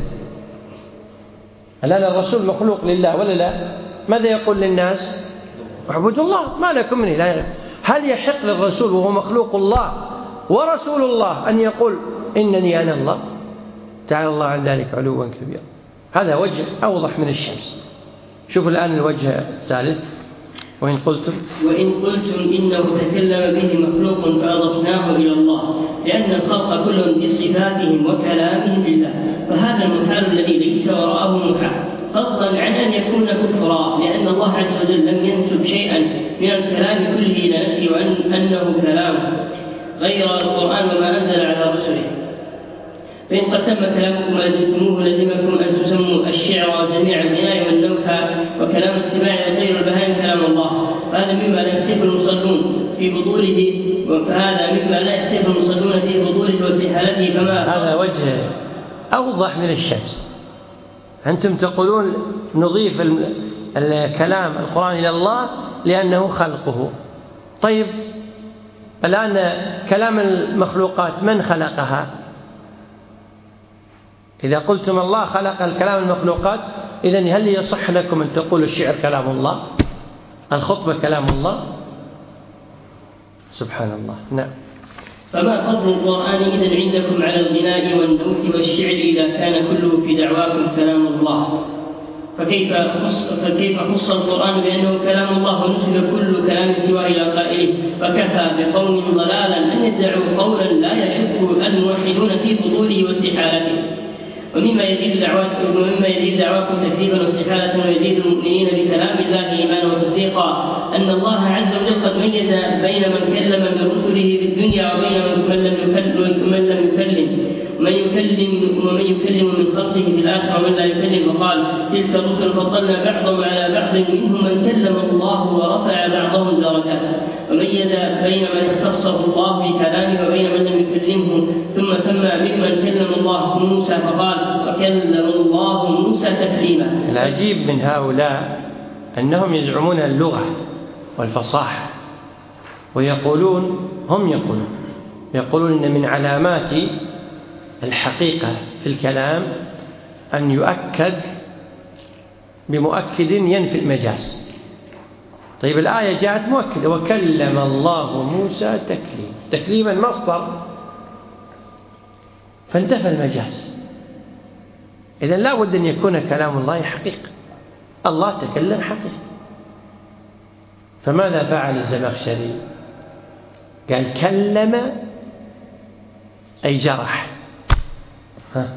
الآن الرسول مخلوق لله ولا لا؟ ماذا يقول للناس؟ اعبدوا الله ما لكم من إله. هل يحق للرسول وهو مخلوق الله ورسول الله أن يقول إنني أنا الله؟ تعالى الله عن ذلك علوا كبيرا. هذا وجه أوضح من الشمس. شوف الآن الوجه الثالث. وإن قلتم وإن قلتم إنه تكلم به مخلوق فأضفناه إلى الله لأن الخلق كلهم بصفاتهم وكلامهم لله، فهذا المحال الذي ليس وراءه محال، فضلا عن أن يكون كفرا، لأن الله عز وجل لم ينسب شيئا من الكلام كله إلى نفسه وأن أنه كلامه غير القرآن وما أنزل على رسله. فإن قد تم كلامكم ولزمتموه لزمكم أن تسموا الشعر وجميع الغناء والنوح وكلام السماع وغير البهائم كلام الله، فهذا مما لا يختلف المصلون في بطوله فهذا مما لا يختلف المصلون في بطوله واستحالته. فما هذا وجه أوضح من الشمس. أنتم تقولون نضيف الكلام القرآن إلى الله لأنه خلقه. طيب الآن كلام المخلوقات من خلقها؟ إذا قلتم الله خلق الكلام المخلوقات إذن هل يصح لكم أن تقولوا الشعر كلام الله؟ الخطبة كلام الله؟ سبحان الله. نعم. فما فضل القرآن إذن عندكم على الغناء والنوح والشعر إذا كان كله في دعواكم كلام الله؟ فكيف خص فكيف خص القرآن بأنه كلام الله ونسب كل كلام سواه إلى قائله؟ فكفى بقوم ضلالا أن يدعوا قولا لا يشك الموحدون في بطوله واستحالته. ومما يزيد دعواتكم ومما يزيد دعواكم تكذيبا واستحالة ويزيد المؤمنين بكلام الله إيمانا وتصديقا أن الله عز وجل قد ميز بين من كلم من رسله في الدنيا وبين من لم يكلم ومن لم يكلم ومن يكلم ومن يكلم من خلقه في الآخرة ومن لا يكلم، وقال تلك الرسل فضلنا بعضهم على بعض منهم من كلم الله ورفع بعضهم درجات، وميز بين من اختصه الله بكلامه وبين من لم يكلمه، ثم سمى ممن كلم الله موسى فقال وكلم الله موسى تكليما. العجيب من هؤلاء أنهم يزعمون اللغة والفصاحة، ويقولون هم يقولون يقولون إن من علامات الحقيقة في الكلام أن يؤكد بمؤكد ينفي المجاز. طيب الآية جاءت مؤكدة وكلم الله موسى تكليما، تكليما مصدر فانتفى المجاز. إذن لا بد أن يكون كلام الله حقيقة، الله تكلم حقيقة. فماذا فعل الزمخشري؟ قال كلم أي جرح، ها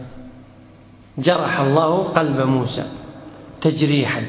جرح الله قلب موسى تجريحا.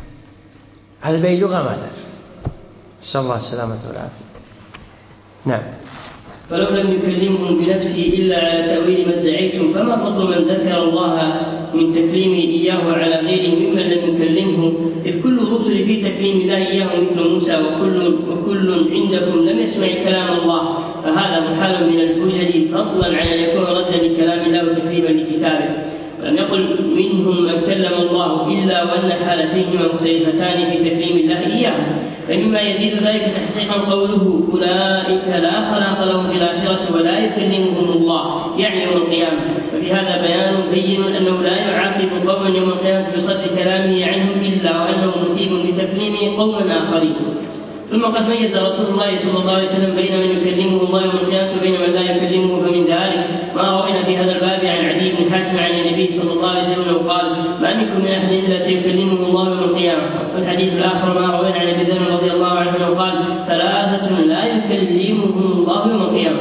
هذا بأي لغة ما تعرف. نسأل الله السلامة والعافية. نعم. فلو لم يكلمهم بنفسه إلا على تأويل ما ادعيتم فما فضل من ذكر الله من تكليمه إياه على غيره ممن لم يكلمه، إذ كل الرسل في تكليم الله إياه مثل موسى، وكل, وكل عندكم لم يسمع كلام الله، فهذا محال من الحجج فضلا عن أن يكون ردا لكلام الله وتكليما لكتابه. ولم يقل منهم من كلم الله إلا وأن حالتيهما مختلفتان في تكليم الله إياه. فمما يزيد ذلك تحقيقا قوله أولئك لا خلاق لهم في الآخرة ولا يكلمهم الله يعني يوم القيامة. وفي هذا بيان بين أنه لا يعاقب قوما يوم القيامة بصرف كلامه عنهم إلا وأنه مثيب بتكليم قوما آخرين. ثم قد ميز رسول الله صلى الله عليه وسلم بين من يكلمه الله يوم القيامة وبين من لا يكلمه، فمن ذلك ما روينا في هذا الباب عن عدي بن حاتم عن النبي صلى الله عليه وسلم قال ما منكم من أحد إلا سيكلمه الله يوم القيامة. والحديث الآخر ما روينا عن أبي ذر رضي الله عنه قال ثلاثة لا يكلمهم الله يوم القيامة.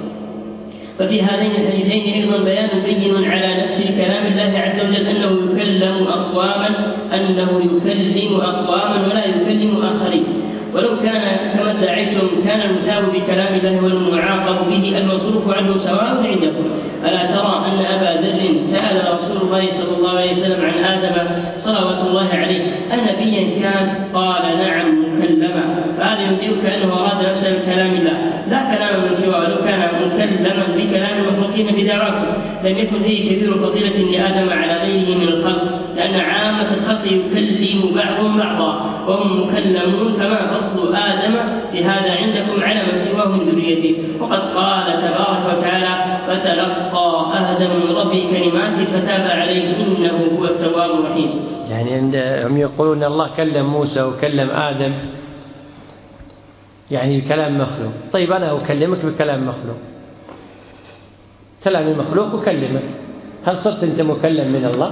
ففي هذين الحديثين أيضا بيان بين على نفس كلام الله عز وجل أنه يكلم أقواما أنه يكلم أقواما ولا يكلم آخرين. ولو كان كما ادعيتم كان المثاب بكلام الله والمعاقب به المصروف عنه سواء عندكم. ألا ترى أن أبا ذر سأل رسول الله صلى الله عليه وسلم عن آدم صلوات الله عليه النبيا كان؟ قال نعم مكلما. فهذا ينبئك أنه أراد نفسه بكلام الله لا كلام من سواه. لو كان مكلما بكلام المخلوقين بدعواكم لم يكن فيه كبير فضيلة لآدم على غيره من الخلق، لأن عامة الخلق يكلم بعضهم بعضا وهم مكلمون، فما فضل آدم بهذا عندكم على من سواه من ذريته. وقد قال تبارك وتعالى فتلقى آدم من ربه كلمات فتاب عليه إنه هو التواب الرحيم. يعني هم يقولون الله كلم موسى وكلم آدم يعني بكلام مخلوق. طيب أنا أكلمك بكلام مخلوق، كلام المخلوق أكلمك، هل صرت أنت مكلم من الله؟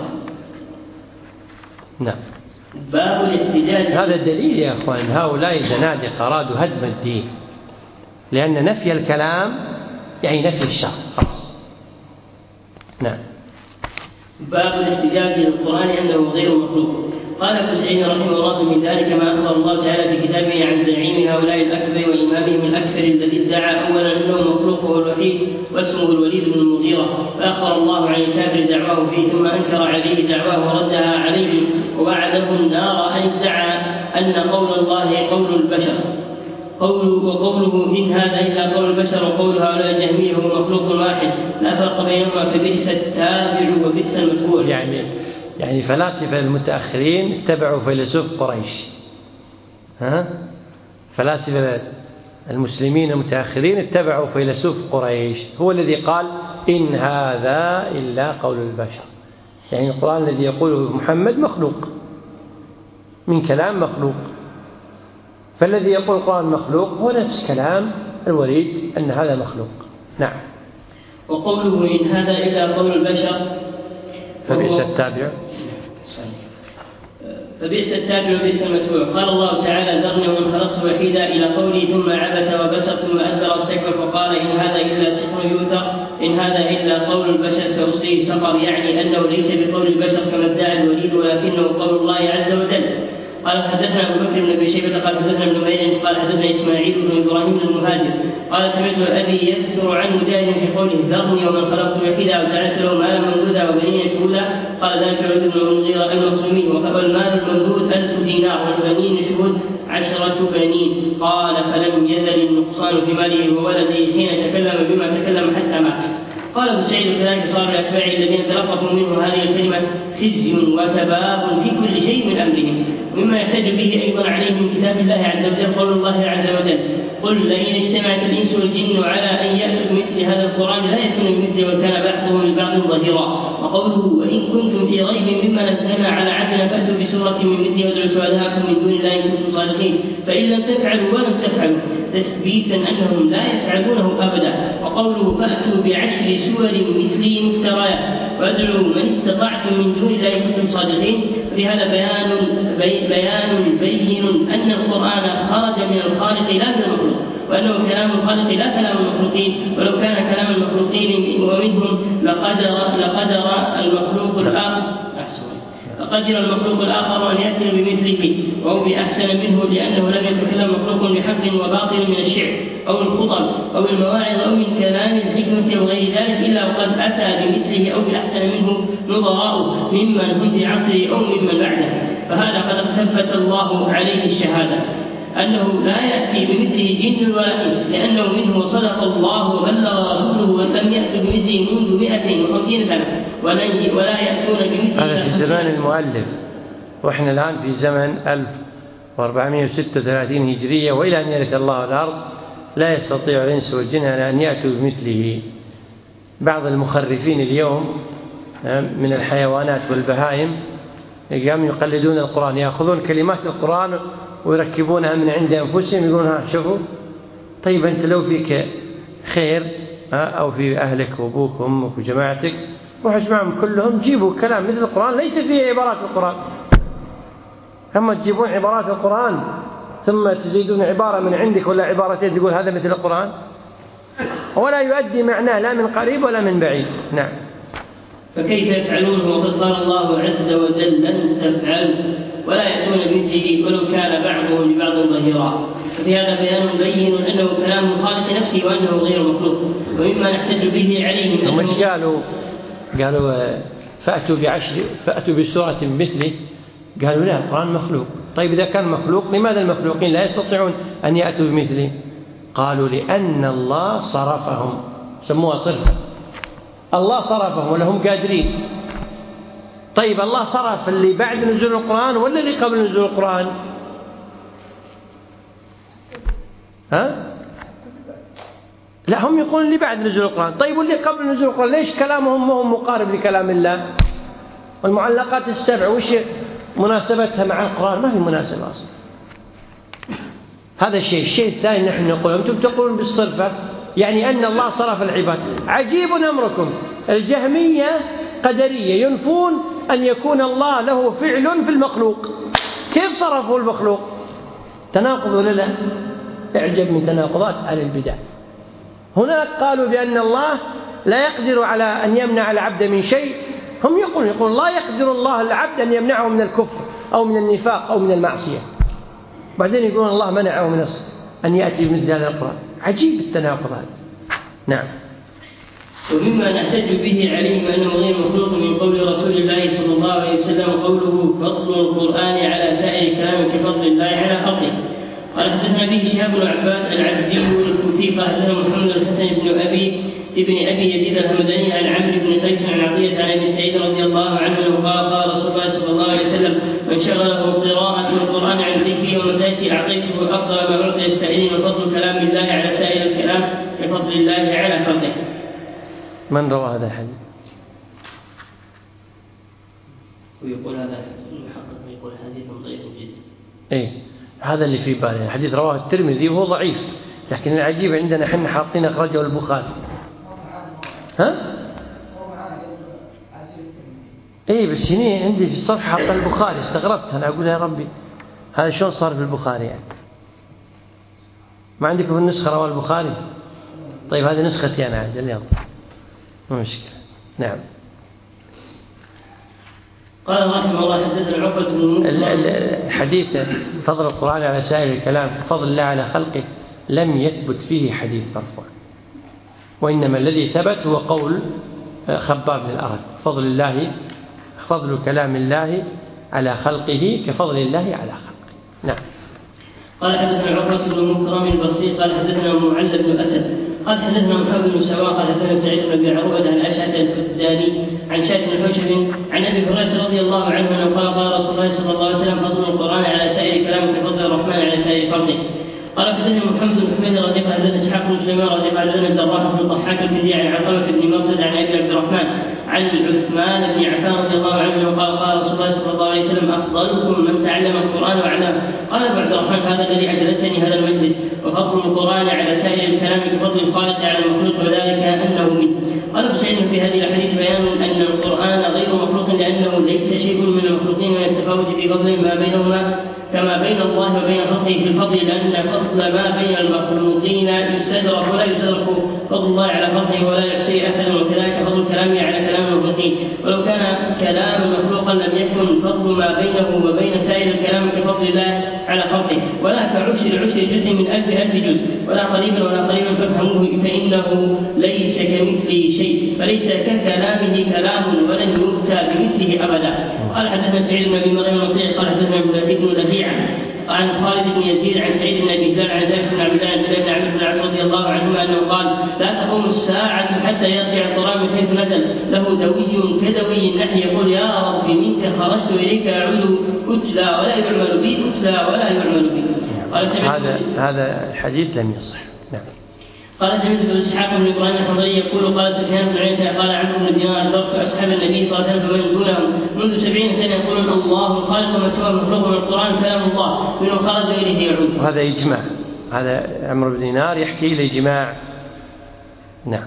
نعم. باب الاحتجاج. هذا الدليل يا أخوان هؤلاء الزنادقة أرادوا هدم الدين، لأن نفي الكلام يعني نفي الشر خلاص. نعم. باب الاحتجاج للقرآن أنه غير مخلوق. قال ابن سعيد رحمه الله من ذلك ما أخبر الله تعالى في كتابه عن زعيم هؤلاء الأكبر وإمامهم الأكثر الذي ادعى أولا أنه مخلوق هو الوحيد واسمه الوليد بن المغيرة، فأخبر الله عن الكافر دعواه فيه ثم أنكر عليه دعواه وردها عليه ووعده النار أن ادعى أن قول الله قول البشر قوله وقوله إن هذا إلا قول البشر وقول هؤلاء الجهمية هو مخلوق واحد لا فرق بينهما فبئس التابع وبئس المتبوع. يعني يعني فلاسفة المتأخرين اتبعوا فيلسوف قريش، ها فلاسفة المسلمين المتأخرين اتبعوا فيلسوف قريش هو الذي قال إن هذا إلا قول البشر، يعني القرآن الذي يقوله محمد مخلوق من كلام مخلوق. فالذي يقول القرآن مخلوق هو نفس كلام الوريد أن هذا مخلوق. نعم. وقوله إن هذا إلا قول البشر فبئس التابع فبئس التابع وبئس المتبوع. قال الله تعالى ذرني ومن خلقت وحيدا إلى قوله ثم عبس وبسر ثم أدبر واستكبر فقال إن هذا إلا سحر يؤثر إن هذا إلا قول البشر سأصليه سقر، يعني أنه ليس بقول البشر كما ادعى الوليد ولكنه قول الله عز وجل. قال حدثنا أبو بكر بن أبي شيبة قال حدثنا ابن نمير قال حدثنا إسماعيل بن إبراهيم المهاجر قال سمعت أبي يذكر عن مجاهد في قوله ذرني ومن خلقت وحيدا وجعلت له مالا ممدودا وبنين شهودا. قال ذلك الوليد بن المغيرة المخزومي والمال الممدود ألف دينار والبنين شهود عشرة بنين. قال فلم يزل النقصان في ماله وولده حين تكلم بما تكلم حتى مات. قال ابو سعيد كذلك صار لأتباعه الذين تلقفوا منه هذه الكلمة خزي وتباب في كل شيء من أمرهم. ومما يحتج به أيضا عليه من كتاب الله عز وجل قول الله عز وجل قل لئن اجتمعت الإنس والجن على أن يأتوا بمثل هذا القرآن لا يأتون بمثله وكان بعضهم لبعض ظهيرا. وقوله وإن كنتم في ريب مما نزلنا على عبدنا فأتوا بسورة من مثله وادعوا شهداءكم من دون الله إن كنتم صادقين فإن لم تفعلوا ولم تفعلوا تثبيتا أنهم لا يفعلونه أبدا. وقوله فأتوا بعشر سور مثله مفتريات وادعوا من استطعتم من دون الله إن كنتم صادقين. في هذا بيان بي بيان بين أن القرآن خرج من الخالق لا من المخلوق، وأنه كلام الخالق لا كلام المخلوقين، ولو كان كلام المخلوقين ومنهم لقدر لقدر المخلوق الآخر لقدر المخلوق الآخر أن يأتي بمثله أو بأحسن منه، لأنه لم يتكلم مخلوق بحق وباطل من الشعر أو الخطب أو المواعظ أو من كلام الحكمة أو غير ذلك إلا وقد أتى بمثله أو بأحسن منه نظراء ممن هم في عصره أو ممن بعده. فهذا قد ثبت الله عليه الشهادة أنه لا يأتي بمثله جن ولا إنس، لأنه منه وصدق الله وبلغ رسوله ولم يأتوا بمثله منذ مئة وخمسين سنة ولا يأتون بمثله. هذا في زمان المؤلف، وإحنا الآن في زمن ألف وأربعمائة وستة وثلاثين هجرية، وإلى أن يرث الله الأرض لا يستطيع الإنس والجن أن يأتوا بمثله. بعض المخرفين اليوم من الحيوانات والبهائم قاموا يقلدون القرآن، يأخذون كلمات القرآن ويركبونها من عند أنفسهم، يقولون ها شوفوا. طيب أنت لو فيك خير أو في أهلك وأبوك وأمك وجماعتك روح اجمعهم كلهم جيبوا كلام مثل القرآن ليس فيه عبارات القرآن. هم تجيبون عبارات القرآن ثم تزيدون عبارة من عندك ولا عبارتين تقول هذا مثل القرآن، ولا يؤدي معناه لا من قريب ولا من بعيد. نعم. فكيف يفعلونه وقد قال الله عز وجل لن تفعلوا ولا يأتون بمثله ولو كان بعضهم لبعض ظهيرا. ففي هذا بيان بين أنه كلام الخالق نفسه وأنه غير مخلوق. ومما نحتج به عليه هم مش قالوا قالوا فأتوا بعشر فأتوا بسورة مثله، قالوا لا القرآن مخلوق. طيب إذا كان مخلوق لماذا المخلوقين لا يستطيعون أن يأتوا بمثله؟ قالوا لأن الله صرفهم، سموها صرفا، الله صرفهم ولا هم قادرين. طيب الله صرف اللي بعد نزول القرآن ولا اللي قبل نزول القرآن؟ ها؟ لا هم يقولون اللي بعد نزول القرآن. طيب واللي قبل نزول القرآن ليش كلامهم ما هو مقارب لكلام الله؟ والمعلقات السبع وش مناسبتها مع القرآن؟ ما في مناسبة أصلا. هذا الشيء. الشيء الثاني نحن نقول أنتم تقولون بالصرفة يعني أن الله صرف العباد. عجيب أمركم، الجهمية قدرية ينفون أن يكون الله له فعل في المخلوق. كيف صرفوا المخلوق؟ تناقض ولا لا؟ اعجب من تناقضات أهل البدع. هناك قالوا بأن الله لا يقدر على أن يمنع العبد من شيء، هم يقولون يقول لا يقدر الله العبد أن يمنعه من الكفر أو من النفاق أو من المعصية، بعدين يقولون الله منعه من أن يأتي بمثل هذا القرآن. عجيب التناقض هذا. نعم. ومما نحتج به عليهم أنه غير مخلوق من قول رسول الله صلى الله عليه وسلم قوله فضل القرآن على سائر الكلام كفضل الله على خلقه. قال حدثنا به شهاب بن عباد العبدي الكوفي قال حدثنا محمد الحسن بن أبي ابن أبي يزيد الهمداني عن عمرو بن قيس عن عطية عن أبي سعيد رضي الله عنه قال قال رسول الله صلى الله عليه وسلم من شغله قراءة القرآن عن ذكري ومساجتي أعطيته أفضل ما أعطي السائلين وفضل كلام الله على سائر الكلام كفضل الله على خلقه. من روى هذا الحديث؟ ويقول هذا المحقق يقول حديث ضعيف جدا. إيه هذا اللي في بالي. الحديث رواه الترمذي وهو ضعيف لكن العجيب عندنا حنا حاطين أخرجه البخاري. ها؟ إيه بس هنا عندي في الصفحة حاط البخاري، استغربت أنا أقول يا ربي هذا شلون صار في البخاري يعني؟ ما عندكم في النسخة رواه البخاري؟ طيب هذه نسختي أنا عجل يلا مو مشكلة. نعم. قال رحمه الله حدثنا عقبة بن الحديث فضل القرآن على سائر الكلام فضل الله على خلقه لم يثبت فيه حديث مرفوع، وإنما الذي ثبت هو قول خباب بن الأرد فضل الله فضل كلام الله على خلقه كفضل الله على خلقه. نعم. قال حدثنا عقبة بن مكرم البصري قال حدثنا معل بن أسد قال حدثنا محمد بن سواء قال حدثنا سعيد بن أبي عروبة عن أشعث الفداني عن شاة بن حوشب عن أبي هريرة رضي الله عنه أنه قال قال رسول الله صلى الله عليه وسلم فضل القرآن على سائر كلام كفضل الرحمن على سائر خلقه. قال حدثنا محمد بن حميد رزق حدثنا اسحاق بن سليمان رزق حدثنا الجراح بن الضحاك الكندي عن علقمة بن مرثد عن ابي عبد الرحمن عن عثمان بن عفان رضي الله عنه قال قال رسول الله صلى الله عليه وسلم افضلكم من تعلم القران وعلمه. قال ابو عبد الرحمن هذا الذي اجلسني هذا المجلس وفضل القران على سائر الكلام كفضل الخالق على المخلوق وذلك انه منه. قال ابو سعيد في هذه الاحاديث بيان ان القران غير مخلوق لانه ليس شيء من المخلوقين من التفاوت في فضل ما بينهما كما بين الله وبين خلقه في الفضل، لأن فضل ما بين المخلوقين يستدرك ولا يستدرك فضل الله على خلقه ولا يحصي أحد، وكذلك فضل كلامه على كلام المخلوقين. ولو كان كلاما مخلوقا لم يكن فضل ما بينه وبين سائر الكلام كفضل الله على خلقه، ولا كعشر عشر جزء من ألف ألف جزء، ولا قريبا ولا قريبا فافهموه فإنه ليس كمثله شيء، فليس ككلامه كلام ولن يؤتى بمثله أبدا. قال حدثنا سعيد بن أبي مريم المصري قال حدثنا ابن لهيعة عن خالد بن يزيد عن سعيد بن أبي هلال عن جابر بن عبد الله بن عمرو بن العاص رضي الله عنهما أنه قال لا تقوم الساعة حتى يرجع القرآن من حيث نزل له دوي كدوي النحل يقول يا رب منك خرجت إليك أعود أتلى ولا يعمل بي أتلى ولا يعمل بي. هذا هذا الحديث لم يصح. نعم. قال سمعت بن اسحاق بن ابراهيم الحضري يقول قال سفيان بن عيسى قال عمرو بن دينار ادركت اصحاب النبي صلى الله عليه وسلم فمن دونهم منذ سبعين سنه يقولون الله الخالق وما سوى مخلوق من القران كلام الله منه خرج اليه يعود. وهذا اجماع، هذا عمرو بن دينار يحكي الى اجماع. نعم.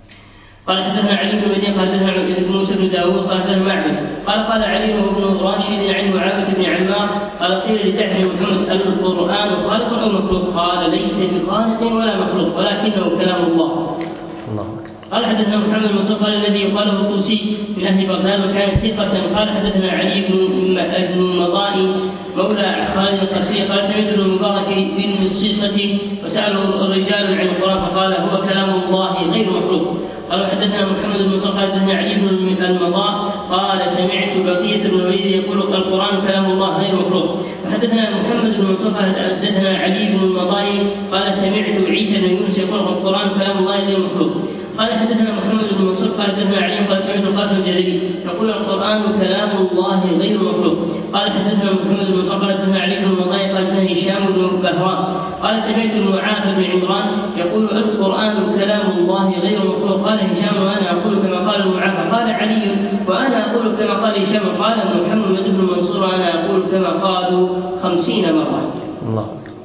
قال حدثنا علي بن مدين قال حدثنا ابن موسى بن داوود قال حدثنا معبد قال قال علي بن راشد عن معاويه بن عمار قال قيل لجعفر محمد القران خالق او مخلوق؟ قال ليس بخالق ولا مخلوق ولكنه كلام الله. الله. قال حدثنا محمد بن صفوان الذي يقال له الطوسي من اهل بغداد وكان ثقة. قال حدثنا علي بن مضائي مولى خالد القسري قال سمعت ابن المبارك بن الصيصة وسأله الرجال عن القرآن فقال هو كلام الله غير مخلوق. قال حدثنا محمد بن صفوان حدثنا علي بن المضاء قال سمعت بقية بن الوليد يقول القرآن كلام الله غير مخلوق. وحدثنا محمد بن صفوان حدثنا علي بن المضاء قال سمعت عيسى بن يونس يقول القرآن كلام الله غير مخلوق. قال حدثنا محمد بن منصور قال حدثنا علي قال سمعت القاسم الجزري يقول القرآن كلام الله غير مخلوق. قال حدثنا محمد بن منصور قال حدثنا علي بن المضايق قال حدثنا هشام بن بهران قال سمعت المعافى بن عمران يقول القرآن كلام الله غير مخلوق. قال هشام وانا اقول كما قال المعافى. قال علي وانا اقول كما قال هشام. قال محمد بن منصور وانا اقول كما قالوا خمسين مرة. الله.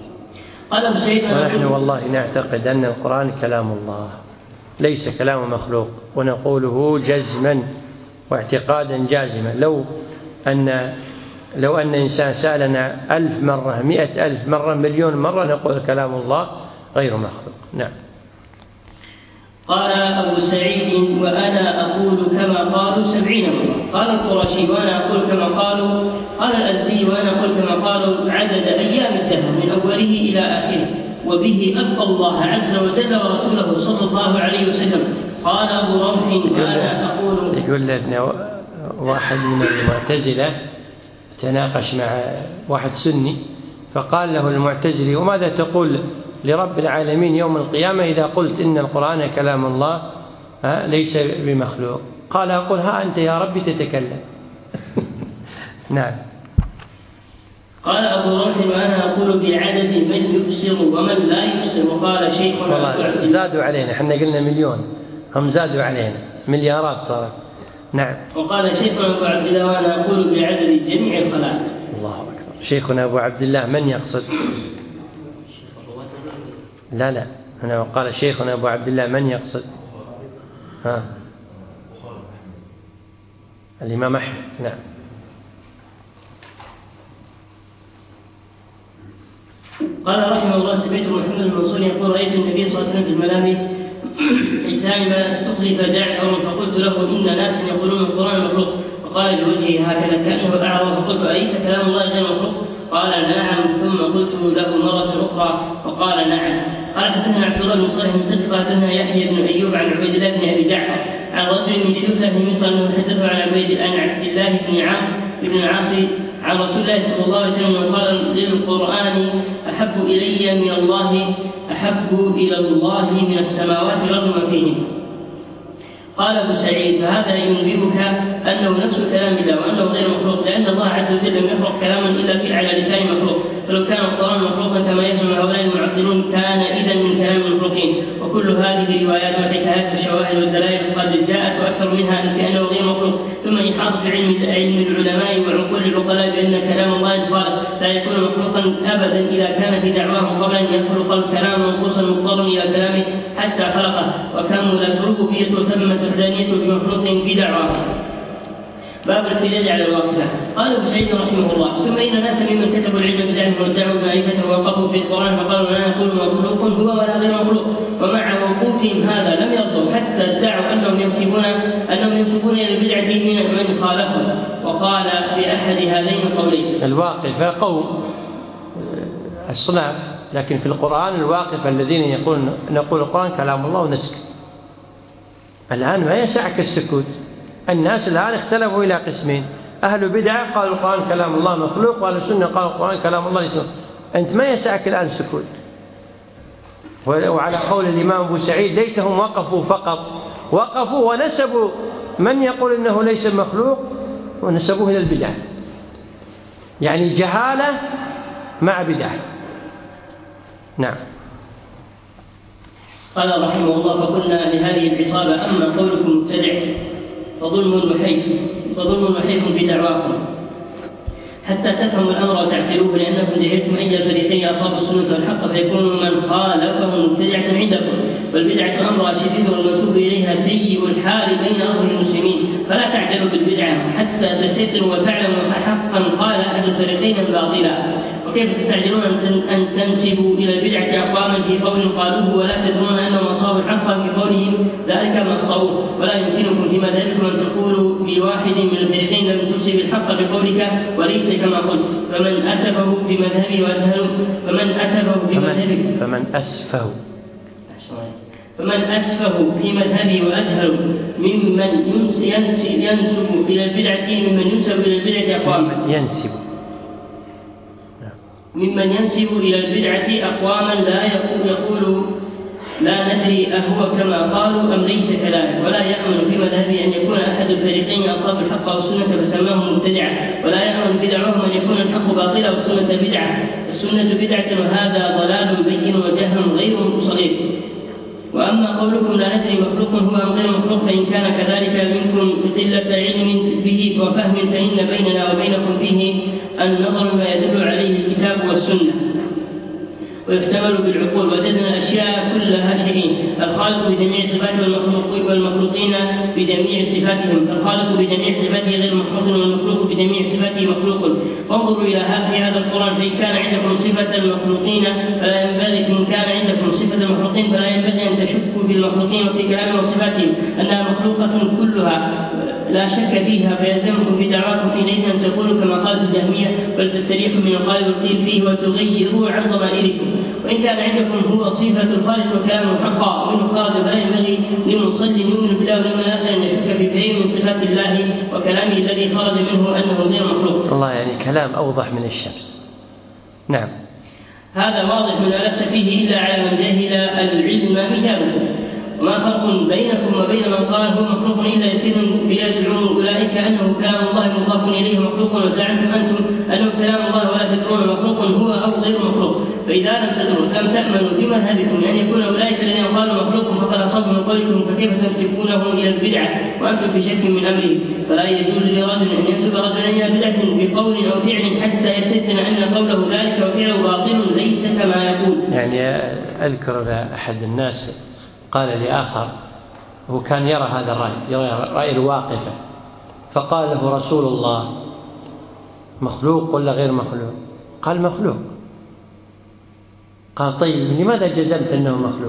قال ابو سعيد ونحن والله نعتقد ان القرآن كلام الله ليس كلام مخلوق، ونقوله جزما واعتقادا جازما. لو أن لو أن إنسان سألنا ألف مرة مئة ألف مرة مليون مرة نقول كلام الله غير مخلوق. نعم. قال أبو سعيد وأنا أقول كما قالوا سبعين مرة. قال القرشي وأنا أقول كما قالوا. قال الأزدي وأنا أقول كما قالوا عدد أيام الدهر من أوله إلى آخره، وبه ألقى الله عز وجل ورسوله صلى الله عليه وسلم. قال أبو روح وأنا أقول يقول لنا واحد من المعتزلة تناقش مع واحد سني فقال له المعتزلي وماذا تقول لرب العالمين يوم القيامة إذا قلت إن القرآن كلام الله ليس بمخلوق؟ قال أقول ها أنت يا ربي تتكلم. نعم. قال أبو روح وأنا أقول بعدد من يبصر ومن لا يبصر. وقال شيخنا زادوا علينا، احنا قلنا مليون هم زادوا علينا مليارات صارت. نعم. وقال شيخنا أبو عبد الله وأنا أقول بعدد جميع الخلائق. الله أكبر. شيخنا أبو عبد الله من يقصد؟ لا لا هنا وقال شيخنا أبو عبد الله من يقصد؟ ها الإمام أحمد. نعم. قال رحمه الله سمعت محمد المنصور يقول رأيت النبي صلى الله عليه وسلم في المنام حينما استخلف جعفر فقلت له إن ناس يقولون القرآن مخلوق، فقال بوجهه هكذا كأنه أعرض، فقلت أليس كلام الله غير مخلوق؟ قال نعم، ثم قلت له مرة أخرى فقال نعم. قال حدثنا عبد الله بن صالح بن مسدد قال حدثنا يحيى بن أيوب عن عبيد الله بن أبي جعفر عن رجل من شيوخه في مصر أنه حدثه عن عبيد عن عبد الله بن عمرو بن العاص عن رسول الله صلى الله عليه وسلم قال للقرآن أحب إلي من الله أحب إلى الله من السماوات والأرض وما فيهن. قال ابو سعيد فهذا ينبئك أنه نفس كلام الله وأنه غير مخلوق، لأن الله عز وجل لم يخلق كلاما إلا في على لسان مخلوق، فلو كان القرآن مخلوقا كما يزعم هؤلاء المعطلون كان إذا من كلام المخلوقين. وكل هذه الروايات والحكايات والشواهد والدلائل قد جاءت وأكثر منها بأنه غير مخلوق، ثم إحاطة علم علم العلماء وعقول العقلاء بأن كلام الله الخالق لا يكون مخلوقا أبدا إذا كان في دعواهم قبل أن يخلق الكلام منقوصا مضطرا إلى كلامه حتى خلقه، وكملت ربوبيته وتمت وحدانيته بمخلوق في دعواهم. باب الاحتجاج على الواقفة. قال ابو سعيد رحمه الله ثم إن ناسا ممن كتبوا العلم بزعمهم وادعوا معرفته ووقفوا في القرآن فقالوا لا نقول مخلوق هو ولا غير مخلوق، ومع وقوفهم هذا لم يرضوا حتى ادعوا أنهم ينسبون أنهم ينسبون إلى البدعة من من خالفهم. وقال بأحد هذين القولين الواقفة قوم الصلاة، لكن في القرآن الواقفة الذين يقولون نقول القرآن كلام الله ونسكت. الآن ما يسعك السكوت. الناس الآن اختلفوا إلى قسمين، أهل بدعة قالوا القرآن كلام الله مخلوق، وأهل السنة قالوا القرآن كلام الله ليس. أنت ما يسعك الآن السكوت. وعلى قول الإمام أبو سعيد ليتهم وقفوا فقط، وقفوا ونسبوا من يقول إنه ليس مخلوق ونسبوه إلى البدعة، يعني جهالة مع بدعة. نعم. قال رحمه الله فقلنا لهذه العصابة أما قولكم مبتدع فظلم وحيف فظلم وحيف في دعواكم حتى تفهموا الأمر وتعقلوه، لأنكم جهلتم أي الفريقين أصابوا السنة والحق فيكون من خالفهم مبتدعة عندكم، والبدعة أمرها شديد والمنسوب إليها سيء الحال بين أهل المسلمين، فلا تعجلوا بالبدعة حتى تستيقنوا وتعلموا حقا قال أحد الفريقين الباطلا. وكيف تستعجلون أن تنسبوا إلى البدعة أقواما في قول قالوه ولا تدرون أنهم أصابوا الحق في قولهم ذلك ما أخطأوا، ولا يمكنكم في مذهبكم أن تقولوا بواحد من الفريقين لم تنسب الحق بقولك وليس كما قلت، فمن أسفه في مذهبه وأجهله فمن أسفه في مذهبه فمن أسفه فمن أسفه في مذهبه وأجهل ممن ينسب إلى البدعة ممن ينسب إلى البدعة أقواما ينسب ممن ينسب إلى البدعة أقواما لا يقول, يقول لا ندري أهو كما قالوا أم ليس كذلك، ولا يأمن في مذهبه أن يكون أحد الفريقين أصاب الحق والسنة فسماه مبتدعا، ولا يأمن في دعوهم أن يكون الحق باطلا والسنة بدعة. السنة بدعة وهذا ضلال بين وجهل غير صغير. وأما قولكم لا ندري مخلوق هو أم غير مخلوق فإن كان كذلك منكم بقلة علم به وفهم فإن بيننا وبينكم فيه النظر ما يدل عليه الكتاب والسنة ويحتمل بالعقول، وجدنا الأشياء كلها شيئين، الخالق بجميع صفاته والمخلوق والمخلوقين بجميع صفاتهم، الخالق بجميع صفاته غير مخلوق والمخلوق بجميع صفاته مخلوق. فانظروا إلى هذا القرآن فإن كان عندكم صفة المخلوقين فلا ينبغي إن كان عندكم صفة المخلوقين فلا ينبغي أن تشكوا في المخلوقين وفي كلامهم وصفاتهم أنها مخلوقة كلها لا شك فيها، فيلزمكم في دعواكم إليه أن تقولوا كما قالت الجهمية بل تستريحوا من القال والقيل فيه وتغيروا عن ضمائركم. وإن كان عندكم هو صفة الخالق وكلامه حقا ومنه خارج فلا ينبغي لمصلي يؤمن بالله واليوم الآخر أن يشك في شيء من صفات الله وكلامه الذي خرج منه أنه غير مخلوق. الله يعني كلام أوضح من الشمس. نعم. هذا واضح من لا لبس فيه إلا على من جهل العلم مثاله. وما فرق بينكم وبين من قال هو مخلوق إلا يسير ليزعم أولئك أنه كلام الله مضاف إليه مخلوق، وزعمتم أنتم أنه كلام الله ولا تدرون مخلوق هو أو غير مخلوق. فإذا لم تدروا لم تأمنوا في مذهبكم أن يكون أولئك الذين قالوا مخلوق فقد أصاب من قولكم فكيف تنسبونه إلى البدعة وأنتم في شك من أمره؟ فلا يجوز لرجل أن ينسب رجلا إلى بدعة بقول أو فعل حتى يستثنى أن قوله ذلك وفعله باطل ليس كما يقول. يعني أذكر أحد الناس قال لآخر، هو كان يرى هذا الرأي، يرى رأي الواقفة، فقال له رسول الله مخلوق ولا غير مخلوق؟ قال مخلوق. قال طيب لماذا جزمت أنه مخلوق؟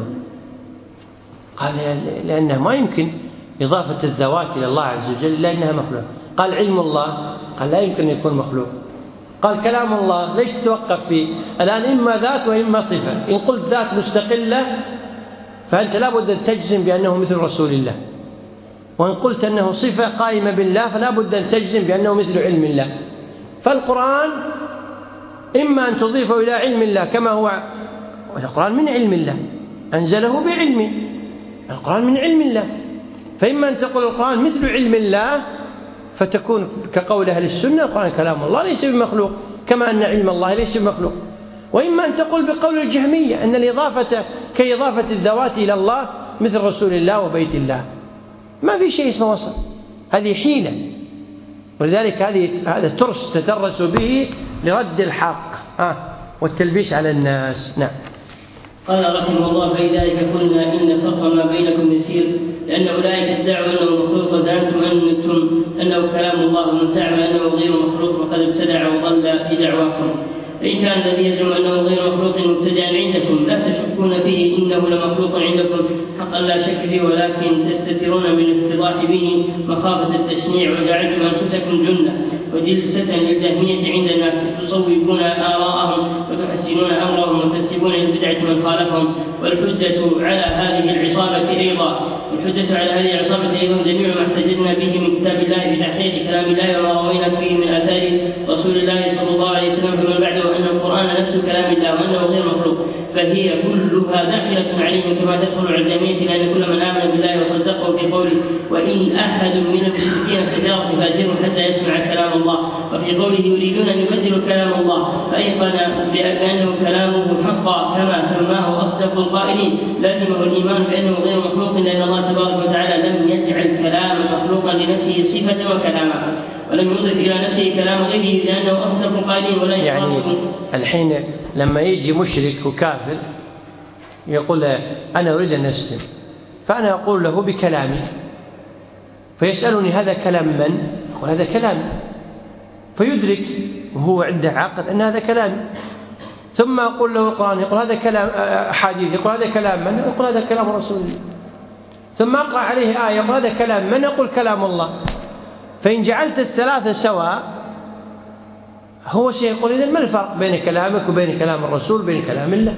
قال لأنه ما يمكن إضافة الذوات إلى الله عز وجل لأنها مخلوق. قال علم الله؟ قال لا يمكن أن يكون مخلوق. قال كلام الله؟ ليش توقف فيه؟ الآن إما ذات وإما صفة. إن قلت ذات مستقلة فأنت لا بد أن تجزم بأنه مثل رسول الله، وإن قلت أنه صفة قائمة بالله فلا بد أن تجزم بأنه مثل علم الله. فالقرآن إما أن تضيفه إلى علم الله كما هو، القرآن من علم الله أنزله بعلمه، القرآن من علم الله، فإما أن تقول القرآن مثل علم الله فتكون كقول أهل السنة القرآن كلام الله ليس بمخلوق كما أن علم الله ليس بمخلوق، وإما أن تقول بقول الجهمية أن الإضافة كإضافة الذوات إلى الله مثل رسول الله وبيت الله. ما في شيء اسمه وصف، هذه حيلة، ولذلك هذه هذا ترس تدرس به لرد الحق آه والتلبيس على الناس. نعم. قال رحمه الله في ذلك قلنا إن فرق ما بينكم يسير، لأن أولئك ادعوا أنه مخلوق وزعمتم أنتم أنه كلام الله، ومن زعم أنه غير مخلوق فقد ابتدع وضل في دعواكم. فإن كان الذي يزعم أنه غير مخلوق مبتدعا عندكم لا تشكون فيه إنه لمخلوق عندكم حقا لا شك فيه، ولكن تستترون بالافتضاح به مخافة التشنيع، وجعلتم أنفسكم جنة وجلسة للجهمية عند الناس تصوبون آراءهم وتحسنون أمرهم وتكسبون للبدعة من خالفهم. والحجة على هذه العصابة أيضا والحجة على هذه العصابة أيضا جميع ما احتجنا به من كتاب الله بتحقيق كلام الله وما روينا فيه من آثار رسول الله صلى الله عليه وسلم فمن بعده أن القرآن نفس كلام الله وأنه غير مخلوق، فهي كلها داخلة عليهم كما تدخل على الجميع، لأن كل من آمن بالله وصدقه في قوله وإن أحد من المشركين استجارك فأجره حتى يسمع كلام الله، وفي قوله يريدون أن يبدلوا كلام الله فأيقن بأنه كلامه حقا كما سماه أصدق القائلين، لازمه الإيمان بأنه غير مخلوق لأن الله تبارك وتعالى لم يجعل كلام مخلوقا لنفسه صفة وكلاما، ولم يضف إلى نفسه كلام غيره لأنه أصدق القائلين ولا يعني الحين لما يجي مشرك وكافر يقول أنا أريد أن أسلم، فأنا أقول له بكلامي، فيسألني هذا كلام من؟ أقول هذا كلامي، فيدرك وهو عنده عقل أن هذا كلامي، ثم أقول له القرآن، يقول هذا كلام حديث، يقول هذا كلام من؟ يقول هذا كلام رسول الله، ثم أقرأ عليه آية يقول هذا كلام من؟ يقول كلام الله. فإن جعلت الثلاثة سواء هو سيقول إذن ما الفرق بين كلامك وبين كلام الرسول بين كلام الله؟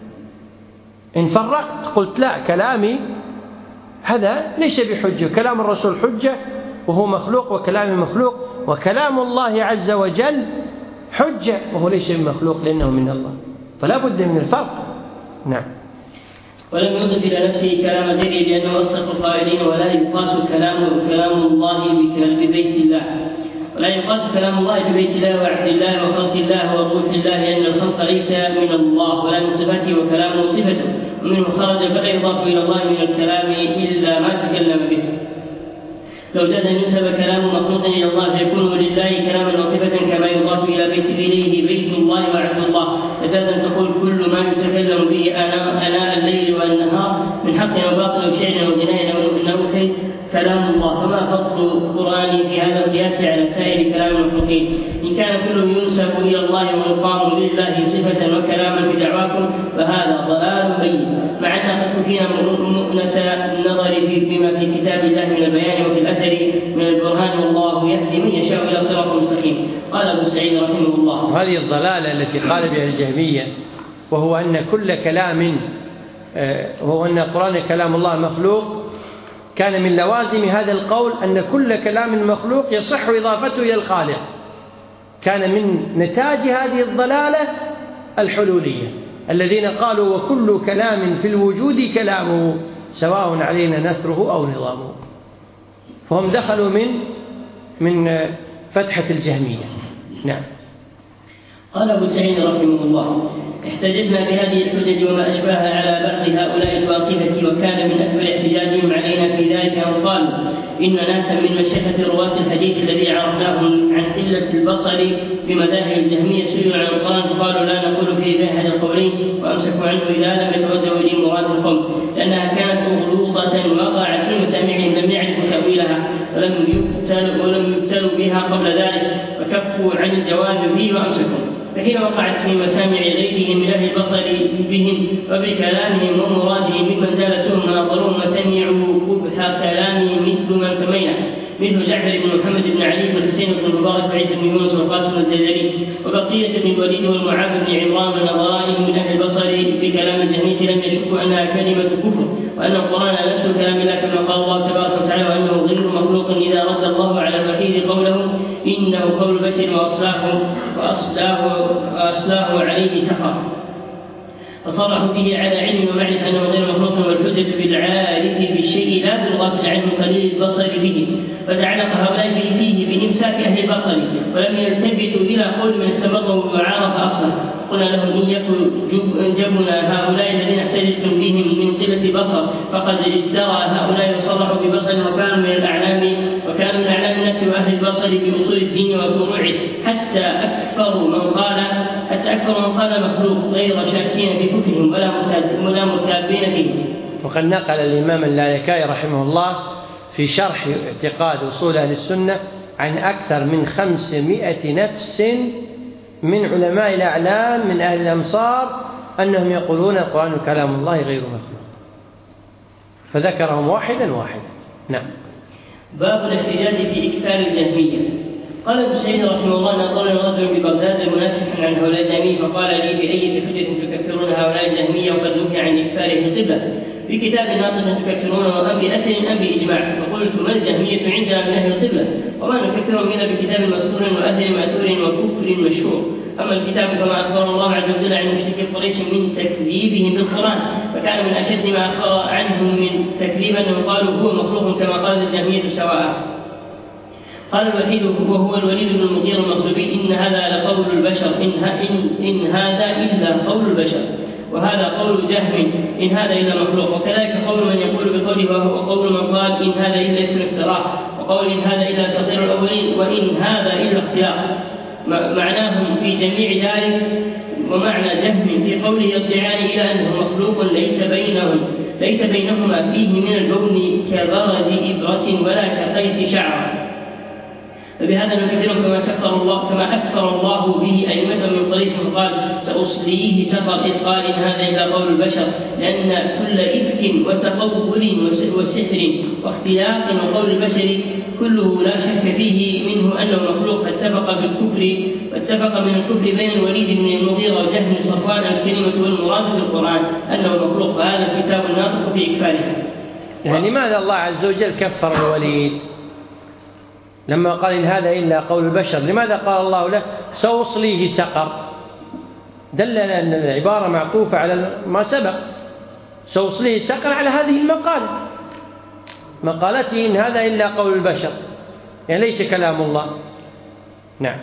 إن فرقت قلت لا كلامي هذا ليس بحجة، كلام الرسول حجة وهو مخلوق وكلامي مخلوق، وكلام الله عز وجل حجة وهو ليس بمخلوق لأنه من الله، فلا بد من الفرق. نعم. ولم يضف إلى نفسه كلام غيره لأنه أصدق القائلين، ولا يقاس كلام كلام الله ببيت الله ولا يقاس كلام الله ببيت الله وعبد الله وخلق الله وروح الله، لأن الخلق ليس من الله ولا من صفته وكلامه صفته، ومنه خرج فلا يضاف إلى الله من الكلام إلا ما تكلم به. لو جاز أن ينسب كلام مخلوق إلى الله فيكون لله كلاما وصفة كما يضاف إلى بيت إليه بيت الله وعبد الله، فجاز أن تقول كل ما يتكلم به آناء, آناء الليل والنهار من حق وباطل وشعر وغناء أو كلام الله، فما فضل القرآن في هذا القياس على سائر كلام المخلوقين؟ إن كان كله ينسب إلى الله ويقام لله صفة وكلاما في دعواكم فهذا ضلال بين، مع أن قد فينا مؤنة النظر في بما في كتاب الله من البيان وفي الأثر من البرهان، والله يهدي من يشاء إلى صراط مستقيم. قال أبو سعيد رحمه الله: هذه الضلالة التي قال بها الجهمية، وهو أن كل كلام وهو أن القرآن كلام الله مخلوق، كان من لوازم هذا القول أن كل كلام مخلوق يصح إضافته إلى الخالق، كان من نتاج هذه الضلالة الحلولية الذين قالوا وكل كلام في الوجود كلامه سواء علينا نثره أو نظامه، فهم دخلوا من من فتحة الجهمية. نعم. قال أبو سعيد رحمه الله: احتججنا بهذه الحجج وما أشباهها على بعض هؤلاء الواقفة، وكان من أكبر احتجاج إن ناسا من مشيخة رواة الحديث الذي عرفناهم عن قلة البصر بمذاهب الجهمية سئلوا عن القرآن فقالوا لا نقول فيه بين أحد القولين وأمسكوا عنه إذا لم يتوجهوا لمراد القوم لأنها كانت مغلوظة وقعت في مسامعهم لم يعرفوا تأويلها ولم يبتلوا ولم يبتلوا بها قبل ذلك فكفوا عن الجواز فيه وأمسكوا. فحين وقعت في مسامع غيرهم من أهل البصر بهم وبكلامهم ومرادهم ممن جالسوهم ونظروهم وسمعوا قبح كلامهم مثل من سمينا مثل جعفر بن محمد بن علي بن حسين بن مبارك وعيسى بن يونس والقاسم الجزري وبقية بن الوليد والمعاذ بن عمران ونظرائهم من أهل البصر بكلام الجهمية لم يشكوا أنها كلمة كفر وأن القرآن نفس كلام الله كما قال الله تبارك وتعالى وأنه غير مخلوق إذا رد الله على الوحيد قوله إنه قول بشر وأصلاه وأصلاه وأصلاه عليه سحر فصرحوا به على علم ومعرفة أنه غير مخلوق والحجة بالعارف بالشيء لا بالغافل عنه قليل البصر به فتعلق هؤلاء به فيه بإمساك أهل البصر ولم يلتفتوا إلى قول من استمروا وعرف أصلا قلنا لهم إن يكن جبنا هؤلاء الذين احتجتم بهم من قلة بصر فقد ازدرى هؤلاء وصرحوا ببصر وكانوا من الأعلام وكانوا من أعلام الناس وأهل البصر بأصول الدين وفروعه حتى أكثر من قال حتى أكثر من قال مخلوق غير شاكين في كفرهم ولا ولا مرتابين فيه. وقد نقل الإمام اللالكائي رحمه الله في شرح اعتقاد أصول أهل السنة عن أكثر من خمسمائة نفس من علماء الأعلام من أهل الأمصار أنهم يقولون القرآن كلام الله غير مخلوق فذكرهم واحدا واحدا. نعم. باب الاحتجاج في إكثار الجهمية. قال ابن سعيد رحمه الله نظرني رجل ببغداد المنافق عن هؤلاء الجهمية فقال لي بأية حجة تكفرون هؤلاء الجهمية وقد نهي عن إكثاره القبلة في كتاب ناطق تكفرونه أم بأثر أم بإجماع فقلت ما الجهمية عندنا من أهل القبلة وما نكفرهم إلا بكتاب مسطور وأثر مأثور وكفر مشهور أما الكتاب كما أخبر الله عز وجل عن مشركي قريش من تكذيبهم بالقرآن فكان من أشد ما أخبر عنهم من تكذيب أنهم قالوا هو مخلوق كما قالت الجهمية سواء. قال الوحيد وهو الوليد بن المغيرة المغزوبي إن هذا لقول البشر إن, إن, إن هذا إلا قول البشر وهذا قول جهم إن هذا إلا مخلوق وكذلك قول من يقول بقوله وهو قول من قال إن هذا إلا اسم افتراء وقول إن هذا إلا أساطير الأولين وإن هذا إلا اختلاق معناهم في جميع ذلك ومعنى جهم في قوله يرجعان إلى أنه مخلوق ليس بينهم ليس بينهما فيه من البون كبرز إبرة ولا كقيس شعر فبهذا نكثرهم كما كفر الله كما أكثر الله به أئمة من قريش قال سأصليه سفر إذ قال إن هذا إلا قول البشر لأن كل إفك وتقول وسحر واختلاق وقول البشر كله لا شك فيه منه أنه مخلوق فاتفق في الكفر واتفق من الكفر بين الوليد بن المغيرة وجهم صفوان الكلمة والمراد في القرآن أنه مخلوق فهذا الكتاب الناطق في إكفاره. يعني لماذا الله عز وجل كفر الوليد لما قال إن هذا إلا قول البشر؟ لماذا قال الله له سأصليه سقر؟ دل أن العبارة معطوفة على ما سبق سأصليه سقر على هذه المقالة مقالته إن هذا إلا قول البشر يعني ليس كلام الله. نعم.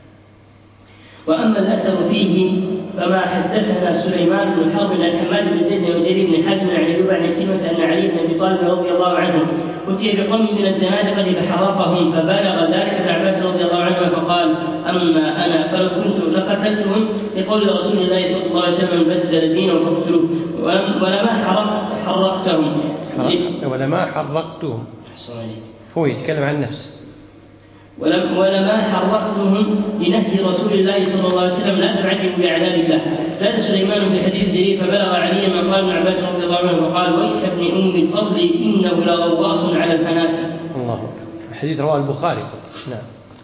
وأما الأثر فيه فما حدثنا سليمان بن حرب عن حماد بن زيد وجرير بن حازم عن أيوب عن كلمة أن علي بن أبي طالب رضي الله عنه أتي بقوم من الزنادقة فحرقهم فبلغ ذلك ابن عباس رضي الله عنه فقال أما أنا فلو كنت لقتلتهم لقول رسول الله صلى الله عليه وسلم بدل دينه فاقتلوه ولما حرق حرقتهم ولما حرقتهم هو يتكلم عن نفسه ولم ولما حرقتهم لنهي رسول الله صلى الله عليه وسلم لا تعذبوا بعذاب الله. زاد سليمان في حديث جرير فبلغ عليا ما قال ابن عباس رضي الله عنه فقال ويك ابن ام الفضل انه لغواص على الفنات. الله الحديث رواه البخاري. نعم.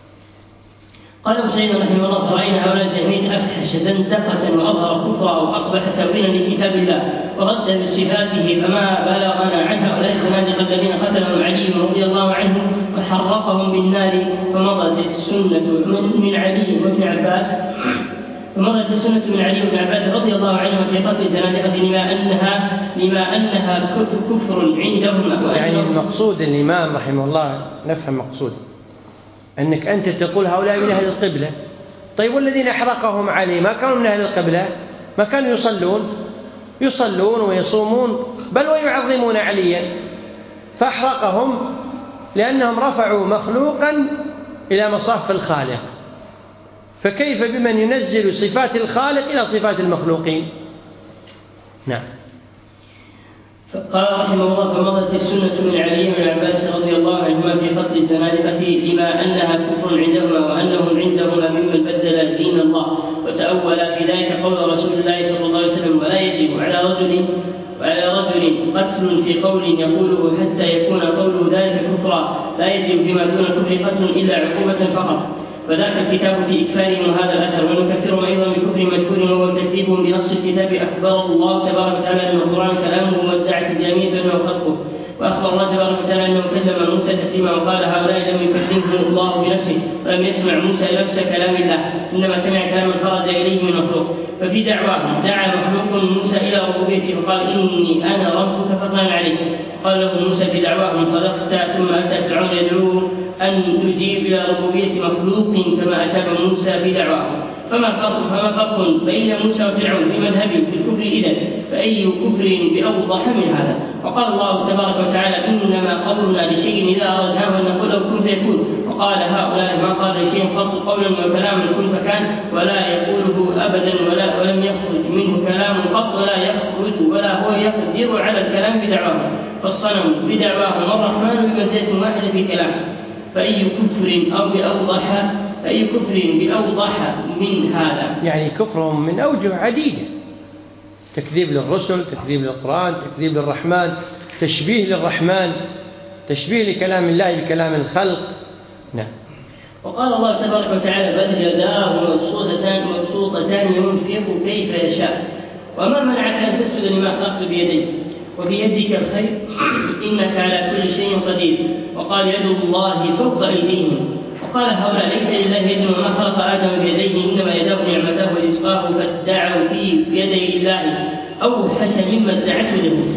قال ابن سعيد رحمه الله فرأينا هؤلاء الجهمية أفحش زندقة وأظهر كفرا أو أقبح تأويلا لكتاب الله ورد بصفاته فما بلغنا عن هؤلاء الزنادقة الذين قتلهم علي رضي الله عنه وحرقهم بالنار فمضت السنة من علي وابن عباس فمضت السنة من علي وابن عباس رضي الله عنهم في قتل الزنادقة لما أنها لما أنها كفر عندهما. يعني المقصود الإمام رحمه الله نفهم مقصود أنك أنت تقول هؤلاء من أهل القبلة. طيب والذين أحرقهم علي ما كانوا من أهل القبلة؟ ما كانوا يصلون يصلون ويصومون بل ويعظمون عليا فأحرقهم لأنهم رفعوا مخلوقا إلى مصاف الخالق، فكيف بمن ينزل صفات الخالق إلى صفات المخلوقين؟ نعم. قال رحمه الله: فمضت السنة من علي بن عباس رضي الله عنهما في قتل الزنادقة بما أنها كفر عندهما وأنهم عندهما ممن بدل دين الله، وتأول في ذلك قول رسول الله صلى الله عليه وسلم: ولا يجب على رجل وعلى رجل قتل في قول يقوله حتى يكون قوله ذلك كفرا، لا يجب فيما دون الكفر قتل إلا عقوبة فقط. فذاك الكتاب في إكفارهم هذا الأثر، ونكفرهم أيضا بكفر مشهور وهو تكذيبهم بنص الكتاب. أخبر الله تبارك وتعالى أن القرآن كلامه وادعت الجميع أنه خلقه، وأخبر الله تبارك وتعالى أنه كلم موسى تكليما، وقال: هؤلاء لم يكلمه الله بنفسه ولم يسمع موسى نفس كلام الله، إنما سمع كلاما خرج إليه من مخلوق. ففي دعواهم دعا مخلوق موسى إلى ربوبيته فقال: إني أنا ربك فاطلع عليك. قال له موسى في دعواهم: صدقت. ثم أتى فرعون يدعوه أن يجيب إلى ربوبية مخلوق كما أجاب موسى في دعواهم. فما فرق فما فرق بين موسى وفرعون في مذهبهم في الكفر إذن؟ فأي كفر بأوضح من هذا؟ وقال الله تبارك وتعالى: إنما قولنا لشيء إذا أردناه أن نقول له كن فيكون. وقال هؤلاء: ما قال لشيء قط قولا وكلاما كن فكان، ولا يقوله أبدا ولا ولم يخرج منه كلام قط ولا يخرج ولا هو يقدر على الكلام بدعواهم. فالصنم بدعواهم والرحمن بمنزلة واحدة في كلامه. فأي كفر أو بأوضح أي كفر بأوضح من هذا؟ يعني كفرهم من أوجه عديدة: تكذيب للرسل، تكذيب للقرآن، تكذيب للرحمن، تشبيه للرحمن، تشبيه لكلام الله بكلام الخلق. نعم. وقال الله تبارك وتعالى: بل يداه مبسوطتان مبسوطتان ينفق كيف يشاء، وما منعك أن تسجد لما خلقت بيديك وبيدك الخير إنك على كل شيء قدير. وقال: يد الله فوق أيديهم. وقال هؤلاء: ليس لله يد وما خلق آدم بيديه، إنما يداه نعمته ورزقه، فادعوا في يدي الله أوحش مما ادعته اليهود.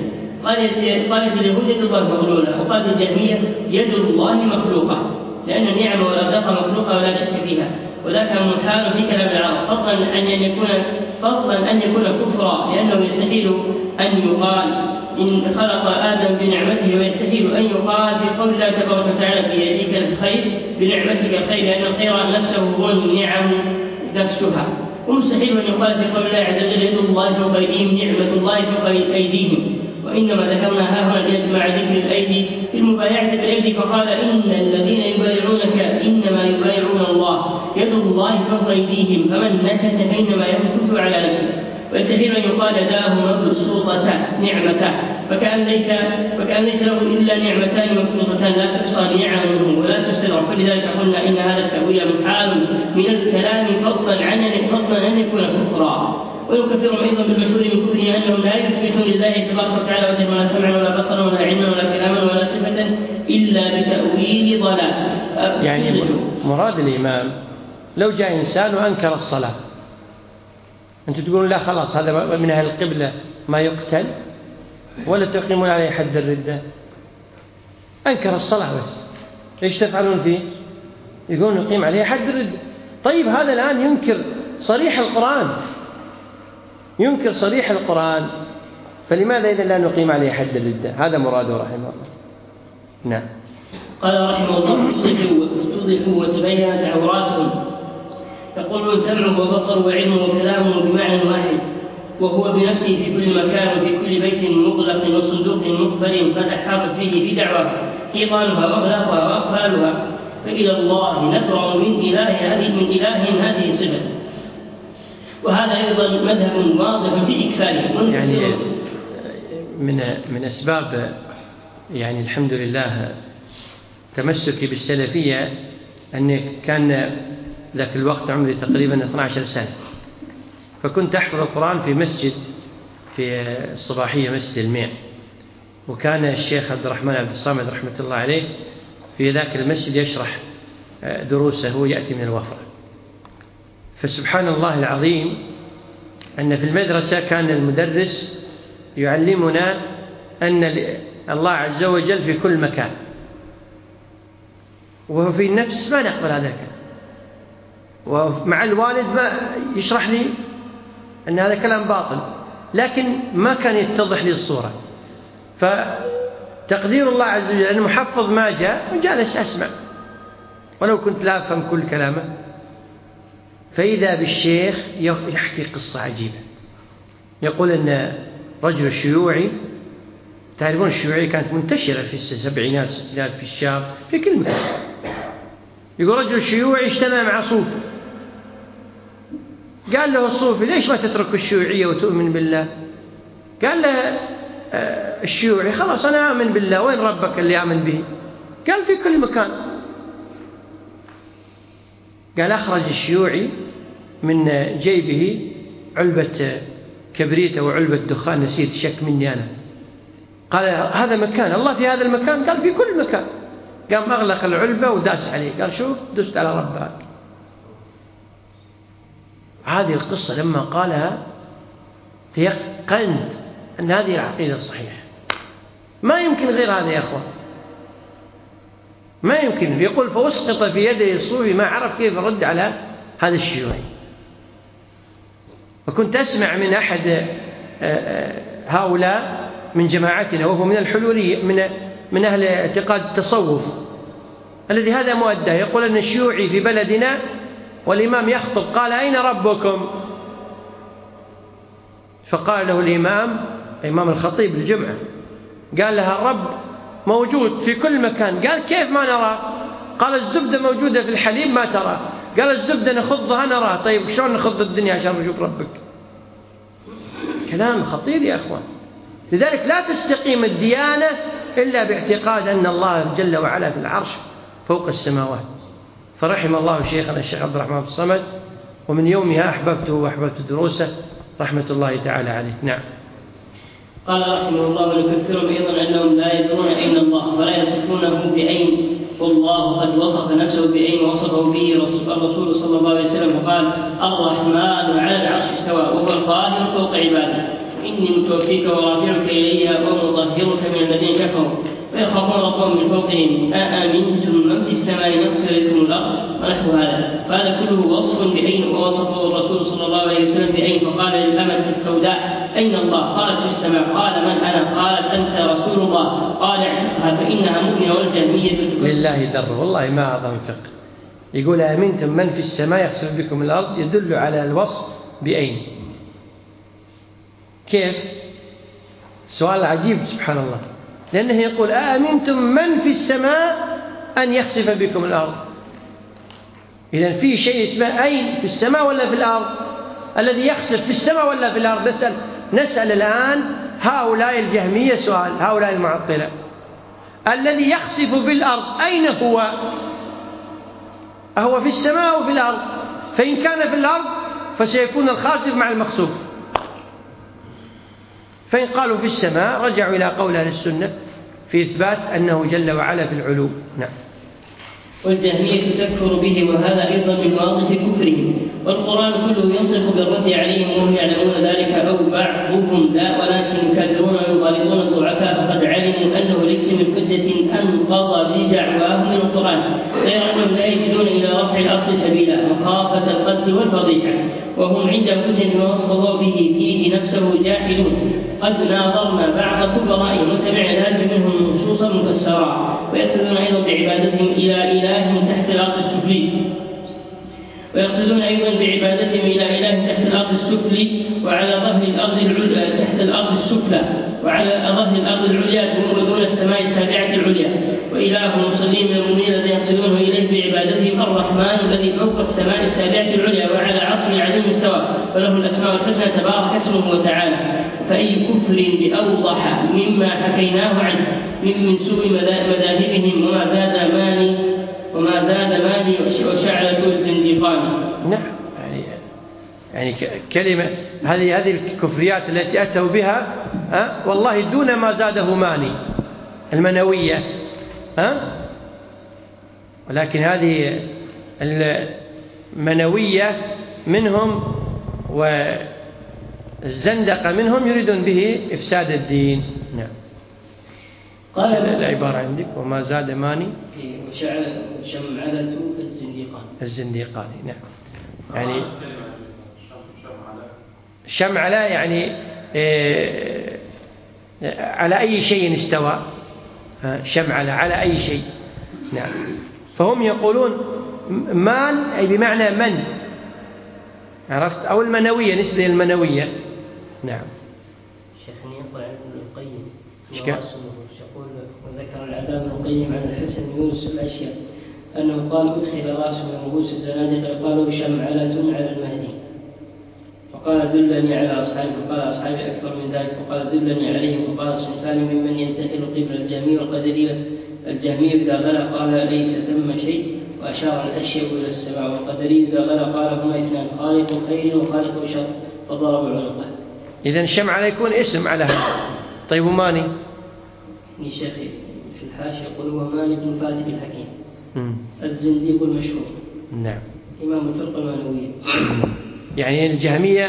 قالت اليهود: يد الله مغلولة. وقالت الجهمية: يد الله مخلوقة، لأن النعم والأرزاق مخلوقة ولا شك فيها، وذاك محال في كلام العرب، فضلا أن يكون فضلا أن يكون كفرا، لأنه يستحيل أن يقال إن خلق آدم بنعمته، ويستحيل أن يقال في قول الله تبارك وتعالى: بيدك الخير بنعمتك الخير، لأن الخير نفسه هو النعم نفسها. ومستحيل أن يقال في قول الله عز وجل: يد الله فوق أيديهم، نعمة الله فوق أيديهم. وإنما ذكرنا ها هنا اليد مع ذكر الأيدي في المبايعة بالأيدي، فقال: إن الذين يبايعونك إنما يبايعون الله، يد الله فوق أيديهم، فمن نكث فإنما ينكث على نفسه. ويستحيل أن يقال: يداه مبسوطتان نعمتان، فكأن ليس فكأن ليس له إلا نعمتان مبسوطتان لا تحصى نعمه ولا تحصر. فلذلك قلنا إن هذا التأويل محال من الكلام، فضلا عن فضلا أن يكون كفرا. ويكفرهم أيضا بالمشهور من كفره أنهم لا يثبتون لله تبارك وتعالى وجها ولا سمعا ولا بصرا ولا علما ولا كلاما ولا صفة إلا بتأويل ضلال. يعني مراد الإمام لو جاء إنسان وأنكر الصلاة، أنتم تقولون لا خلاص هذا من أهل القبلة ما يقتل، ولا تقيمون عليه حد الردة؟ أنكر الصلاة بس، إيش تفعلون فيه؟ يقولون نقيم عليه حد الردة. طيب هذا الآن ينكر صريح القرآن، ينكر صريح القرآن، فلماذا إذا لا نقيم عليه حد الردة؟ هذا مراده رحمه الله. نعم. قال رحمه الله: اتضحوا وتبينت عوراتهم، يقولون سمعه وبصره وعلمه وكلامه بمعنى واحد، وهو بنفسه في كل مكان وفي كل بيت مغلق وصندوق مقفل قد أحاطت فيه بدعوى إيقانها وأغلاقها وأقفالها، فإلى الله نبرأ من إله هذه من إله هذه صفة. وهذا أيضا مذهب واضح في إكفاره. يعني من من أسباب يعني الحمد لله تمسكي بالسلفية أن كان ذاك الوقت عمري تقريبا اثنتي عشرة سنة، فكنت أحفظ القرآن في مسجد في الصباحية مسجد الميع، وكان الشيخ عبد الرحمن عبد الصامد رحمة الله عليه في ذاك المسجد يشرح دروسه، هو يأتي من الوفرة. فسبحان الله العظيم أن في المدرسة كان المدرس يعلمنا أن الله عز وجل في كل مكان، وفي النفس ما نقبل هذا الكلام، ومع الوالد ما يشرح لي أن هذا كلام باطل، لكن ما كان يتضح لي الصورة. فتعلمت تقدير الله عز وجل أن المحفظ ما جاء وجالس أسمع ولو كنت لا أفهم كل كلامه، فإذا بالشيخ يحكي قصة عجيبة. يقول أن رجل شيوعي، تعرفون الشيوعية كانت منتشرة في السبعينات والستينات في الشام في كل مكان. يقول رجل شيوعي اجتمع مع صوفي، قال له الصوفي ليش ما تترك الشيوعية وتؤمن بالله؟ قال له الشيوعي خلاص أنا آمن بالله، وين ربك اللي آمن به؟ قال في كل مكان. قال أخرج الشيوعي من جيبه علبة كبريت أو علبة دخان، نسيت شك مني أنا. قال هذا مكان الله في هذا المكان؟ قال في كل مكان. قام أغلق العلبة وداس عليه، قال شوف دست على ربك. هذه القصة لما قالها تيقنت أن هذه العقيدة الصحيحة، ما يمكن غير هذا يا أخوان، ما يمكن. يقول فأسقط في يده الصوفي ما عرف كيف الرد على هذا الشيوعي. وكنت أسمع من أحد هؤلاء من جماعتنا وهو من الحلولية، من من أهل اعتقاد التصوف الذي هذا مؤداه، يقول أن الشيوعي في بلدنا والإمام يخطب قال أين ربكم؟ فقال له الإمام، إمام الخطيب الجمعة، قال لها الرب موجود في كل مكان. قال كيف ما نراه؟ قال الزبدة موجودة في الحليب ما ترى. قال الزبدة نخضها نراه. طيب شلون نخض الدنيا عشان نشوف ربك؟ كلام خطير يا أخوان. لذلك لا تستقيم الديانة إلا باعتقاد أن الله جل وعلا في العرش فوق السماوات. فرحم الله شيخنا الشيخ عبد الرحمن الصمد، ومن يومها أحببته وأحببت دروسه رحمة الله تعالى عليه. نعم. قال رحمه الله ونذكرهم أيضا أنهم لا يدرون أين الله ولا يصفونه بأين، والله قد وصف نفسه بأين وصفه به الرسول صلى الله عليه وسلم وقال الرحمن على العرش استوى وهو القاهر فوق عباده، إني متوفيك ورافعك إلي ومطهرك من الذين كفروا ويخافون ربهم من فوقهم أأمنتم من في السماء يغفر لكم الأرض ونحو هذا. فهذا كله وصف بأين، ووصفه الرسول صلى الله عليه وسلم بأين، فقال للأمة السوداء أين الله؟ قالت في السماء. قال من أنا؟ قالت أنت رسول الله. قال اعتقها فإنها مؤمنة. والجهمية لله در، والله ما أعظم فقه. يقول أأمنتم من في السماء يخسف بكم الأرض، يدل على الوصف بأين. كيف؟ سؤال عجيب سبحان الله، لأنه يقول أأمنتم من في السماء أن يخسف بكم الأرض. إذن في شيء اسمه أين، في السماء ولا في الأرض؟ الذي يخسف في السماء ولا في الأرض؟ نسأل, نسأل الآن هؤلاء الجهمية سؤال، هؤلاء المعطلة، الذي يخسف بالأرض أين هو؟ أهو في السماء أو في الأرض؟ فإن كان في الأرض فسيكون الخاسف مع المخسوف، فإن قالوا في السماء رجعوا إلى قول أهل السنة في إثبات أنه جل وعلا في العلو. نعم. والجهمية تكفر به، وهذا أيضا من واضح كفرهم، والقرآن كله ينطق بالرد عليهم وهم يعلمون ذلك أو بعضهم لا، ولكن الكافرون يغالطون الضعفاء فقد علموا أنه ليس من حجة أنقض بدعواهم من القرآن، غير أنهم لا يجدون إلى رفع الأصل سبيلا مخافة القتل والفضيحة، وهم عند أنفسهم بما وصف الله به فيه نفسه جاحدون. قد ناظرنا بعض كبرائهم وسمعنا ذلك منهم نصوصا مفسرة، ويقصدون أيضا بعبادتهم إلى إله تحت الأرض السفلي ويقصدون أيضا بعبادتهم إلى إله تحت الأرض السفلي وعلى ظهر الأرض العليا تحت الأرض السفلى وعلى ظهر الأرض العليا ودون السماء السابعة العليا، وإله المصلين من المؤمنين الذي يقصدونه إليه بعبادتهم الرحمن الذي فوق السماء السابعة العليا وعلى عرشه العظيم استوى وله الأسماء الحسنى تبارك اسمه وتعالى. فأي كفر بأوضح مما حكيناه عنه من سوء مذاهبهم وما زاد ماني وما زاد ماني وشعلة الزنديقان. نعم، يعني يعني كلمة هذه هذه الكفريات التي أتوا بها أه؟ والله دون ما زاده ماني المنوية أه؟ ولكن هذه المنوية منهم والزندقة منهم يريدون به إفساد الدين. نعم. قال العبارة عندك وما زاد ماني شمعلة الزنديقان الزنديقان. نعم، يعني شمعلة يعني إيه على أي شيء استوى، شمعل على أي شيء. نعم. فهم يقولون مان أي بمعنى من، عرفت، أو المنوية، نسبة المنوية. نعم. شيخنا يقول عن ابن القيم يقول وذكر العذاب ابن القيم عن الحسن يونس الأشياء أنه قال أدخل رأسه من رؤوس الزنادقة قالوا شمعلة على المهدي، فقال دلني على أصحابي، فقال أصحابي أكثر من ذلك، فقال دلني عليهم، فقال صنفان ممن ينتقل قبل الجهمية والقدرية. الجهمية إذا غلا قال ليس ثم شيء وأشار الأشياء إلى السماء، والقدرية إذا غلا قال هما اثنان خالق خير وخالق شر فضرب عنقه. إذن شمعل يكون اسم على هذا. طيب وماني؟ شيخي في الحاشية يقول هو مالك فاتك الحكيم م. الزنديق المشهور. نعم. إمام الفرقة المانوية. يعني الجهمية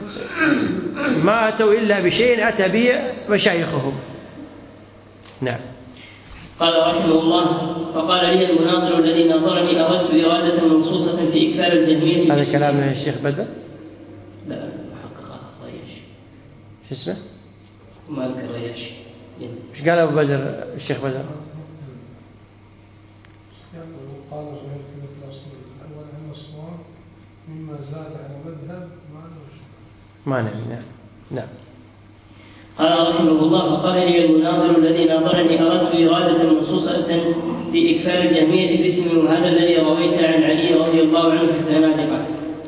ما أتوا إلا بشيء أتى به مشايخهم. نعم. قال رحمه الله فقال لي المناظر الذي ناظرني أردت إرادة منصوصة في إكفار الجهمية. هذا كلام الشيخ بدر؟ لا محقق رياش. شو اسمه؟ مالك الرياش. ايش قال أبو بدر الشيخ بدر؟ قال غير كلمة الأصل الأول أن الصواب مما زاد على مذهب ما ما نعم. نعم. قال رحمه الله فقال لي المناظر الذي ناظرني أردت إرادة منصوصة في إكفار الجهمية باسمه وهذا الذي رويت عن علي رضي الله عنه في الزنادقة.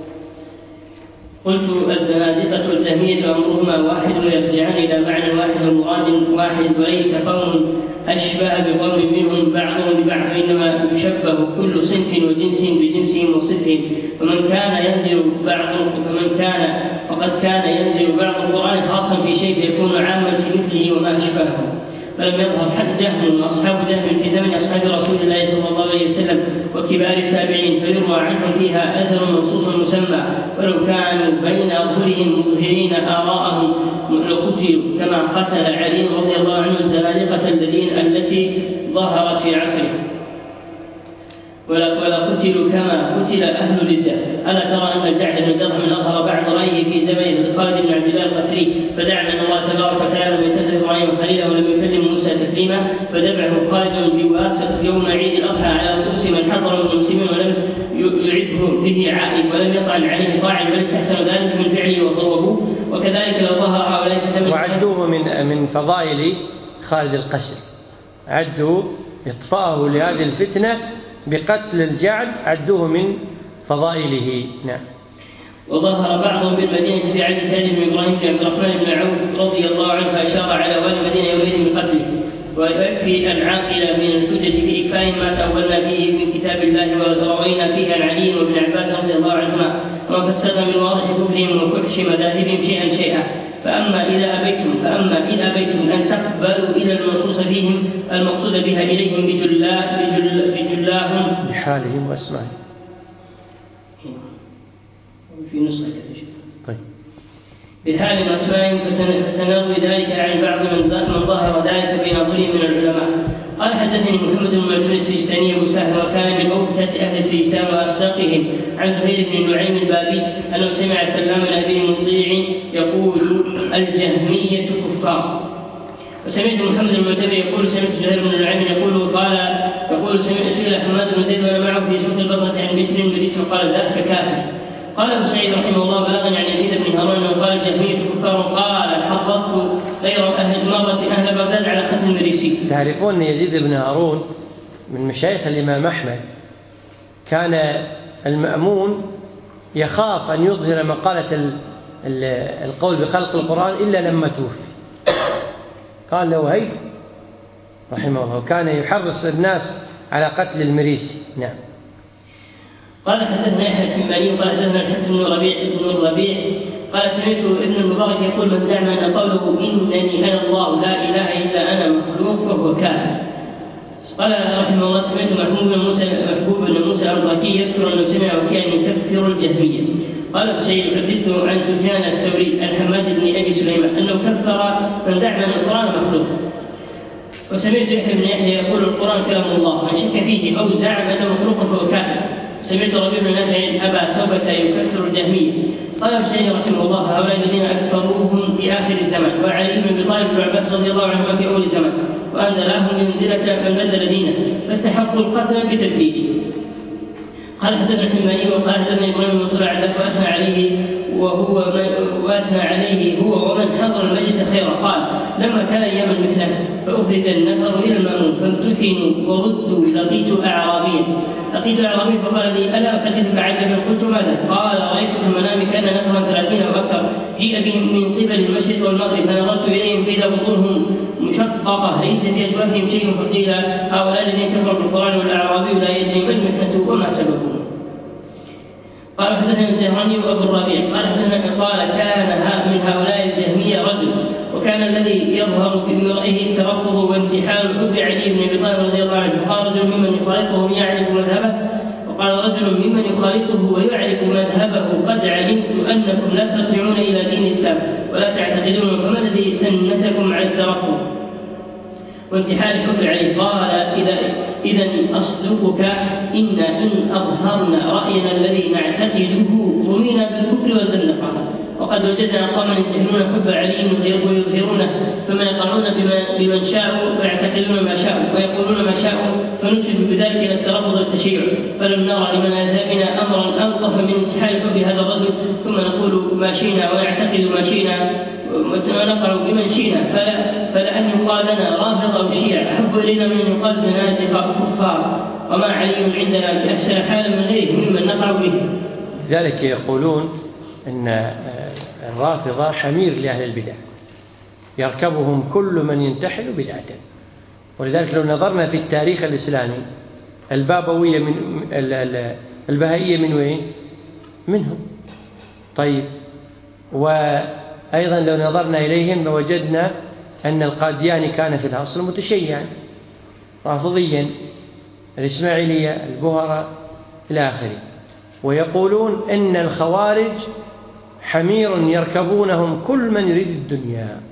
قلت الزنادقة والجهمية أمرهما واحد ويرجعان إلى معنى واحد ومراد واحد وليس قوم أشبه بقوم منهم بعضهم ببعض، إنما يشبه كل صنف وجنس بجنسهم وصفهم. فمن كان ينزل بعض فمن كان فقد كان ينزل بعض القرآن خاصا في شيء فيكون عاما في مثله وما أشبهه. فلم يظهر حد جهم وأصحاب جهم في زمن أصحاب رسول الله صلى الله عليه وسلم وكبار التابعين فيروى عنهم فيها أثر منصوص مسمى، ولو كانوا بين أظهرهم مظهرين آراءهم لقتلوا كما قتل علي رضي الله عنه الزنادقة الذين التي ظهرت في عصره، ولا قتلوا كما قتل أهل الردة. ألا ترى أن الجعد بن درهم أظهر بعض رأيه في زمن خالد بن عبد الله القسري فزعم أن الله تبارك وتعالى لم يتخذ إبراهيم خليلا ولم يكلم موسى تكليما، فذبحه خالد بواسط يوم عيد الأضحى على رؤوس من حضر من المسلمين ولم يعده به عائد ولم يطعن عليه طاعن بل استحسن ذلك من فعله وصوبه. وكذلك لو ظهر هؤلاء في وعدوه من من فضائل خالد القسري، عدوا إطفاءه لهذه الفتنة بقتل الجعد، عدوه من فضائله. نعم. وظهر بعضهم بالمدينة في عهد سعيد بن إبراهيم بن عبد الرحمن بن عوف رضي الله عنه فأشار على والي المدينة يومئذ بقتله. ويكفي العاقل من الحجة في إكفاء ما تأولنا فيه من كتاب الله وروينا فيه عن علي وابن عباس رضي الله عنهما وفسرنا من واضح كفرهم وفحش مذاهبهم شيئا شيئا. فأما إذا أبيتم فأما إذا أبيتم أن تقبلوا إلى المنصوص فيهم المقصود بها إليهم بجلا بجل بجلاهم بحالهم وأسمائهم في نسخة كذا. طيب. بحال وأسمائهم فسنروي ذلك عن بعض من ظاهر ذلك بنظره من العلماء. قال حدثني محمد بن منصور السجستاني أبو سهل وكان من أوفة أهل السجستان وأصدقهم عن زهير بن نعيم البابي أنه سمع سلام بن أبي مطيع يقول الجهمية كفار. وسمعت محمد بن المعتمر يقول سمعت زهير بن نعيم يقول قال يقول سمعت سئل حماد بن زيد وانا معه في سوق البصرة عن بشر بن قال ذاك كافر. قال ابو سعيد رحمه الله بلغني عن يزيد بن هارون انه قال الجهمية كفار. قال حضرت غير اهل مرة اهل بغداد على قتل المريسي. تعرفون يزيد بن هارون من مشايخ الامام احمد كان المأمون يخاف ان يظهر مقالة القول بخلق القرآن الا لما توفي. قال له هيد رحمه الله كان يحرص الناس على قتل المريسي. نعم. قال حدثنا يحيى الحماني قال حدثنا الحسن بن ربيع بن الربيع قال سمعت ابن المبارك يقول من زعم ان قوله انني انا الله لا اله الا انا مخلوق فهو كافر. قال رحمه الله سمعت محمود بن موسى محبوب بن موسى الرقي يذكر انه سمع وكيعا يكفر الجهميه. قال ابو سعيد حدثت عن سفيان الثوري عن حماد بن ابي سليمان انه كفر من زعم ان القران مخلوق. وسمعت يحيى بن يحيى يقول القران كلام الله من شك فيه او زعم انه مخلوق فهو كافر. سمعت ربيع بن نافع ابا توبه يكفر الجهميه. قال ابو سعيد رحمه الله هؤلاء الذين اكفروهم في اخر الزمن وعلي بن ابي طالب بن عباس رضي الله عنهما في اول الزمن وأنزلهم منزلة من بدل دينه فاستحقوا القتل بتبديده. قال حدثنا حماني وقال حدثنا ابراهيم بن منصور عبد واثنى عليه وهو واثنى عليه هو ومن حضر المجلس خيرا. قال لما كان اليمن مثله فأخرج النفر إلى المأمون فامتحنوا وردوا لقيت أعرابيا لقيت أعرابيا فقال لي ألا أحدثك عجبا؟ قلت ماذا؟ قال رأيت في المنام كان نفرا ثلاثين أو أكثر جيء بهم من قبل المشرق والمغرب فنظرت إليهم فإذا بطونهم مشققة ليس في أجوافهم شيء فقيل هؤلاء الذين كفروا بالقرآن والأعرابي لا يدري ما المحنة وما سببه. قال حدثنا الزهراني وابو الربيع قال حدثنا قال كان من هؤلاء الجهمية رجل وكان الذي يظهر في امرئه الترفض وامتحان حب علي بن ابي طالب رضي الله عنه. قال رجل ممن يخالطه يعرف مذهبه وقال رجل ممن يخالطه ويعرف مذهبه قد علمت انكم لا ترجعون الى دين الاسلام ولا تعتقدون فما الذي سنتكم على الترفض وامتحان حب علي؟ قال إذا إذا أصدقك إن إن أظهرنا رأينا الذي نعتقده رمينا بالكفر والزندقة وقد وجدنا أقواما يمتحنون حب علي ويظهرونه ثم يقرون بمن شاءوا ويعتقدون ما شاءوا ويقولون ما شاءوا فنسب بذلك إلى الترفض والتشيع فلم نرى لمنازلنا أمرا ألطف من امتحان حب هذا الرجل ثم نقول ما شئنا ونعتقد ما شئنا ونقع بمن شئنا فلا فلأن يقال لنا رافض أو شيع أحب إلينا من أن يقال زنادقة كفار وما علي عندنا بأحسن حالا من غيره ممن نقع به. لذلك يقولون أن الرافضة حمير لأهل البدع يركبهم كل من ينتحل بدعة. ولذلك لو نظرنا في التاريخ الإسلامي البابوية من البهائية من وين؟ منهم. طيب وأيضا لو نظرنا إليهم لوجدنا أن القادياني كان في الأصل متشيعا رافضيا الإسماعيلية البهرة إلى آخره. ويقولون أن الخوارج حمير يركبونهم كل من يريد الدنيا.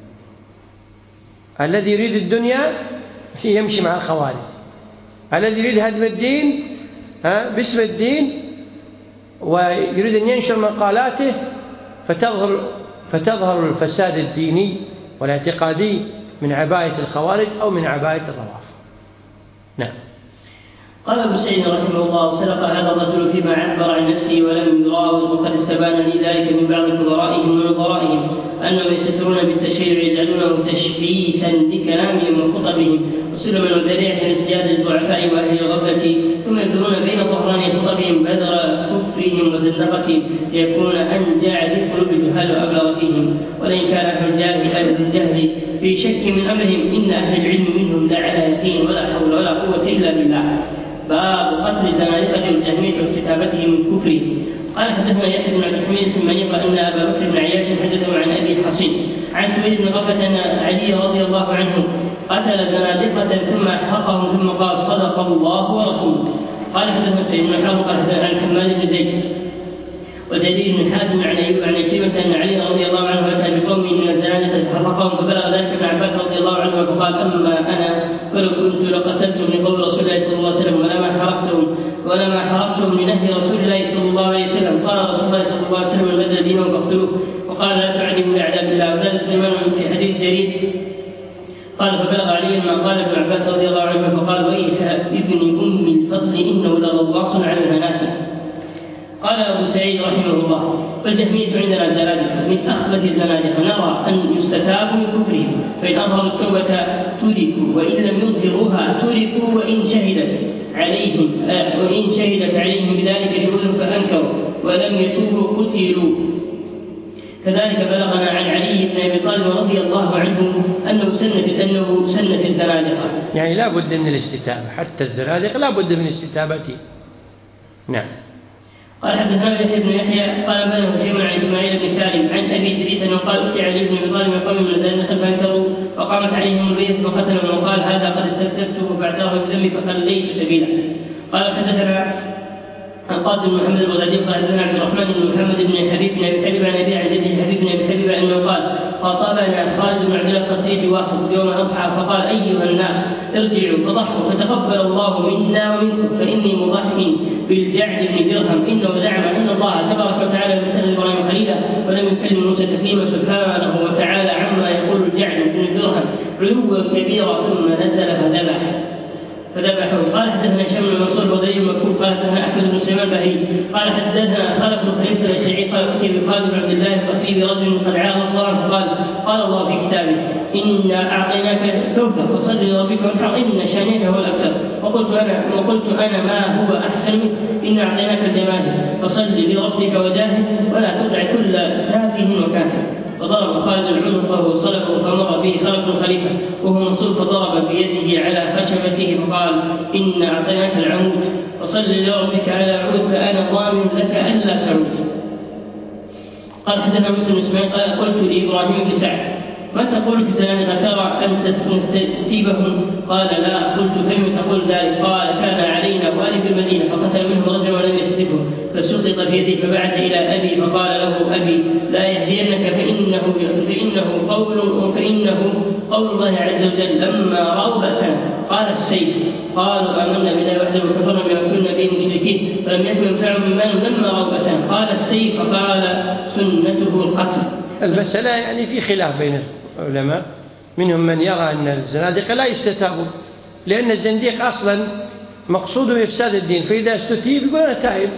الذي يريد الدنيا يمشي مع الخوارج، الذي يريد هدم الدين باسم الدين ويريد أن ينشر مقالاته فتظهر فتظهر الفساد الديني والاعتقادي من عباية الخوارج أو من عباية الروافض. نعم. قال ابو سعيد رحمه الله سلق هذا الرجل فيما عبر عن نفسه ولم يراود وقد استبان لي ذلك من بعض كبرائهم ونظرائهم انهم يستترون بالتشيع يجعلونه تشبيثا بكلامهم وخطبهم وسلما وذريعه لسجاد الضعفاء واهل الغفله ثم يدورون بين ظهران خطبهم بذر كفرهم وزندقتهم ليكون انجع في قلوب الجهال وابلغ فيهم ولئن كان اهل الجهل اهل الجهل في شك من امرهم ان اهل العلم منهم لا على يقين ولا حول ولا قوه الا بالله. باب قتل الزنادقة والجهمية واستتابتهم من كفره. قال حدثنا يحيى بن عبد الحميد ثم يقرأ أن أبا بكر بن عياش حدثه عن أبي حصين عن سويد بن غفلة أن علي رضي الله عنه قتل زنادقة ثم أحرقهم ثم قال صدق الله ورسوله. قال حدثنا سعيد بن حرب قال حدثنا عن حماد بن زيد وجرير بن حازم عن أيوب عن عكرمة أن علي رضي الله عنه أتى بقوم من الزنادقة فحرقهم فبلغ ذلك ابن عباس رضي الله عنه فقال أما أنا فلو كنت لقتلتم لقول رسول الله صلى الله عليه وسلم ولما حرقتهم ولما حرقتم لنهي رسول الله صلى الله عليه وسلم. قال رسول الله صلى الله عليه وسلم من بدل دينه فاقتلوه وقال لا تعذبوا بأعداء الله. وزاد سليمان في حديث جرير قال فبلغ علي ما قال ابن عباس رضي الله عنه فقال ويح ابن أم الفضل إنه لغواص على البنات. قال أبو سعيد رحمه الله والجهمية عندنا زنادقة من أخبث الزنادقة نرى أن يستتابوا من كفرهم فإن أظهروا التوبة تركوا وإن لم يظهروها تركوا وإن شهدت عليهم وإن شهدت عليهم بذلك شهود فأنكروا ولم يتوبوا قتلوا. كذلك بلغنا عن علي بن أبي طالب رضي الله عنه أنه سنت أنه سنت الزنادقة. يعني لا بد من الاستتابة حتى الزنادقة لا بد من استتابته. نعم. قال حدثنا يحيى بن يحيى قال بلغ شيء عن اسماعيل بن سالم عن ابي ادريس انه قال اتي علي بن ابي طالب قوم من الزنادقه فانكروا وقامت عليهم البيت فقتلهم وقال هذا قد استكتبته فاعترف بذنبي فخليت سبيله. قال حدثنا القاسم بن محمد البغدادي قال حدثنا عبد الرحمن بن محمد بن حبيب بن ابي حبيب عن ابي عن جده حبيب بن ابي حبيب انه قال خاطبنا خالد بن عبد الله القسري في واسط يوم الاضحى فقال ايها الناس ارجعوا فضحوا فتقبل الله منا ومنكم فاني مضحي بالجعد بن درهم انه زعم ان الله تبارك وتعالى مثل ابراهيم خليلا ولم يكلم موسى تكليما سبحانه وتعالى عما يقول الجعد بن درهم علوا كبيرا ثم نزل فذبح فذبحه. قال حدثنا هشام بن منصور وضيع مكتوب قال حدثنا احمد بن سليمان البهلي قال حدثنا خلف بن خليفه الشيعي قال اتي بخالد بن عبد الله القصري برجل قد عاق الله فقال قال الله في كتابه انا اعطيناك الكوثر فصل لربك وانحر ان شانئك هو الابتر. وقلت انا وقلت انا ما هو احسن منه انا اعطيناك الجمال فصل لربك وجاهد ولا تطع كل سافه وكافر. فضرب خالد العنق وصلبه فمر به خلف الخليفه وهو منصور فضرب بيده على خشبته فقال ان اعطيناك العمود فصل لربك على عود فانا ضامن لك الا تعود. قال حدثنا مسلم بن اسماعيل قال قلت لابراهيم بن سعد ما تقول في الزنادقه ترى ان تستتيبهم؟ قال لا. قلت فلم تقول ذلك؟ قال كان علينا والي في المدينه فقتل منه رجل ولم يستتبه فسقط في يده فبعث الى ابي فقال له ابي لا يهدينك فانه فانه قول فانه قول الله عز وجل لما راوا باسنا قال السيف قالوا امنا بالله وحده وكفرنا بما كنا به مشركين فلم يكن ينفعهم ايمانهم لما راوا باسنا قال السيف فقال سنته القتل. المسألة يعني في خلاف بين العلماء، منهم من يرى أن الزنادقة لا يستتابوا لأن الزنديق أصلا مقصوده إفساد الدين، فإذا استتيب يقول أنا تائب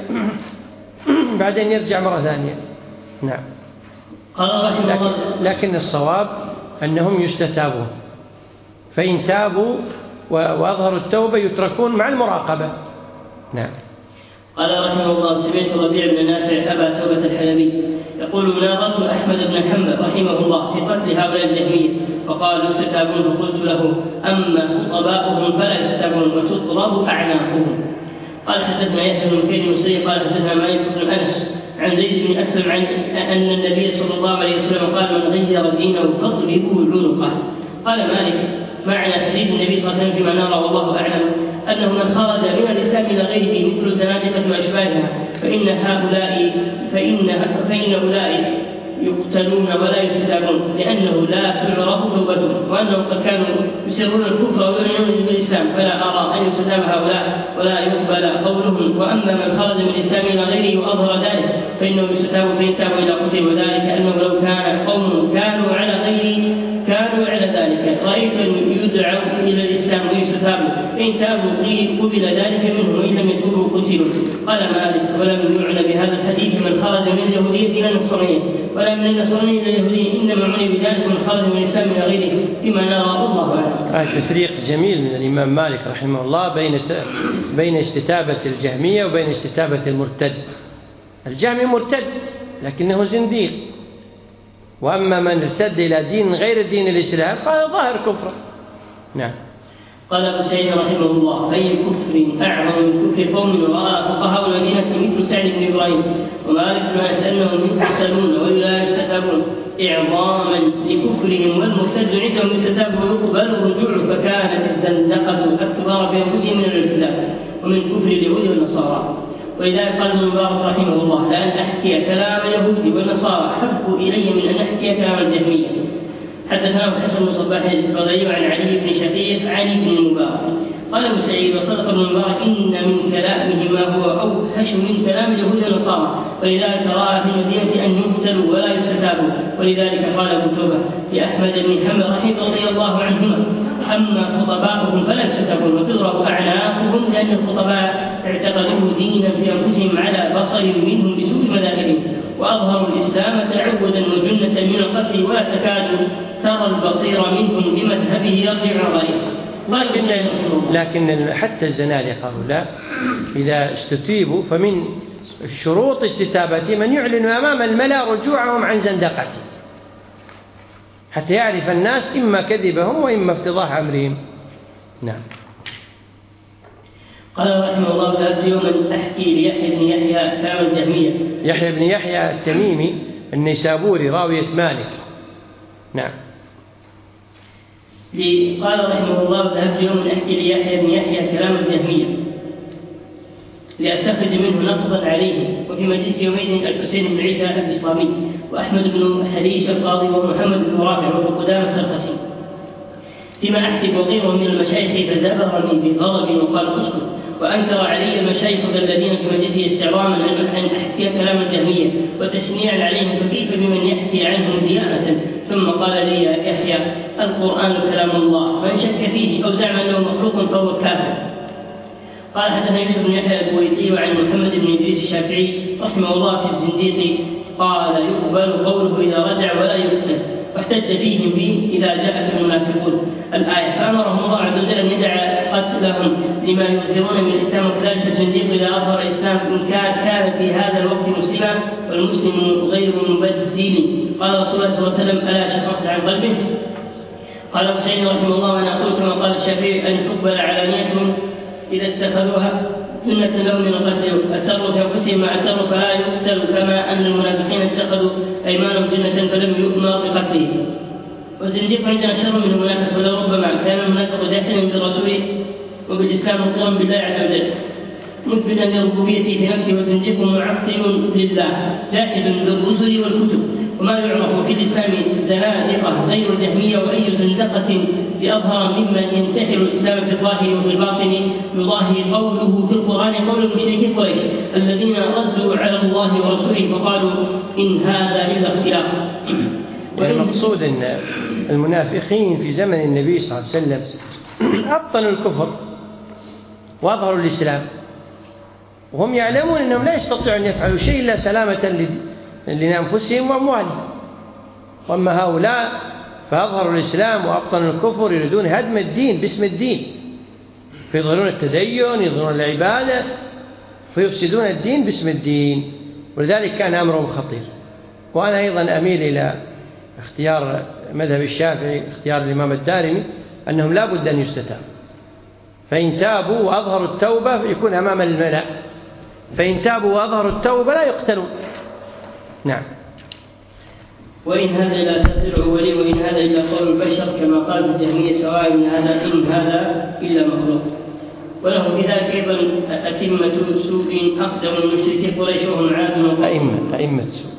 بعدين يرجع مرة ثانية. نعم. لكن, لكن الصواب أنهم يستتابون، فإن تابوا وأظهروا التوبة يتركون مع المراقبة. نعم. قال رحمه الله سمعت ربيع بن نافع أبا توبة الحلبي يقول ناظرت أحمد بن حنبل رحمه الله في قتل هؤلاء الجهمية فقال يستتابون فقلت له أما خطباؤهم فلا يستتابون وتضرب أعناقهم. قال حدثنا يحيى بن بكير المسيب قال حدثنا مالك بن أنس عن زيد بن أسلم عن أن النبي صلى الله عليه وسلم قال من غير دينه فاضربوه عنقه. قال مالك معنى حديث النبي صلى الله عليه وسلم فيما نرى والله أعلم أنه من خرج من الإسلام إلى غيره مثل الزنادقة وأشباهها فإن هؤلاء فإن فإن أولئك يقتلون ولا يستتابون لأنه لا تعرف توبتهم وأنهم قد كانوا يسرون الكفر ويعلنون بالإسلام فلا أرى أن يستتاب هؤلاء ولا يقبل قولهم. وأما من خرج من الإسلام إلى غيره وأظهر ذلك فإنه يستتاب فإن تابوا إلى قتل وذلك أنه لو كان قوم كانوا على غيره كانوا على ذلك رأيت أن يدعوا إلى الإسلام ويستتابوا فإن تابوا قبل ذلك منهم وإن لم يتوبوا قتلوا. قال مالك ولم يعنى بهذا الحديث من خرج من اليهودية إلى النصرانية ولا من النصرانية إلى اليهودية إنما معني بذلك من خرج من الإسلام إلى غيره فيما نرى الله أعلم. هذا تفريق جميل من الإمام مالك رحمه الله بين بين استتابة الجهمية وبين استتابة المرتد. الجهمي مرتد لكنه زنديق، وأما من ارتد إلى دين غير دين الإسلام فهذا ظاهر كفر. نعم. قال ابو سعيد رحمه الله اي كفر اعظم من كفر قوم وراء فقهاء المدينه مثل سعد بن ابراهيم ومالك بن انس انهم يقتلون ولا يستتابون اعظاما لكفرهم والمرتد عندهم يستتاب ويقبل الرجوع فكانت الزندقه اكبر في انفسهم من الارتداد ومن كفر اليهود والنصارى. ولذلك قال ابن مبارك رحمه الله لأن أحكي كلام اليهود والنصارى أحب إلي من أن أحكي كلام الجهمية. حدثنا الحسن بن صباح الفضيل عن علي بن شقيق عن ابن المبارك قال ابن سعيد وصدق ابن المبارك إن من كلامه ما هو أوحش من كلام اليهود والنصارى ولذلك رأى في المدينة أن يقتلوا ولا يستتابوا. ولذلك قال ابن توبة لأحمد بن حنبل رحمه رضي الله عنهما أما خطباؤهم فلا يستتابون وتضرب أعناقهم لأن الخطباء اعتقدوه دينا في أنفسهم على بصر منهم بسوء مذاهبهم وأظهروا الإسلام تعودا وجنة من القتل ولا تكاد ترى البصير منهم بمذهبه يرجع غريب. لكن, لكن حتى الزنادقة هؤلاء إذا استتيبوا فمن شروط استتابتهم أن يعلنوا أمام الملأ رجوعهم عن زندقته حتى يعرف الناس إما كذبهم وإما افتضاح أمرهم. نعم. قال رحمه الله ذات يوما أحكي ليحيى بن يحيى كلام الجهمية. يحيى بن يحيى التميمي النيسابوري راوية مالك. نعم. قال رحمه الله ذات يوما أحكي ليحيى بن يحيى كلام الجهمية لأستخرج منه نقضا عليه وفي مجلس يومئذ الحسين بن عيسى البسطامي وأحمد بن حريش القاضي ومحمد بن رافع وابن قدامة السرخسي فيما أحسب وغيرهم من المشايخ فزبرني بغضب وقال اسكت وأنكر علي المشايخ الذين في مجلسه استعظاما أن أحكي كلام الجهمية وتشنيعا عليهم فكيف بمن يحكي عنهم ديانة ثم قال لي يا يحيى القرآن كلام الله، من شك فيه أو زعم أنه مخلوق فهو كافر. قال حدثنا يوسف بن يحيى البويطي وعن محمد بن إدريس الشافعي رحمه الله في الزنديق قال يقبل قوله إذا رجع ولا يقتل، واحتج فيهم به إذا جاءت المنافقون الآية، فأمرهم الله عز وجل أن يدع قتلهم لما يظهرون من الإسلام، وكذلك الزنديق إذا أظهر الإسلام إن كان كان في هذا الوقت مسلما والمسلم غير مبدل. قال رسول الله صلى الله عليه وسلم ألا شققت عن قلبه؟ قال أبو سعيد رحمه الله وأنا أقول كما قال الشافعي أن تقبل علانيتهم إذا اتخذوها سنة لهم من القتل، أسروا في أنفسهم ما أسروا فلا يقتل، كما أن المنافقين اتخذوا أيمانهم جنة فلم يؤمر بقتله. والزنديق عندنا شر من المنافق، ولربما كان المنافق جاحدا بالرسول وبالإسلام مقرا بالله عز وجل مثبتا لربوبيته في نفسه، والزنديق معطل لله جاحد بالرسل والكتب. وما يعرف في الإسلام زنادقة غير الجهمية، وأي زندقة بأظهر ممن ينتحر الإسلام في الظاهر وفي الباطن يضاهي قوله في القرآن قول المشركين قريش الذين ردوا على الله ورسوله فقالوا إن هذا إلا اختلاف. المقصود أن المنافقين في زمن النبي صلى الله عليه وسلم أبطلوا الكفر وأظهروا الإسلام، وهم يعلمون أنهم لا يستطيعون أن يفعلوا شيء إلا سلامة لأنفسهم وأموالهم. وأما هؤلاء فأظهروا الإسلام وأبطلوا الكفر، يريدون هدم الدين باسم الدين، فيظهرون التدين يظهرون العبادة فيفسدون الدين باسم الدين، ولذلك كان أمرهم خطير. وأنا أيضا أميل إلى اختيار مذهب الشافعي، اختيار الإمام الدارمي، أنهم لا بد أن يستتابوا، فإن تابوا وأظهروا التوبة يكون أمام الملأ، فإن تابوا وأظهروا التوبة لا يقتلون. نعم. وإن هذا إلا أساطير الأولين وإن هذا إلا قول البشر كما قال الجهمية سواء إن هذا إن هذا إلا مخلوق. وله في ذلك أيضا أتمة سوء أقدم من مشركي قريش وهم عاد أئمة أئمة سوء.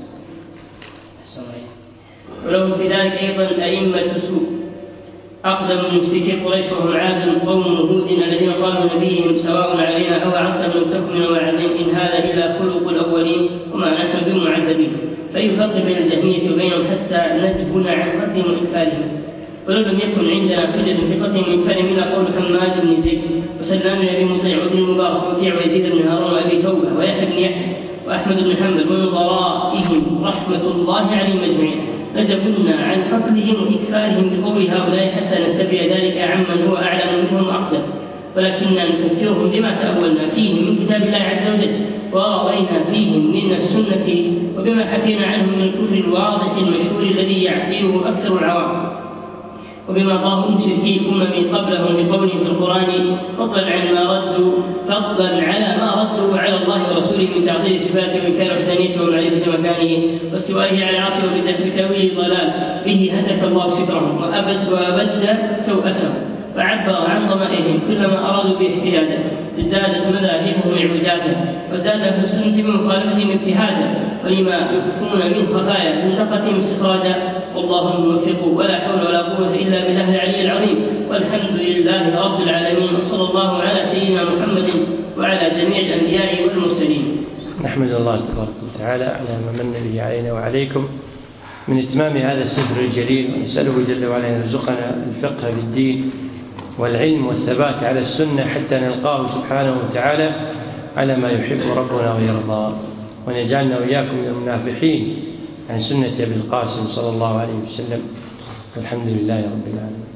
وله في ذلك أيضا أئمة سوء أقدم من مشركي قريش وهم عاد قوم هود الذين قالوا نبيهم سواء علينا أو عقل لم تكن من واعظين إن هذا إلا خلق الأولين وما نحن بمعذبين. فيفرق بين الجهمية وبينهم حتى نجبن عن قتلهم وإكفارهم. ولو لم يكن عندنا حجة في قتلهم وإكفارهم إلا قول حماد بن زيد وسلمان بن أبي مطيع وابن المبارك ووكيع ويزيد بن هارون وأبي توبة ويحيى بن يحيى وأحمد بن حنبل ونظرائهم رحمة الله عليهم أجمعين. نجبن عن قتلهم وإكفارهم بقول هؤلاء حتى نستبعد ذلك عمن هو أعلم منهم وأقدم، ولكننا نكفرهم بما تأولنا فيه من كتاب الله عز وجل ورأينا فيهم من السنة وبما حكينا عنه من الكفر الواضح المشهور الذي يعقله أكثر العوام، وبما ظاهر مشركي الأمم قبلهم بقوله في القرآن فضلا عن ما ردوا فضلا على ما ردوا على الله ورسوله من تعطيل صفاته وإنكار وحدانيته ومعرفة مكانه واستوائه على العرش وبتأويل ضلال به هتك الله سترهم وأبد وأبد سوءتهم، فعبر عن ضمائرهم كلما أرادوا باحتجاجه ازدادت مذاهبهم اعوجاجا وازداد أهل السنة بمخالفتهم ابتهاجا ولما يكفون من خفايا زندقتهم استخراجا. والله الموفق ولا حول ولا قوة إلا بالله العلي العظيم، والحمد لله رب العالمين، وصلى الله على سيدنا محمد وعلى جميع الأنبياء والمرسلين. نحمد الله تبارك وتعالى على ما من به علينا وعليكم من إتمام هذا السفر الجليل، ونسأله جل وعلا أن يرزقنا الفقه بالدين والعلم والثبات على السنة حتى نلقاه سبحانه وتعالى على ما يحب ربنا ويرضى، وأن يجعلنا وإياكم من المنافحين عن سنة أبي القاسم صلى الله عليه وسلم، والحمد لله رب العالمين.